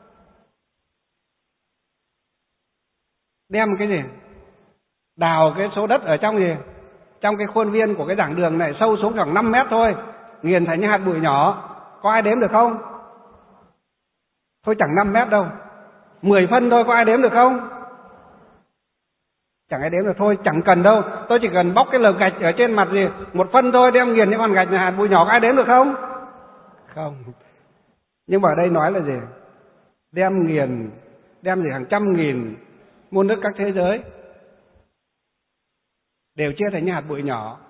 Đem cái gì? Đào cái số đất ở trong gì? Trong cái khuôn viên của cái giảng đường này sâu xuống khoảng năm mét thôi, nghiền thành những hạt bụi nhỏ. Có ai đếm được không? Thôi chẳng năm mét đâu. Mười phân thôi, có ai đếm được không? Chẳng ai đếm được. Thôi chẳng cần đâu, tôi chỉ cần bóc cái lợp gạch ở trên mặt gì một phân thôi, đem nghiền những con gạch hạt bụi nhỏ, có ai đếm được không? Không. Nhưng mà ở đây nói là gì? Đem nghiền, đem gì hàng trăm nghìn muôn ức các thế giới đều chia thành những hạt bụi nhỏ.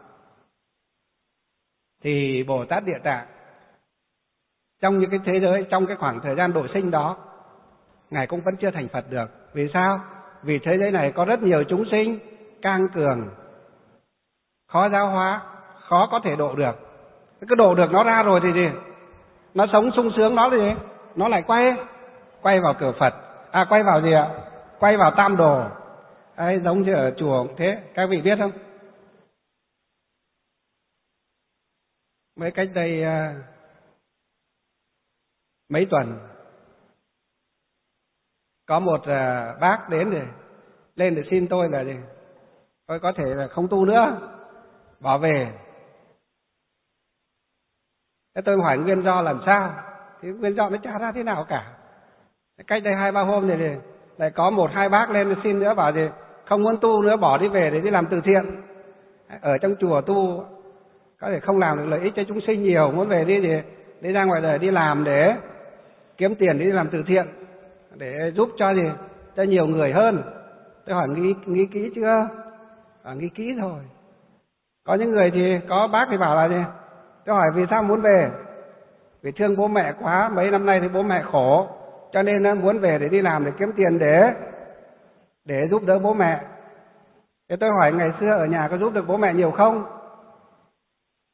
Thì Bồ Tát Địa Tạng trong những cái thế giới, trong cái khoảng thời gian độ sinh đó, Ngài cũng vẫn chưa thành Phật được. Vì sao? Vì thế giới này có rất nhiều chúng sinh cang cường, khó giáo hóa, khó có thể độ được. Cái độ được nó ra rồi thì gì? Nó sống sung sướng nó thì gì? Nó lại quay quay vào cửa Phật. À quay vào gì ạ? Quay vào Tam Đồ. Đấy, giống như ở chùa cũng thế, các vị biết không? Mấy cách đây uh, mấy tuần có một uh, bác đến để lên để xin tôi là gì? Tôi có thể là không tu nữa, bỏ về. Thế tôi hỏi nguyên do làm sao? Thì nguyên do nó chả ra thế nào cả. Cách đây hai ba hôm này thì lại có một hai bác lên để xin nữa, bảo gì không muốn tu nữa, bỏ đi về để đi làm từ thiện. Ở trong chùa tu có thể không làm được lợi ích cho chúng sinh nhiều, muốn về đi thì đi ra ngoài đời đi làm để kiếm tiền, đi làm từ thiện để giúp cho gì cho nhiều người hơn. Tôi hỏi nghĩ nghĩ kỹ chưa? À, nghĩ kỹ rồi. Có những người thì có bác thì bảo là gì? Tôi hỏi vì sao muốn về? Vì thương bố mẹ quá, mấy năm nay thì bố mẹ khổ, cho nên muốn về để đi làm để kiếm tiền để để giúp đỡ bố mẹ. Thế tôi hỏi ngày xưa ở nhà có giúp được bố mẹ nhiều không?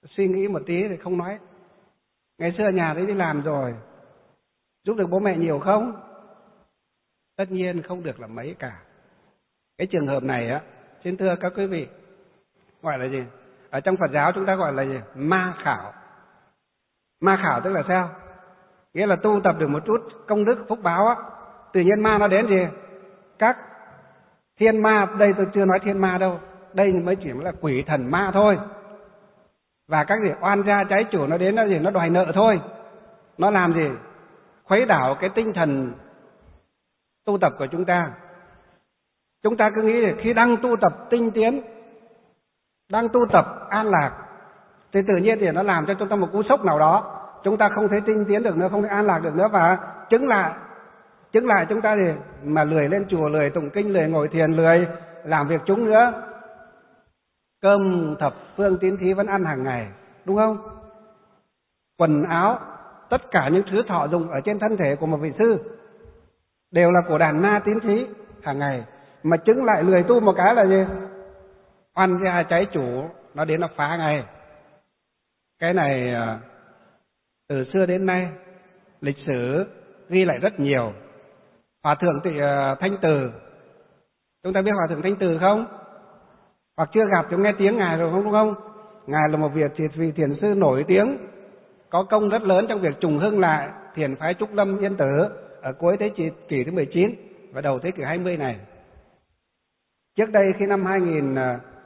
suy nghĩ một tí thì không nói. Ngày xưa nhà đấy đi làm rồi, giúp được bố mẹ nhiều không? Tất nhiên không được là mấy cả. Cái trường hợp này á, xin thưa các quý vị, gọi là gì? Ở trong Phật giáo chúng ta gọi là gì? Ma khảo. Ma khảo tức là sao? Nghĩa là tu tập được một chút công đức phúc báo á, tự nhiên ma nó đến gì? Các thiên ma, đây tôi chưa nói thiên ma đâu, đây mới chỉ là quỷ thần ma thôi. Và các gì oan gia trái chủ nó đến nó gì? Nó đòi nợ thôi. Nó làm gì? Khuấy đảo cái tinh thần tu tập của chúng ta. Chúng ta cứ nghĩ là khi đang tu tập tinh tiến, đang tu tập an lạc, thì tự nhiên thì nó làm cho chúng ta một cú sốc nào đó. Chúng ta không thể tinh tiến được nữa, không thể an lạc được nữa, và chứng lại, chứng lại chúng ta thì mà lười lên chùa, lười tụng kinh, lười ngồi thiền, lười làm việc chúng nữa. Cơm thập phương tín thí vẫn ăn hàng ngày, đúng không? Quần áo, tất cả những thứ thọ dụng ở trên thân thể của một vị sư đều là của đàn ma tín thí hàng ngày. Mà chứng lại lười tu một cái là gì? Oan gia trái chủ nó đến nó phá ngay. Cái này từ xưa đến nay lịch sử ghi lại rất nhiều. Hòa thượng thì Thanh Từ, chúng ta biết Hòa thượng Thanh Từ không? Hoặc chưa gặp chúng nghe tiếng ngài rồi không, đúng không? Ngài là một vị vị thiền sư nổi tiếng, có công rất lớn trong việc trùng hưng lại thiền phái Trúc Lâm Yên Tử ở cuối thế kỷ, kỷ thứ mười chín và đầu thế kỷ hai mươi này. Trước đây khi năm hai nghìn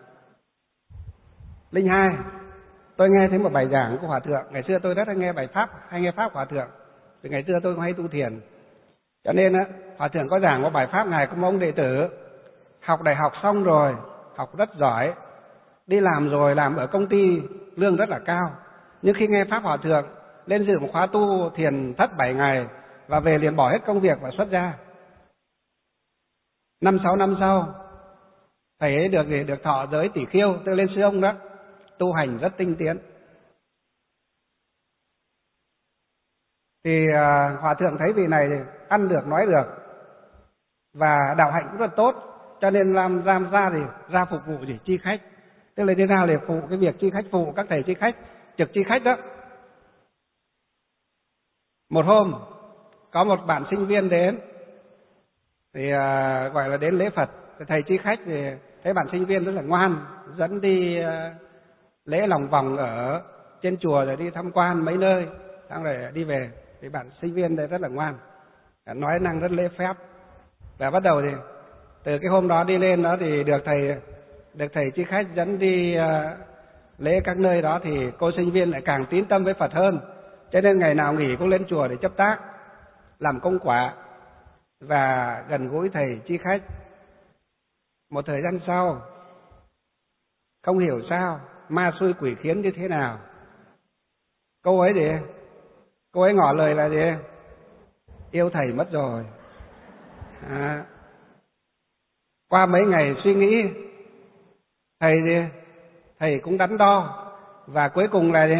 lẻ hai, tôi nghe thấy một bài giảng của Hòa thượng. Ngày xưa tôi rất hay nghe bài pháp, hay nghe pháp Hòa thượng. Từ ngày xưa tôi cũng hay tu thiền. Cho nên á, Hòa thượng có giảng một bài pháp, ngài có một ông đệ tử học đại học xong rồi, học rất giỏi, đi làm rồi, làm ở công ty lương rất là cao. Nhưng khi nghe pháp Hòa thượng, lên dự một khóa tu thiền thất bảy ngày và về liền bỏ hết công việc và xuất gia. Năm sáu năm sau, thầy ấy được được thọ giới tỷ khiêu, tức lên sư ông đó, tu hành rất tinh tiến. Thì uh, Hòa thượng thấy vị này ăn được nói được và đạo hạnh cũng rất tốt, cho nên làm làm ra thì ra phục vụ để chi khách, tức là thế nào để phụ cái việc chi khách, phụ các thầy chi khách, trực chi khách đó. Một hôm có một bạn sinh viên đến, thì uh, gọi là đến lễ Phật, thầy chi khách thì thấy bạn sinh viên rất là ngoan, dẫn đi uh, lễ lòng vòng ở trên chùa rồi đi tham quan mấy nơi, xong rồi đi về. Thì bạn sinh viên đây rất là ngoan, nói năng rất lễ phép. Và bắt đầu thì từ cái hôm đó đi lên đó thì được thầy được thầy chi khách dẫn đi uh, lễ các nơi đó, thì cô sinh viên lại càng tín tâm với Phật hơn. Cho nên ngày nào nghỉ cũng lên chùa để chấp tác, làm công quả và gần gũi thầy chi khách. Một thời gian sau, không hiểu sao ma xui quỷ khiến như thế nào, cô ấy thì cô ấy ngỏ lời là gì? Yêu thầy mất rồi. À, qua mấy ngày suy nghĩ, thầy thì thầy cũng đắn đo và cuối cùng là gì?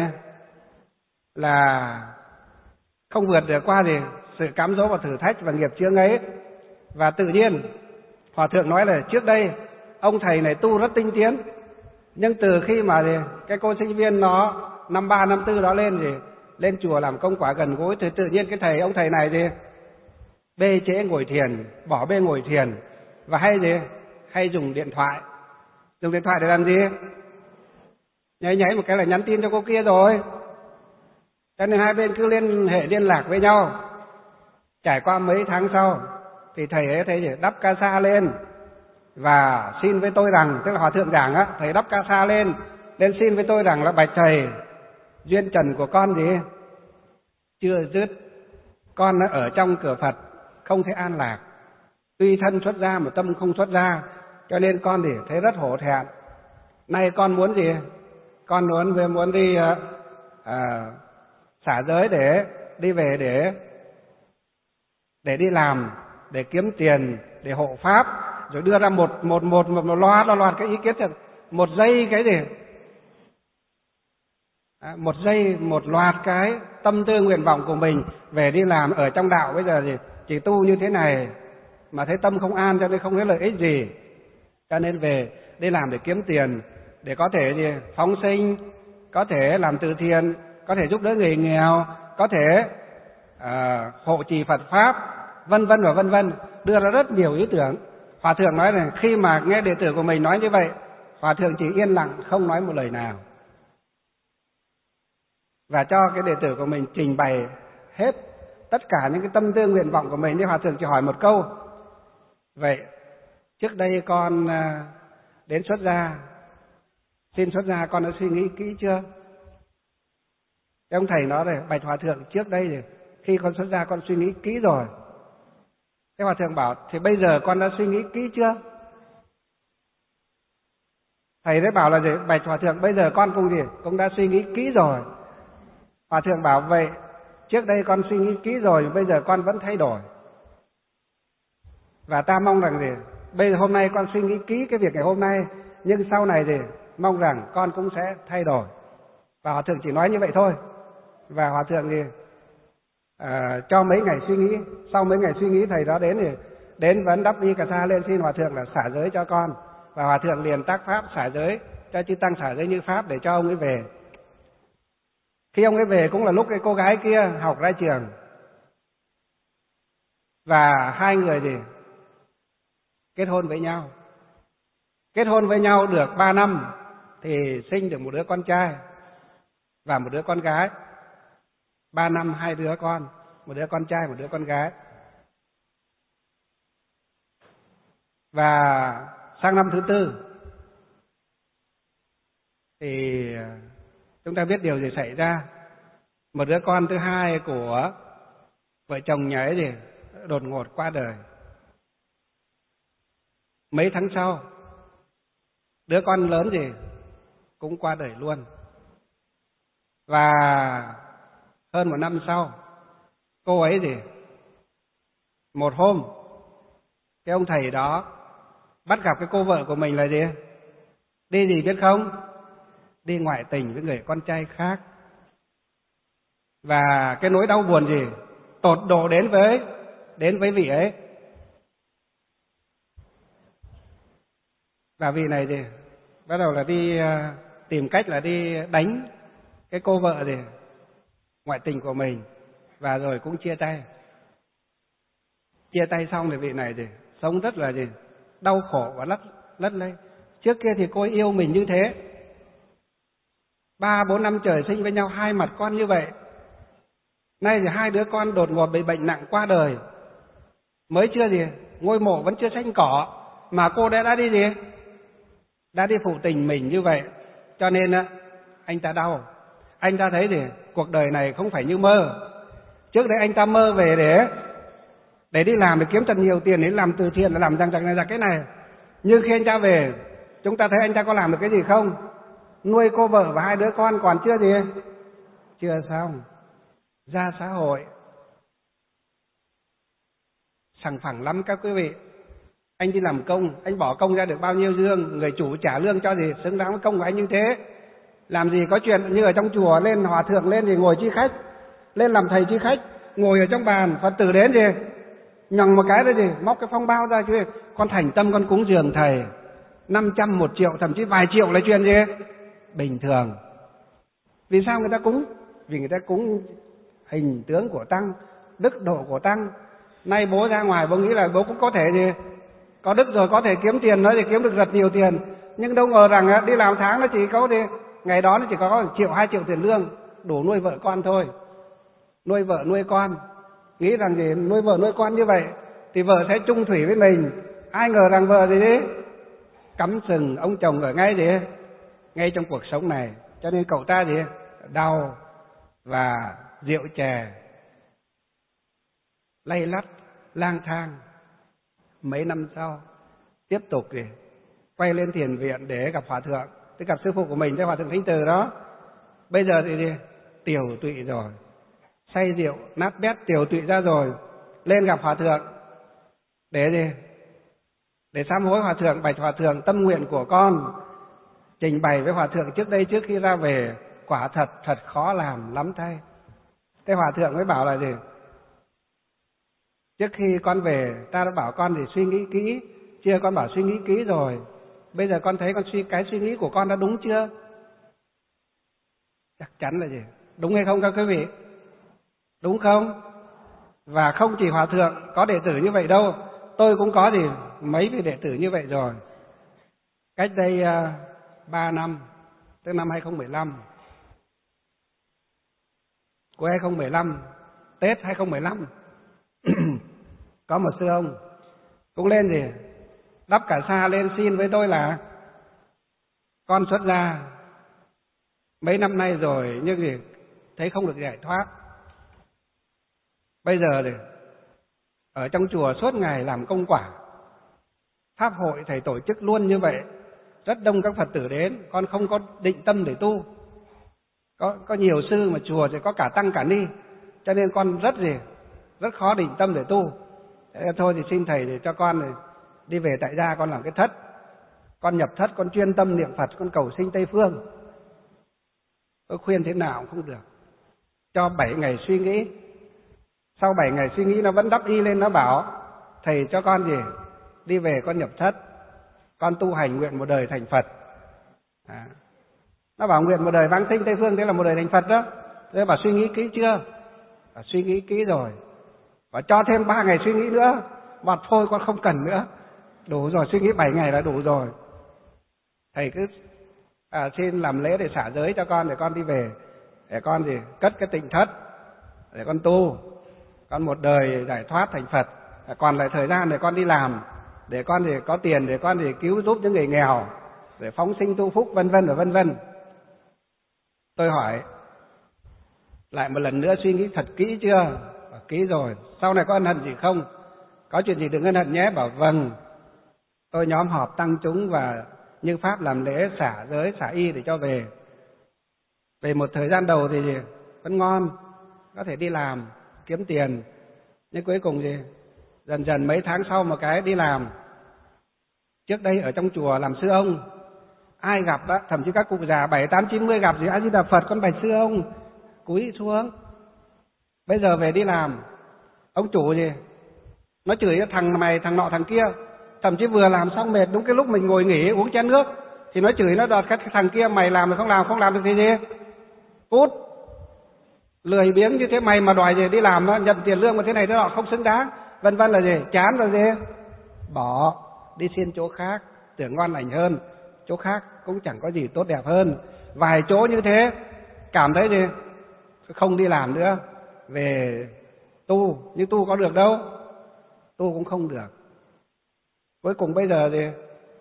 Là không vượt được qua thì sự cám dỗ và thử thách và nghiệp chướng ấy. Và tự nhiên Hòa thượng nói là trước đây ông thầy này tu rất tinh tiến, nhưng từ khi mà thì cái cô sinh viên nó năm ba năm tư đó lên thì lên chùa làm công quả gần gũi, thì tự nhiên cái thầy ông thầy này thì bê trễ ngồi thiền, bỏ bê ngồi thiền, và hay gì hay dùng điện thoại. Dùng điện thoại để làm gì? Nháy nháy một cái là nhắn tin cho cô kia rồi. Cho nên hai bên cứ liên hệ liên lạc với nhau. Trải qua mấy tháng sau thì thầy ấy thấy gì? Đắp ca sa lên và xin với tôi rằng, tức là Hòa thượng giảng á, thầy đắp ca sa lên lên xin với tôi rằng là bạch thầy, duyên trần của con gì chưa dứt, con đã ở trong cửa Phật không thể an lạc, tuy thân xuất gia mà tâm không xuất gia, cho nên con thì thấy rất hổ thẹn. Nay con muốn gì? Con muốn muốn đi à, à, xả giới để đi về để để đi làm, để kiếm tiền, để hộ pháp, rồi đưa ra một một một một, một loạt một loạt cái ý kiến, một giây cái gì? À, một giây một loạt cái tâm tư nguyện vọng của mình về đi làm ở trong đạo. Bây giờ thì chỉ tu như thế này mà thấy tâm không an, cho nên không thấy lợi ích gì, cho nên về đi làm để kiếm tiền, để có thể gì phóng sinh, có thể làm từ thiện, có thể giúp đỡ người nghèo, có thể à, hộ trì Phật pháp, vân vân và vân vân, đưa ra rất nhiều ý tưởng. Hòa thượng nói rằng khi mà nghe đệ tử của mình nói như vậy, Hòa thượng chỉ yên lặng không nói một lời nào, và cho cái đệ tử của mình trình bày hết tất cả những cái tâm tư nguyện vọng của mình. Thì Hòa thượng chỉ hỏi một câu: vậy trước đây con đến xuất gia, xin xuất gia, con đã suy nghĩ kỹ chưa? Thế ông thầy nói rồi: bạch Hòa thượng, trước đây thì khi con xuất gia con suy nghĩ kỹ rồi. Thế Hòa thượng bảo: thì bây giờ con đã suy nghĩ kỹ chưa? Thầy đấy bảo là gì? Bạch Hòa thượng, bây giờ con cũng gì? Cũng đã suy nghĩ kỹ rồi. Hòa thượng bảo: vậy trước đây con suy nghĩ kỹ rồi, bây giờ con vẫn thay đổi. Và ta mong rằng gì? Bây giờ hôm nay con suy nghĩ kỹ cái việc ngày hôm nay, nhưng sau này thì mong rằng con cũng sẽ thay đổi. Và Hòa thượng chỉ nói như vậy thôi. Và Hòa thượng thì à, cho mấy ngày suy nghĩ. Sau mấy ngày suy nghĩ, thầy đó đến thì đến vấn đắp y cà sa lên xin Hòa thượng là xả giới cho con. Và Hòa thượng liền tác pháp xả giới cho chư tăng, xả giới như pháp để cho ông ấy về. Khi ông ấy về cũng là lúc cái cô gái kia học ra trường, và hai người thì kết hôn với nhau. Kết hôn với nhau được ba năm thì sinh được một đứa con trai và một đứa con gái. Ba năm hai đứa con, một đứa con trai, một đứa con gái. Và sang năm thứ tư thì chúng ta biết điều gì xảy ra. Một đứa con thứ hai của vợ chồng nhà ấy thì đột ngột qua đời. Mấy tháng sau, đứa con lớn thì cũng qua đời luôn. Và hơn một năm sau, cô ấy thì một hôm, cái ông thầy đó bắt gặp cái cô vợ của mình là gì? Đi gì biết không? Đi ngoại tình với người con trai khác. Và cái nỗi đau buồn gì tột độ đến với đến với vị ấy. Và vị này thì bắt đầu là đi uh, tìm cách là đi đánh cái cô vợ thì ngoại tình của mình, và rồi cũng chia tay. Chia tay xong thì vị này thì sống rất là gì đau khổ và lất lất lây. Trước kia thì cô ấy yêu mình như thế, ba bốn năm trời sinh với nhau hai mặt con như vậy. Nay thì hai đứa con đột ngột bị bệnh nặng qua đời. Mới chưa gì ngôi mộ vẫn chưa xanh cỏ mà cô đã đã đi gì đã đi phụ tình mình như vậy. Cho nên á, anh ta đau. Anh ta thấy thì cuộc đời này không phải như mơ. Trước đấy anh ta mơ về để để đi làm, để kiếm thật nhiều tiền, để làm từ thiện, để làm rằng rằng này ra cái này. Nhưng khi anh ta về, chúng ta thấy anh ta có làm được cái gì không? Nuôi cô vợ và hai đứa con còn chưa gì chưa xong, ra xã hội sòng phẳng lắm các quý vị. Anh đi làm công, anh bỏ công ra được bao nhiêu dương, người chủ trả lương cho gì xứng đáng với công của anh như thế. Làm gì có chuyện như ở trong chùa lên hòa thượng lên thì ngồi chi khách, lên làm thầy chi khách, ngồi ở trong bàn, Phật tử đến gì nhằng một cái đó gì móc cái phong bao ra chứ, con thành tâm con cúng dường thầy năm trăm, một triệu, thậm chí vài triệu là chuyện gì bình thường. Vì sao người ta cúng? Vì người ta cúng hình tướng của tăng, đức độ của tăng. Nay bố ra ngoài bố nghĩ là bố cũng có thể gì có đức rồi, có thể kiếm tiền, nó thì kiếm được rất nhiều tiền, nhưng đâu ngờ rằng đi làm tháng nó chỉ có đi ngày đó nó chỉ có một triệu hai triệu tiền lương đủ nuôi vợ con thôi, nuôi vợ nuôi con. Nghĩ rằng gì nuôi vợ nuôi con như vậy thì vợ sẽ chung thủy với mình. Ai ngờ rằng vợ gì đấy cắm sừng ông chồng ở ngay gì ngay trong cuộc sống này. Cho nên cậu ta gì đau và rượu chè lay lắt lang thang. Mấy năm sau tiếp tục thì quay lên thiền viện để gặp hòa thượng, để gặp sư phụ của mình, cái hòa thượng Thanh Từ đó. Bây giờ thì, thì tiểu tụy rồi, say rượu nát bét tiểu tụy ra rồi, lên gặp hòa thượng để gì để sám hối hòa thượng. Bạch hòa thượng, tâm nguyện của con trình bày với hòa thượng trước đây trước khi ra về quả thật thật khó làm lắm thay. Thế hòa thượng mới bảo là gì trước khi con về ta đã bảo con thì suy nghĩ kỹ chưa? Con bảo suy nghĩ kỹ rồi. Bây giờ con thấy con suy cái suy nghĩ của con đã đúng chưa? Chắc chắn là gì? Đúng hay không các quý vị? Đúng không? Và không chỉ hòa thượng có đệ tử như vậy đâu, tôi cũng có gì mấy vị đệ tử như vậy rồi. Cách đây uh, ba năm, từ năm hai không một năm, của hai không một năm, Tết hai không một năm, có một sư ông cũng lên gì đắp cả sa lên xin với tôi là con xuất gia mấy năm nay rồi nhưng gì thấy không được giải thoát. Bây giờ thì ở trong chùa suốt ngày làm công quả, pháp hội thầy tổ chức luôn như vậy, rất đông các Phật tử đến, con không có định tâm để tu. Có có nhiều sư mà chùa thì có cả tăng cả ni, cho nên con rất gì rất khó định tâm để tu. Thế thôi thì xin thầy để cho con này đi về tại gia, con làm cái thất, con nhập thất, con chuyên tâm niệm Phật, con cầu sinh Tây phương. Tôi khuyên thế nào cũng không được, cho bảy ngày suy nghĩ. Sau bảy ngày suy nghĩ nó vẫn đắp y lên, nó bảo thầy cho con gì đi về con nhập thất, con tu hành nguyện một đời thành Phật. À, nó bảo nguyện một đời vãng sinh Tây phương, thế là một đời thành Phật đó. Thế bảo suy nghĩ kỹ chưa? À, suy nghĩ kỹ rồi. Và cho thêm ba ngày suy nghĩ nữa. Mà thôi con không cần nữa, đủ rồi, suy nghĩ bảy ngày là đủ rồi. Thầy cứ à, xin làm lễ để xả giới cho con, để con đi về, để con gì cất cái tịnh thất, để con tu, con một đời giải thoát thành Phật. À, còn lại thời gian để con đi làm, để con thì có tiền, để con thì cứu giúp những người nghèo, để phóng sinh tu phúc, vân vân và vân vân. Tôi hỏi lại một lần nữa, suy nghĩ thật kỹ chưa? Bảo kỹ rồi. Sau này có ân hận gì không? Có chuyện gì đừng ân hận nhé. Bảo vâng. Tôi nhóm họp tăng chúng và như pháp làm lễ xả giới, xả y để cho về. Về một thời gian đầu thì vẫn ngon, có thể đi làm kiếm tiền, nhưng cuối cùng gì dần dần mấy tháng sau một cái đi làm. Trước đây ở trong chùa làm sư ông, ai gặp đó, thậm chí các cụ già bảy tám chín mươi gặp gì A Di Đà Phật, con bạch sư ông, cúi xuống. Bây giờ về đi làm, ông chủ gì nó chửi thằng mày thằng nọ thằng kia, thậm chí vừa làm xong mệt, đúng cái lúc mình ngồi nghỉ uống chén nước thì nó chửi, nó đọt cái thằng kia mày làm mà không làm, không làm được gì gì cút, lười biếng như thế mày mà đòi gì đi làm, nó nhận tiền lương mà thế này thế nọ không xứng đáng, vân vân là gì, chán rồi gì bỏ đi xin chỗ khác, tưởng ngon lành hơn, chỗ khác cũng chẳng có gì tốt đẹp hơn. Vài chỗ như thế cảm thấy gì không đi làm nữa, về tu, nhưng tu có được đâu, tu cũng không được. Cuối cùng bây giờ thì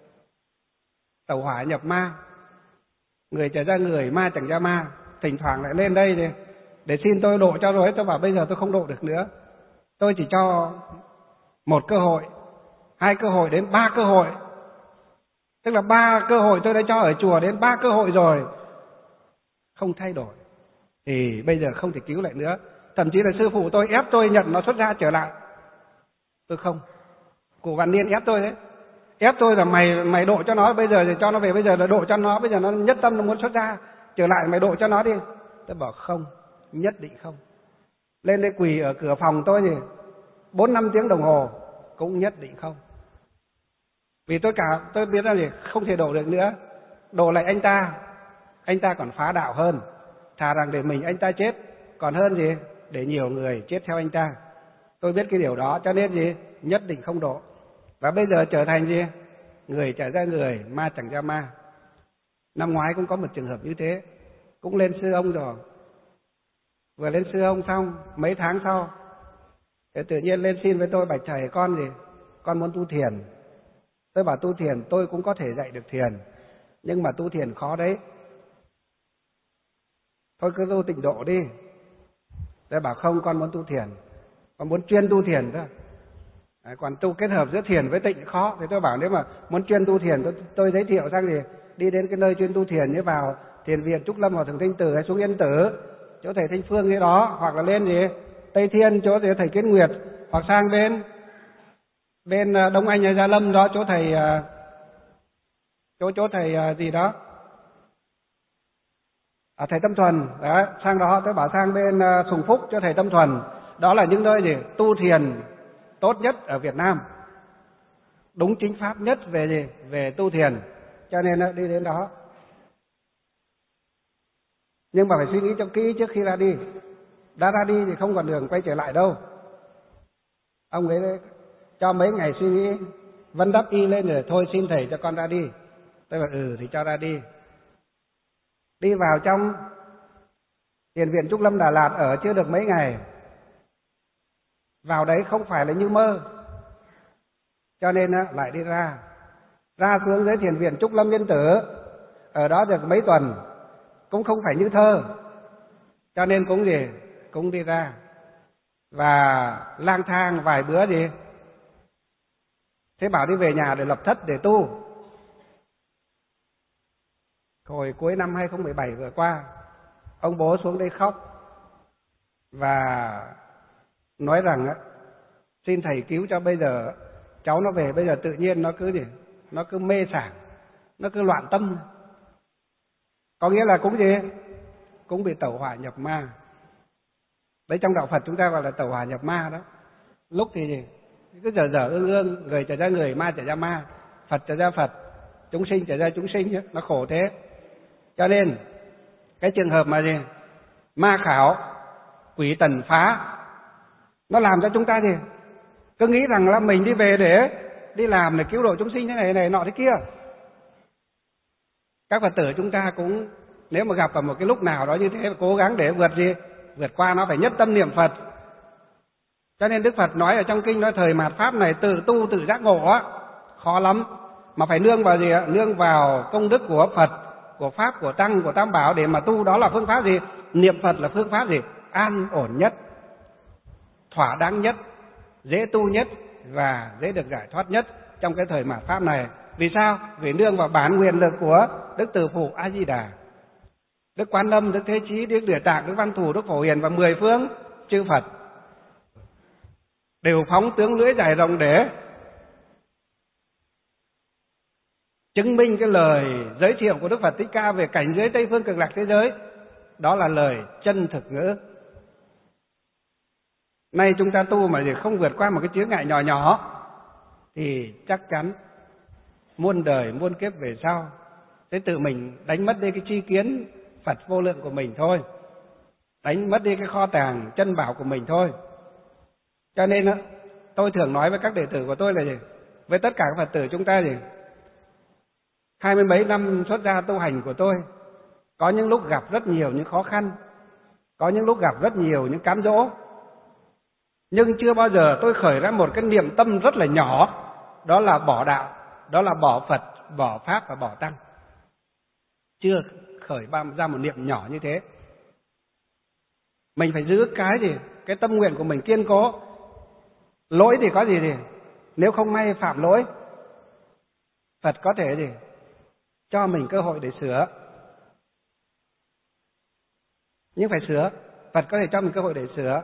tẩu hỏa nhập ma, người trở ra người, ma chẳng ra ma. Thỉnh thoảng lại lên đây thì để xin tôi độ cho rồi, tôi bảo bây giờ tôi không độ được nữa, tôi chỉ cho một cơ hội, hai cơ hội đến ba cơ hội, tức là ba cơ hội tôi đã cho ở chùa đến ba cơ hội rồi, không thay đổi thì bây giờ không thể cứu lại nữa. Thậm chí là sư phụ tôi ép tôi nhận nó xuất gia trở lại, tôi không. Cụ Văn Niên ép tôi đấy, ép tôi là mày mày độ cho nó, bây giờ thì cho nó về, bây giờ là độ cho nó, bây giờ nó nhất tâm nó muốn xuất gia trở lại, mày độ cho nó đi. Tôi bảo không, nhất định không. Lên đây quỳ ở cửa phòng tôi thì bốn năm tiếng đồng hồ cũng nhất định không. Vì tôi cả tôi biết là gì không thể độ được nữa, độ lại anh ta, anh ta còn phá đạo hơn. Thà rằng để mình anh ta chết còn hơn gì để nhiều người chết theo anh ta. Tôi biết cái điều đó, cho nên gì nhất định không độ. Và bây giờ trở thành gì người trở ra người, ma chẳng ra ma. Năm ngoái cũng có một trường hợp như thế, cũng lên sư ông rồi. Vừa lên sư ông xong mấy tháng sau thì tự nhiên lên xin với tôi, bạch thầy con gì con muốn tu thiền. Tôi bảo tu thiền tôi cũng có thể dạy được thiền, nhưng mà tu thiền khó đấy, thôi cứ tu tịnh độ đi. Tôi bảo không, con muốn tu thiền, con muốn chuyên tu thiền thôi. Đấy, còn tu kết hợp giữa thiền với tịnh khó. Thì tôi bảo nếu mà muốn chuyên tu thiền, tôi, tôi giới thiệu sang thì đi đến cái nơi chuyên tu thiền, như vào thiền viện Trúc Lâm hoặc Thường Thanh Tử, hay xuống Yên Tử chỗ thầy Thanh Phương cái đó, hoặc là lên gì Tây Thiên chỗ gì thầy Kiến Nguyệt, hoặc sang bên bên Đông Anh hay Gia Lâm đó chỗ thầy chỗ chỗ thầy gì đó à, thầy Tâm Thuần đó, sang đó. Tôi bảo sang bên Sùng Phúc cho thầy Tâm Thuần. Đó là những nơi gì tu thiền tốt nhất ở Việt Nam, đúng chính pháp nhất về gì về tu thiền, cho nên đi đến đó. Nhưng mà phải suy nghĩ cho kỹ trước khi ra đi. Đã ra đi thì không còn đường quay trở lại đâu. Ông ấy cho mấy ngày suy nghĩ, vân đắp y lên rồi thôi xin thầy cho con ra đi. Tôi bảo ừ thì cho ra đi. Đi vào trong Thiền viện Trúc Lâm Đà Lạt ở chưa được mấy ngày. Vào đấy không phải là như mơ. Cho nên lại đi ra. Ra xuống dưới Thiền viện Trúc Lâm Yên Tử. Ở đó được mấy tuần. Cũng không phải như thơ. Cho nên cũng gì? Cũng đi ra. Và lang thang vài bữa gì? Thế bảo đi về nhà để lập thất để tu. Hồi cuối năm hai không một bảy vừa qua, ông bố xuống đây khóc. Và nói rằng á, xin thầy cứu cho bây giờ cháu nó về, bây giờ tự nhiên nó cứ gì? Nó cứ mê sảng, nó cứ loạn tâm. Có nghĩa là cũng gì? Cũng bị tẩu hỏa nhập ma. Đấy trong đạo Phật chúng ta gọi là tẩu hỏa nhập ma đó. Lúc thì gì? Cứ dở dở ương ương, người trở ra người, ma trở ra ma, Phật trở ra Phật, chúng sinh trở ra chúng sinh ấy, nó khổ thế. Cho nên cái trường hợp mà gì? Ma khảo, quỷ tần phá, nó làm cho chúng ta gì? Cứ nghĩ rằng là mình đi về để đi làm để cứu độ chúng sinh thế này này nọ thế kia. Các Phật tử chúng ta cũng nếu mà gặp vào một cái lúc nào đó như thế, cố gắng để vượt gì? Vượt qua nó, phải nhất tâm niệm Phật. Cho nên Đức Phật nói ở trong kinh nói thời mạt pháp này tự tu tự giác ngộ á, khó lắm. Mà phải nương vào gì ạ? Nương vào công đức của Phật, của Pháp, của Tăng, của Tam Bảo để mà tu. Đó là phương pháp gì? Niệm Phật là phương pháp gì? An ổn nhất, thỏa đáng nhất, dễ tu nhất và dễ được giải thoát nhất trong cái thời mạt pháp này. Vì sao? Vì nương vào bản nguyện lực của Đức Từ Phụ A Di Đà, Đức Quan Âm, Đức Thế Chí, Đức Địa Tạng, Đức Văn Thù, Đức Phổ Hiền và mười phương chư Phật đều phóng tướng lưỡi dài rộng để chứng minh cái lời giới thiệu của Đức Phật Thích Ca về cảnh giới Tây Phương Cực Lạc thế giới. Đó là lời chân thực ngữ. Nay chúng ta tu mà không vượt qua một cái chướng ngại nhỏ nhỏ thì chắc chắn muôn đời muôn kiếp về sau sẽ tự mình đánh mất đi cái tri kiến Phật vô lượng của mình thôi, đánh mất đi cái kho tàng chân bảo của mình thôi. Cho nên á, tôi thường nói với các đệ tử của tôi là gì? Với tất cả các Phật tử chúng ta gì? Hai mươi mấy năm xuất gia tu hành của tôi, có những lúc gặp rất nhiều những khó khăn, có những lúc gặp rất nhiều những cám dỗ, nhưng chưa bao giờ tôi khởi ra một cái niệm tâm rất là nhỏ, đó là bỏ đạo, đó là bỏ Phật, bỏ Pháp và bỏ Tăng. Chưa khởi ra một niệm nhỏ như thế. Mình phải giữ cái gì? Cái tâm nguyện của mình kiên cố. Lỗi thì có gì gì? Nếu không may phạm lỗi, Phật có thể gì? Cho mình cơ hội để sửa. Nhưng phải sửa, Phật có thể cho mình cơ hội để sửa.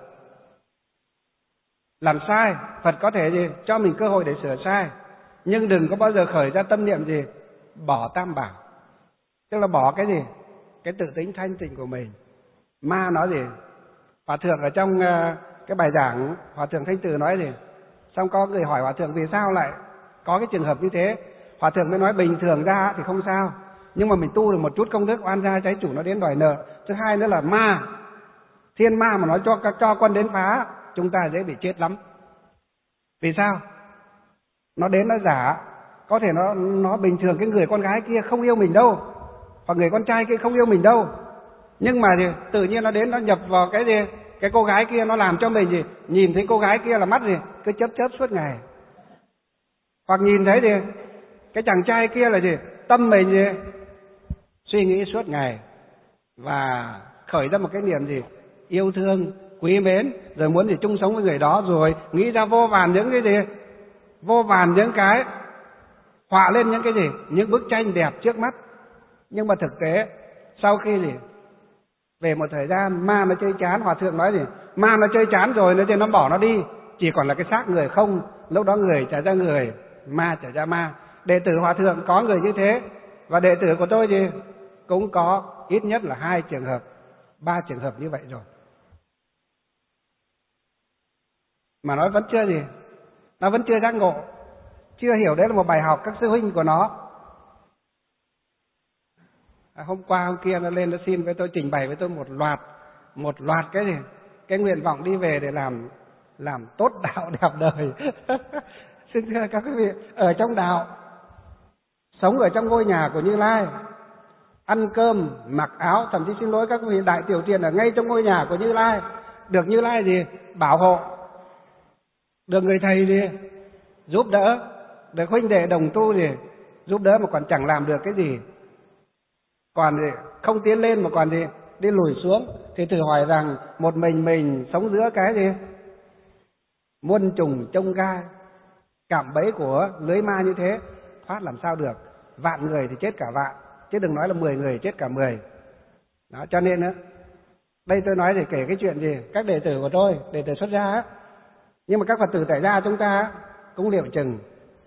Làm sai, Phật có thể gì? Cho mình cơ hội để sửa sai. Nhưng đừng có bao giờ khởi ra tâm niệm gì? Bỏ Tam Bảo. Tức là bỏ cái gì? Cái tự tính thanh tịnh của mình. Ma nói gì? Hòa thượng ở trong cái bài giảng, Hòa thượng Thanh Từ nói gì? Xong có người hỏi Hòa thượng vì sao lại có cái trường hợp như thế? Hòa thượng mới nói bình thường ra thì không sao, nhưng mà mình tu được một chút công đức, oan gia trái chủ nó đến đòi nợ. Thứ hai nữa là ma, thiên ma mà nó cho cho quân đến phá, chúng ta dễ bị chết lắm. Vì sao? Nó đến nó giả, có thể nó nó bình thường cái người con gái kia không yêu mình đâu, hoặc người con trai kia không yêu mình đâu, nhưng mà thì tự nhiên nó đến nó nhập vào cái gì? Cái cô gái kia nó làm cho mình gì? Nhìn thấy cô gái kia là mắt gì? Cứ chớp chớp suốt ngày. Hoặc nhìn thấy thì cái chàng trai kia là gì? Tâm mình gì? Suy nghĩ suốt ngày. Và khởi ra một cái niềm gì? Yêu thương, quý mến, rồi muốn gì chung sống với người đó, rồi nghĩ ra vô vàn những cái gì? Vô vàn những cái họa lên những cái gì? Những bức tranh đẹp trước mắt. Nhưng mà thực tế sau khi gì? Về một thời gian ma nó chơi chán, Hòa thượng nói gì? Ma nó chơi chán rồi nó nó bỏ nó đi, chỉ còn là cái xác người không. Lúc đó người trở ra người, ma trở ra ma. Đệ tử Hòa thượng có người như thế, và đệ tử của tôi thì cũng có ít nhất là hai trường hợp, ba trường hợp như vậy rồi. Mà nó vẫn chưa gì? Nó vẫn chưa giác ngộ, chưa hiểu đấy là một bài học các sư huynh của nó. À, hôm qua hôm kia nó lên nó xin với tôi, trình bày với tôi một loạt một loạt cái gì cái nguyện vọng đi về để làm làm tốt đạo đẹp đời. Xin thưa các quý vị, ở trong đạo, sống ở trong ngôi nhà của Như Lai, ăn cơm, mặc áo, thậm chí xin lỗi các quý vị, đại tiểu tiện ở ngay trong ngôi nhà của Như Lai, được Như Lai gì bảo hộ, được người thầy gì giúp đỡ, được huynh đệ đồng tu gì giúp đỡ, mà còn chẳng làm được cái gì, còn gì không tiến lên mà còn gì đi lùi xuống, thì thử hỏi rằng một mình mình sống giữa cái gì muôn trùng chông gai, cạm bẫy của lưới ma như thế, thoát làm sao được. Vạn người thì chết cả vạn, chứ đừng nói là mười người chết cả mười. Đó, cho nên á, đây tôi nói để kể cái chuyện gì các đệ tử của tôi, đệ tử xuất gia á, nhưng mà các Phật tử tại gia chúng ta cũng liệu chừng.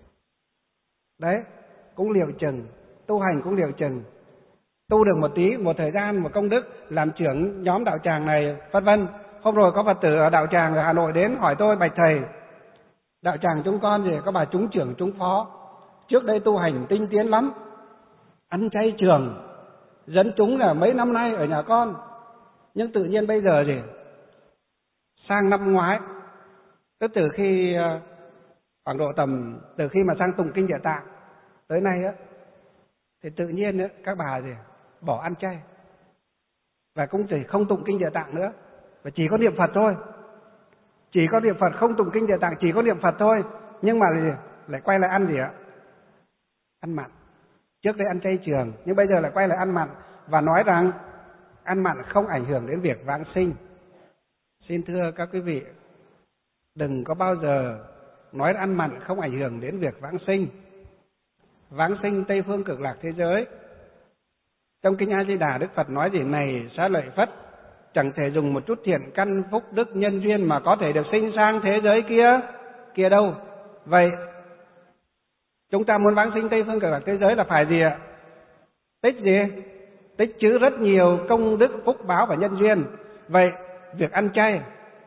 Đấy, cũng liệu chừng, tu hành cũng liệu chừng. Tu được một tí, một thời gian, một công đức, làm trưởng nhóm đạo tràng này, vân vân. Hôm rồi có Phật tử ở đạo tràng ở Hà Nội đến hỏi tôi, bạch thầy, đạo tràng chúng con gì có bà chúng trưởng chúng phó, trước đây tu hành tinh tiến lắm, ăn chay trường, dẫn chúng là mấy năm nay ở nhà con, nhưng tự nhiên bây giờ gì sang năm ngoái, tức từ khi khoảng độ tầm từ khi mà sang tụng kinh Địa Tạng tới nay á, thì tự nhiên á, các bà gì bỏ ăn chay và cũng chỉ không tụng kinh Địa Tạng nữa, và chỉ có niệm Phật thôi, chỉ có niệm Phật, không tụng kinh Địa Tạng, chỉ có niệm Phật thôi, nhưng mà gì lại quay lại ăn gì ạ, ăn mặn. Trước đây ăn chay trường, nhưng bây giờ lại quay lại ăn mặn, và nói rằng ăn mặn không ảnh hưởng đến việc vãng sinh. Xin thưa các quý vị, đừng có bao giờ nói ăn mặn không ảnh hưởng đến việc vãng sinh. Vãng sinh Tây Phương Cực Lạc thế giới. Trong kinh A Di Đà, Đức Phật nói gì này: Xá lợi Phất, chẳng thể dùng một chút thiện căn phúc đức nhân duyên mà có thể được sinh sang thế giới kia kia đâu. Vậy chúng ta muốn vãng sinh Tây Phương Cực Lạc thế giới là phải gì ạ? Tích gì? Tích trữ rất nhiều công đức phúc báo và nhân duyên. Vậy việc ăn chay,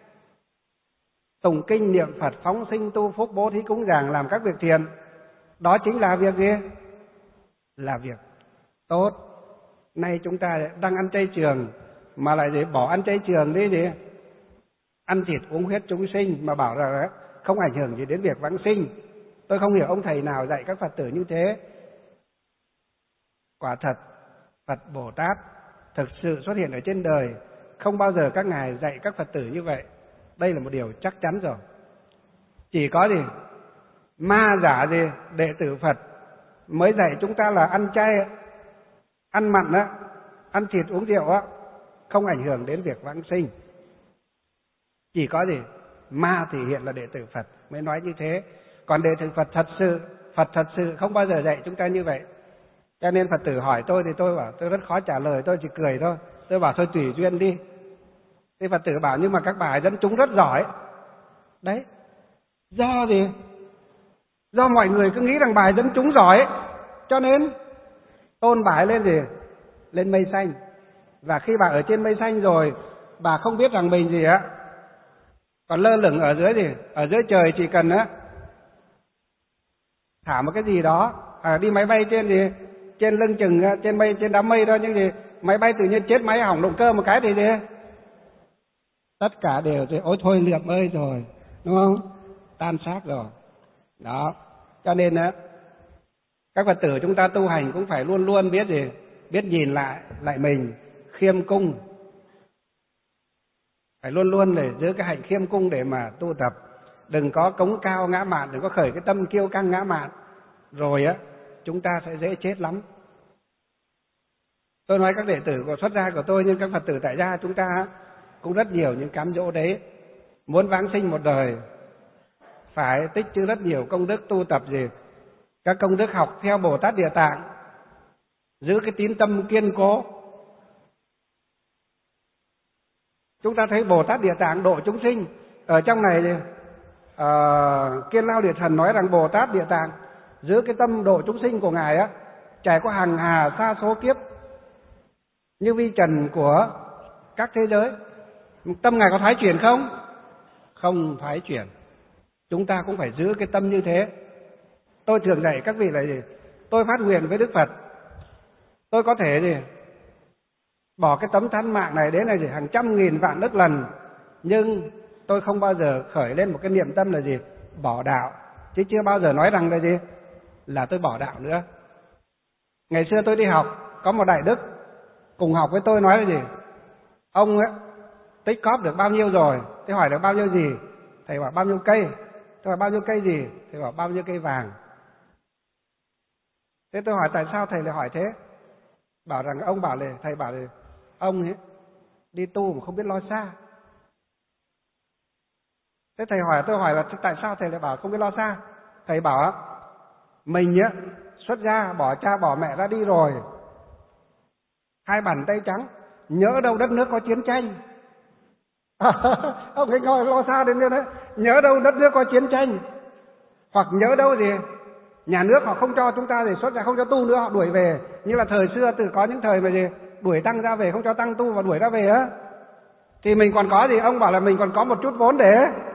tụng kinh niệm Phật, phóng sinh tu phúc, bố thí cúng dường, làm các việc thiện, đó chính là việc gì? Là việc tốt. Nay chúng ta đang ăn chay trường mà lại để bỏ ăn chay trường đi gì? Ăn thịt uống huyết chúng sinh mà bảo là không ảnh hưởng gì đến việc vãng sinh. Tôi không hiểu ông thầy nào dạy các Phật tử như thế. Quả thật, Phật Bồ Tát thực sự xuất hiện ở trên đời, không bao giờ các ngài dạy các Phật tử như vậy. Đây là một điều chắc chắn rồi. Chỉ có gì? Ma giả gì? Đệ tử Phật mới dạy chúng ta là ăn chay, ăn mặn á, ăn thịt uống rượu á, không ảnh hưởng đến việc vãng sinh. Chỉ có gì? Ma thì hiện là đệ tử Phật mới nói như thế. Còn đệ tử Phật thật sự, Phật thật sự không bao giờ dạy chúng ta như vậy. Cho nên Phật tử hỏi tôi thì tôi bảo tôi rất khó trả lời, tôi chỉ cười thôi. Tôi bảo thôi tùy duyên đi. Thì Phật tử bảo nhưng mà các bà dẫn chúng rất giỏi. Đấy. Do gì? Do mọi người cứ nghĩ rằng bà dẫn chúng giỏi, cho nên tôn bà lên gì? Lên mây xanh. Và khi bà ở trên mây xanh rồi, bà không biết rằng mình gì á, còn lơ lửng ở dưới gì? Ở dưới trời chỉ cần á thả một cái gì đó, à, đi máy bay trên gì? Trên lưng chừng, trên mây, trên đám mây đó, nhưng gì? Máy bay tự nhiên chết máy hỏng động cơ một cái thì gì? Tất cả đều thì ôi thôi liệm ơi rồi, đúng không? Tan xác rồi. Đó. Cho nên á, các Phật tử chúng ta tu hành cũng phải luôn luôn biết gì? Biết nhìn lại lại mình, khiêm cung. Phải luôn luôn để giữ cái hạnh khiêm cung để mà tu tập. Đừng có cống cao ngã mạn, đừng có khởi cái tâm kiêu căng ngã mạn. Rồi á, chúng ta sẽ dễ chết lắm. Tôi nói các đệ tử của xuất gia của tôi, nhưng các Phật tử tại gia chúng ta cũng rất nhiều những cám dỗ đấy. Muốn vãng sinh một đời phải tích trữ rất nhiều công đức, tu tập gì? Các công đức học theo Bồ Tát Địa Tạng, giữ cái tín tâm kiên cố. Chúng ta thấy Bồ Tát Địa Tạng độ chúng sinh. Ở trong này uh, Kiên Lao Địa Thần nói rằng Bồ Tát Địa Tạng giữ cái tâm độ chúng sinh của ngài á, trải qua hàng hà sa số kiếp như vi trần của các thế giới. Tâm ngài có thoái chuyển không? Không thoái chuyển. Chúng ta cũng phải giữ cái tâm như thế. Tôi thường dạy các vị là gì? Tôi phát nguyện với Đức Phật, Tôi có thể gì bỏ cái tấm thân mạng này đến là gì hàng trăm nghìn vạn ức lần, nhưng tôi không bao giờ khởi lên một cái niệm tâm là gì bỏ đạo, chứ chưa bao giờ nói rằng là gì là tôi bỏ đạo nữa. Ngày xưa tôi đi học, có một đại đức cùng học với tôi nói là gì, ông ấy tích cóp được bao nhiêu rồi? Tôi hỏi được bao nhiêu gì? Thầy bảo bao nhiêu cây. Tôi hỏi bao nhiêu cây gì? Thầy bảo bao nhiêu cây vàng. Thế tôi hỏi tại sao thầy lại hỏi thế? Bảo rằng ông bảo là thầy bảo là ông ấy đi tu mà không biết lo xa. Thế thầy hỏi tôi hỏi là tại sao thầy lại bảo không biết lo xa? Thầy bảo mình á xuất gia bỏ cha bỏ mẹ ra đi rồi, hai bàn tay trắng, nhớ đâu đất nước có chiến tranh. Ông ấy ngồi lo xa đến như thế, nhớ đâu đất nước có chiến tranh, hoặc nhớ đâu gì nhà nước họ không cho chúng ta thì xuất gia không cho tu nữa, họ đuổi về. Như là thời xưa từ có những thời mà gì đuổi tăng ra về, không cho tăng tu và đuổi ra về á, thì mình còn có gì? Ông bảo là mình còn có một chút vốn để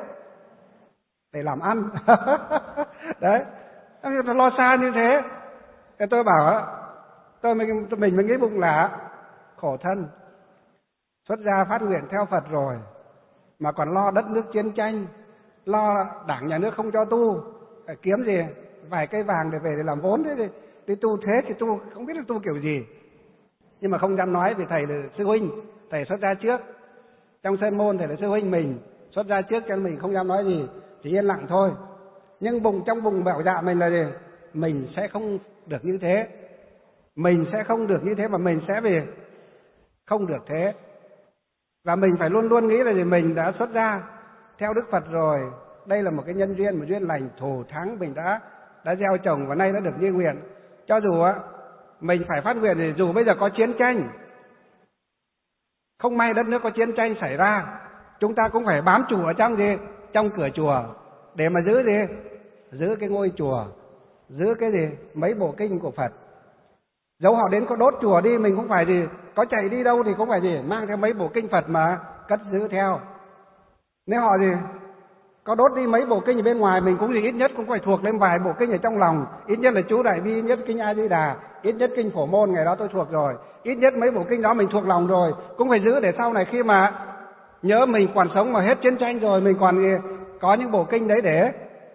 để làm ăn. Đấy, nó lo xa như thế. Thế tôi bảo tôi mình mình mới nghĩ bụng là khổ thân, xuất gia phát nguyện theo Phật rồi mà còn lo đất nước chiến tranh, lo đảng nhà nước không cho tu, phải kiếm gì vài cây vàng để về để làm vốn. Thế thì đi tu thế thì tu không biết là tu kiểu gì, nhưng mà không dám nói vì thầy là sư huynh, thầy xuất gia trước trong sơn môn, thầy là sư huynh mình xuất gia trước cho nên mình không dám nói gì, chỉ yên lặng thôi. Nhưng bụng trong bụng bảo dạ mình là gì, mình sẽ không được như thế, mình sẽ không được như thế và mình sẽ về không được thế. Và mình phải luôn luôn nghĩ là gì, mình đã xuất gia theo Đức Phật rồi, đây là một cái nhân duyên, một duyên lành thù thắng mình đã đã gieo trồng và nay đã được như nguyện. Cho dù á mình phải phát nguyện thì dù bây giờ có chiến tranh, không may đất nước có chiến tranh xảy ra, chúng ta cũng phải bám trụ ở trong gì, trong cửa chùa để mà giữ gì, giữ cái ngôi chùa, giữ cái gì, mấy bộ kinh của Phật. Dẫu họ đến có đốt chùa đi, mình cũng phải gì, có chạy đi đâu thì cũng phải gì, mang theo mấy bộ kinh Phật mà cất giữ theo. Nếu họ gì có đốt đi mấy bộ kinh ở bên ngoài, mình cũng gì ít nhất cũng phải thuộc lên vài bộ kinh ở trong lòng, ít nhất là chú Đại Bi, ít nhất kinh A Di Đà, ít nhất kinh Phổ Môn, ngày đó tôi thuộc rồi, ít nhất mấy bộ kinh đó mình thuộc lòng rồi, cũng phải giữ để sau này khi mà nhớ mình còn sống mà hết chiến tranh rồi, mình còn gì, có những bộ kinh đấy để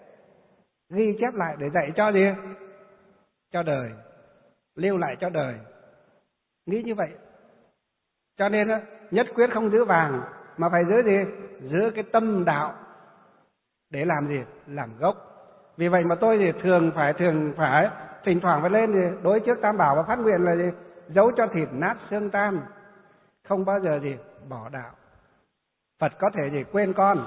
ghi chép lại để dạy cho gì, cho đời, lưu lại cho đời. Nghĩ như vậy. Cho nên nhất quyết không giữ vàng mà phải giữ gì, giữ cái tâm đạo để làm gì, làm gốc. Vì vậy mà tôi thì thường phải thường phải thỉnh thoảng phải lên thì đối trước Tam Bảo và phát nguyện là gì, giấu cho thịt nát xương tan, không bao giờ gì bỏ đạo. Phật có thể gì quên con,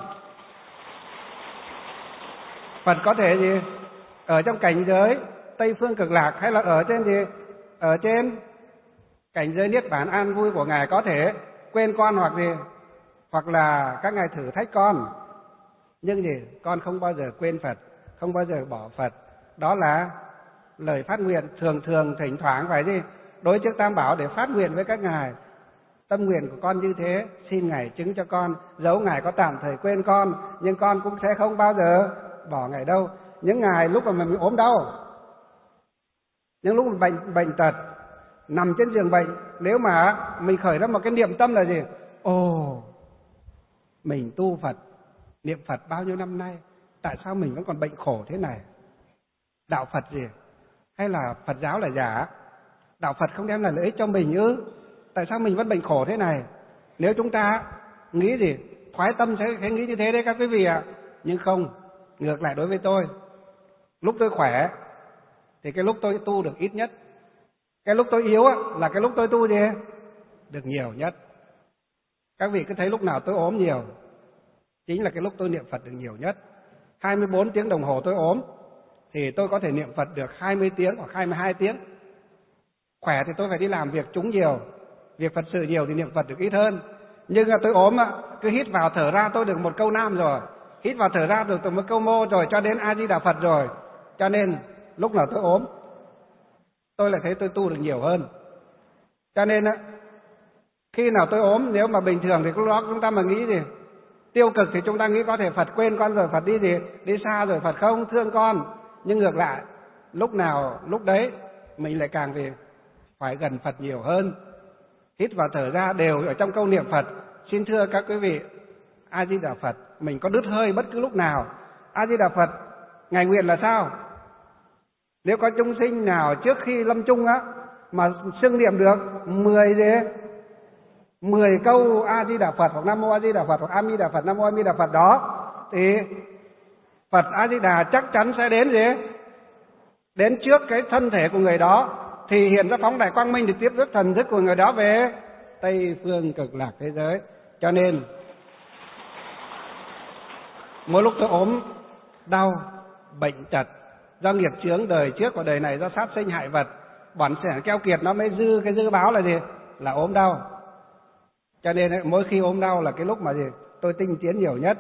Phật có thể gì ở trong cảnh giới Tây Phương Cực Lạc hay là ở trên gì, ở trên cảnh giới niết bàn an vui của Ngài có thể quên con hoặc gì, hoặc là các ngài thử thách con. Nhưng gì, con không bao giờ quên Phật, không bao giờ bỏ Phật. Đó là lời phát nguyện thường thường thỉnh thoảng phải gì đối trước Tam Bảo để phát nguyện với các ngài. Tâm nguyện của con như thế, xin Ngài chứng cho con, dẫu Ngài có tạm thời quên con, nhưng con cũng sẽ không bao giờ bỏ Ngài đâu. Những ngày lúc mà mình ốm đau, những lúc bệnh bệnh tật, nằm trên giường bệnh, nếu mà mình khởi ra một cái niệm tâm là gì? Ồ, mình tu Phật, niệm Phật bao nhiêu năm nay, tại sao mình vẫn còn bệnh khổ thế này? Đạo Phật gì? Hay là Phật giáo là giả? Đạo Phật không đem lại lợi ích cho mình ư? Tại sao mình vẫn bệnh khổ thế này? Nếu chúng ta nghĩ gì, thoái tâm sẽ, sẽ nghĩ như thế đấy các quý vị ạ. Nhưng không, ngược lại đối với tôi, lúc tôi khỏe thì cái lúc tôi tu được ít nhất, cái lúc tôi yếu là cái lúc tôi tu gì được nhiều nhất. Các vị cứ thấy lúc nào tôi ốm nhiều, chính là cái lúc tôi niệm Phật được nhiều nhất. hai mươi bốn tiếng đồng hồ tôi ốm thì tôi có thể niệm Phật được hai mươi tiếng hoặc hai mươi hai tiếng. Khỏe thì tôi phải đi làm việc chúng nhiều, việc Phật sự nhiều thì niệm Phật được ít hơn. Nhưng mà tôi ốm cứ hít vào thở ra tôi được một câu nam rồi, hít vào thở ra được từ một câu mô rồi, cho đến A Di Đà Phật rồi. Cho nên lúc nào tôi ốm tôi lại thấy tôi tu được nhiều hơn. Cho nên khi nào tôi ốm, nếu mà bình thường thì lúc đó chúng ta mà nghĩ gì tiêu cực thì chúng ta nghĩ có thể Phật quên con rồi, Phật đi gì đi xa rồi, Phật không thương con. Nhưng ngược lại, lúc nào lúc đấy mình lại càng về phải gần Phật nhiều hơn. Hít vào thở ra đều ở trong câu niệm Phật. Xin thưa các quý vị, A Di Đà Phật, mình có đứt hơi bất cứ lúc nào. A Di Đà Phật, ngài nguyện là sao? Nếu có chúng sinh nào trước khi lâm chung á mà xưng niệm được mười gì mười câu A Di Đà Phật hoặc Nam Mô A Di Đà Phật hoặc A Di Đà Phật, Nam Mô A Di Đà Phật đó, thì Phật A Di Đà chắc chắn sẽ đến gì? Đến trước cái thân thể của người đó, thì hiện ra phóng đại quang minh để tiếp rước thần thức của người đó về Tây phương cực lạc thế giới. Cho nên mỗi lúc tôi ốm đau bệnh tật do nghiệp chướng đời trước và đời này, do sát sinh hại vật, bản sẻng keo kiệt nó mới dư cái dư báo là gì? Là ốm đau. Cho nên ấy, mỗi khi ốm đau là cái lúc mà gì? Tôi tinh tiến nhiều nhất.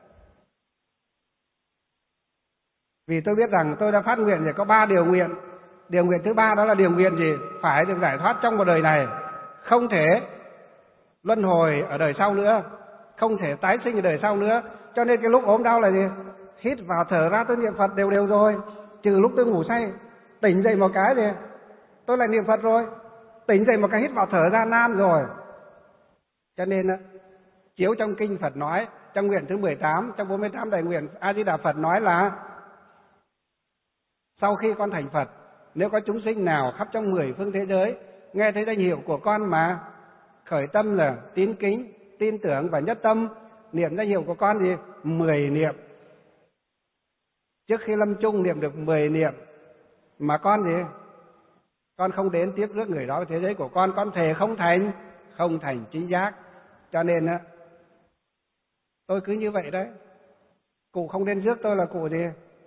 Vì tôi biết rằng tôi đã phát nguyện thì có ba điều nguyện. Điều nguyện thứ ba đó là điều nguyện gì? Phải được giải thoát trong một đời này, không thể luân hồi ở đời sau nữa, không thể tái sinh ở đời sau nữa. Cho nên cái lúc ốm đau là gì? Hít vào thở ra tôi niệm Phật đều đều rồi. Trừ lúc tôi ngủ say, tỉnh dậy một cái thì tôi lại niệm Phật rồi. Tỉnh dậy một cái hít vào thở ra nan rồi. Cho nên chiếu trong kinh Phật nói, trong nguyện thứ mười tám, trong bốn mươi tám đại nguyện, A Di Đà Phật nói là sau khi con thành Phật, nếu có chúng sinh nào khắp trong mười phương thế giới nghe thấy danh hiệu của con mà khởi tâm là tín kính, tin tưởng và nhất tâm niệm danh hiệu của con gì? Mười niệm. Trước khi lâm chung niệm được mười niệm mà con gì? Con không đến tiếp rước người đó với thế giới của con, con thề không thành, không thành trí giác. Cho nên á, tôi cứ như vậy đấy. Cụ không đến rước tôi là cụ gì?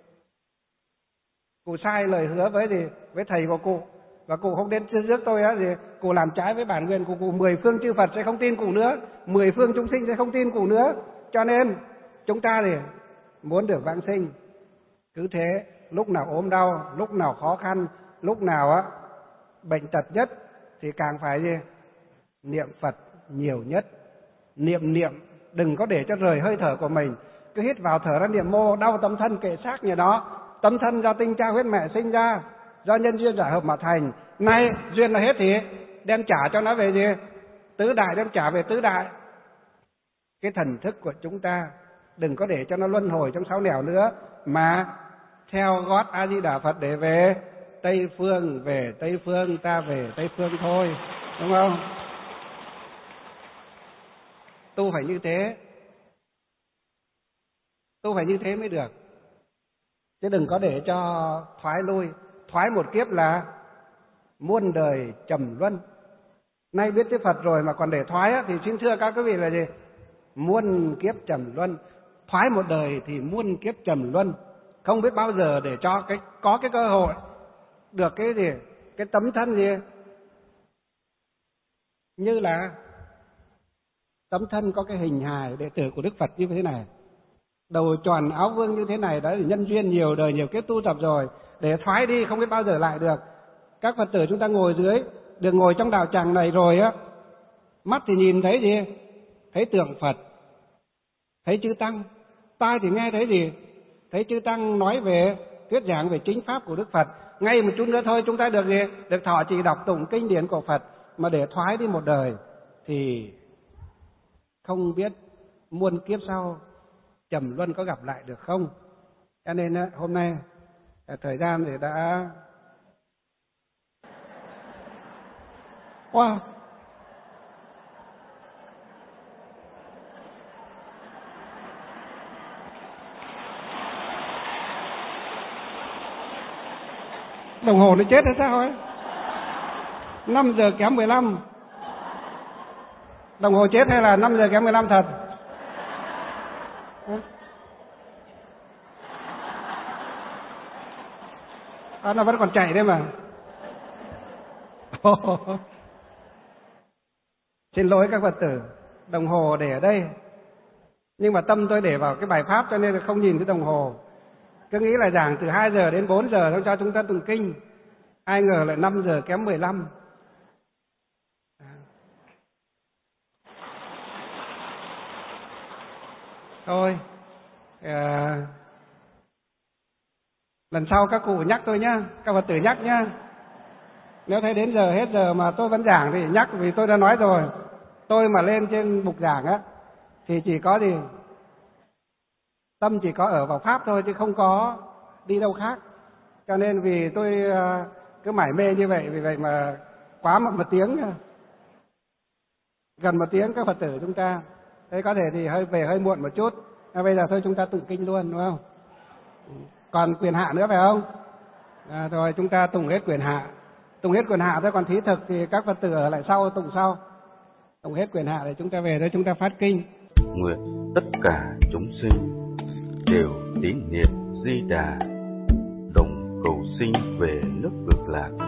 Cụ sai lời hứa với gì? Với thầy của cụ. Và cụ không đến rước tôi á gì? Cụ làm trái với bản nguyện của cụ. Mười phương chư Phật sẽ không tin cụ nữa, mười phương chúng sinh sẽ không tin cụ nữa. Cho nên chúng ta thì muốn được vãng sinh, cứ thế lúc nào ốm đau, lúc nào khó khăn, lúc nào á bệnh tật nhất thì càng phải gì? Niệm Phật nhiều nhất. Niệm niệm đừng có để cho rời hơi thở của mình. Cứ hít vào thở ra niệm mô, đau tâm thân kệ xác như đó. Tâm thân do tinh cha huyết mẹ sinh ra, do nhân duyên giả hợp mà thành. Nay duyên là hết thì đem trả cho nó về gì? Tứ đại, đem trả về tứ đại. Cái thần thức của chúng ta đừng có để cho nó luân hồi trong sáu nẻo nữa, mà theo gót A Di Đà Phật để về Tây phương, về Tây phương, ta về Tây phương thôi, đúng không? Tu phải như thế, tu phải như thế mới được. Chứ đừng có để cho thoái lui. Thoái một kiếp là muôn đời trầm luân. Nay biết tới Phật rồi mà còn để thoái á, thì xin thưa các quý vị là gì? Muôn kiếp trầm luân. Thoái một đời thì muôn kiếp trầm luân. Không biết bao giờ để cho cái có cái cơ hội được cái gì? Cái tấm thân gì? Như là tấm thân có cái hình hài đệ tử của Đức Phật như thế này, đầu tròn áo vương như thế này, đó là nhân duyên nhiều đời nhiều kiếp tu tập rồi, để thoái đi không biết bao giờ lại được. Các Phật tử chúng ta ngồi dưới, được ngồi trong đạo tràng này rồi á, mắt thì nhìn thấy gì? Thấy tượng Phật, thấy chư Tăng, tai thì nghe thấy gì? Thấy chư Tăng nói về thuyết giảng về chính pháp của Đức Phật. Ngay một chút nữa thôi chúng ta được gì? Được thọ trì đọc tụng kinh điển của Phật. Mà để thoái đi một đời thì không biết muôn kiếp sau trầm luân có gặp lại được không. Cho nên hôm nay thời gian thì đã wow. Đồng hồ nó chết hay sao ấy? năm giờ kém mười lăm. Đồng hồ chết hay là năm giờ kém mười lăm thật? À, nó vẫn còn chạy đấy mà. Xin lỗi các Phật tử, đồng hồ để ở đây, nhưng mà tâm tôi để vào cái bài pháp cho nên là không nhìn cái đồng hồ. Cứ nghĩ là giảng từ hai giờ đến bốn giờ cho chúng ta tụng kinh. Ai ngờ lại năm giờ kém mười lăm. Thôi, à, lần sau các cụ nhắc tôi nhá, các Phật tử nhắc nhá. Nếu thấy đến giờ hết giờ mà tôi vẫn giảng thì nhắc, vì tôi đã nói rồi, tôi mà lên trên bục giảng á thì chỉ có gì tâm chỉ có ở vào pháp thôi, chứ không có đi đâu khác. Cho nên vì tôi cứ mải mê như vậy, vì vậy mà quá một, một tiếng, gần một tiếng các Phật tử chúng ta, thế có thể thì hơi về hơi muộn một chút. À, bây giờ thôi chúng ta tụng kinh luôn, đúng không? Còn quyền hạ nữa phải không? À, rồi chúng ta tụng hết quyền hạ, tụng hết quyền hạ thôi. Còn thí thực thì các Phật tử ở lại sau tụng sau, tụng hết quyền hạ để chúng ta về đây chúng ta phát kinh. Nguyện tất cả chúng sinh đều tín niệm Di Đà, đồng cầu sinh về nước Cực Lạc.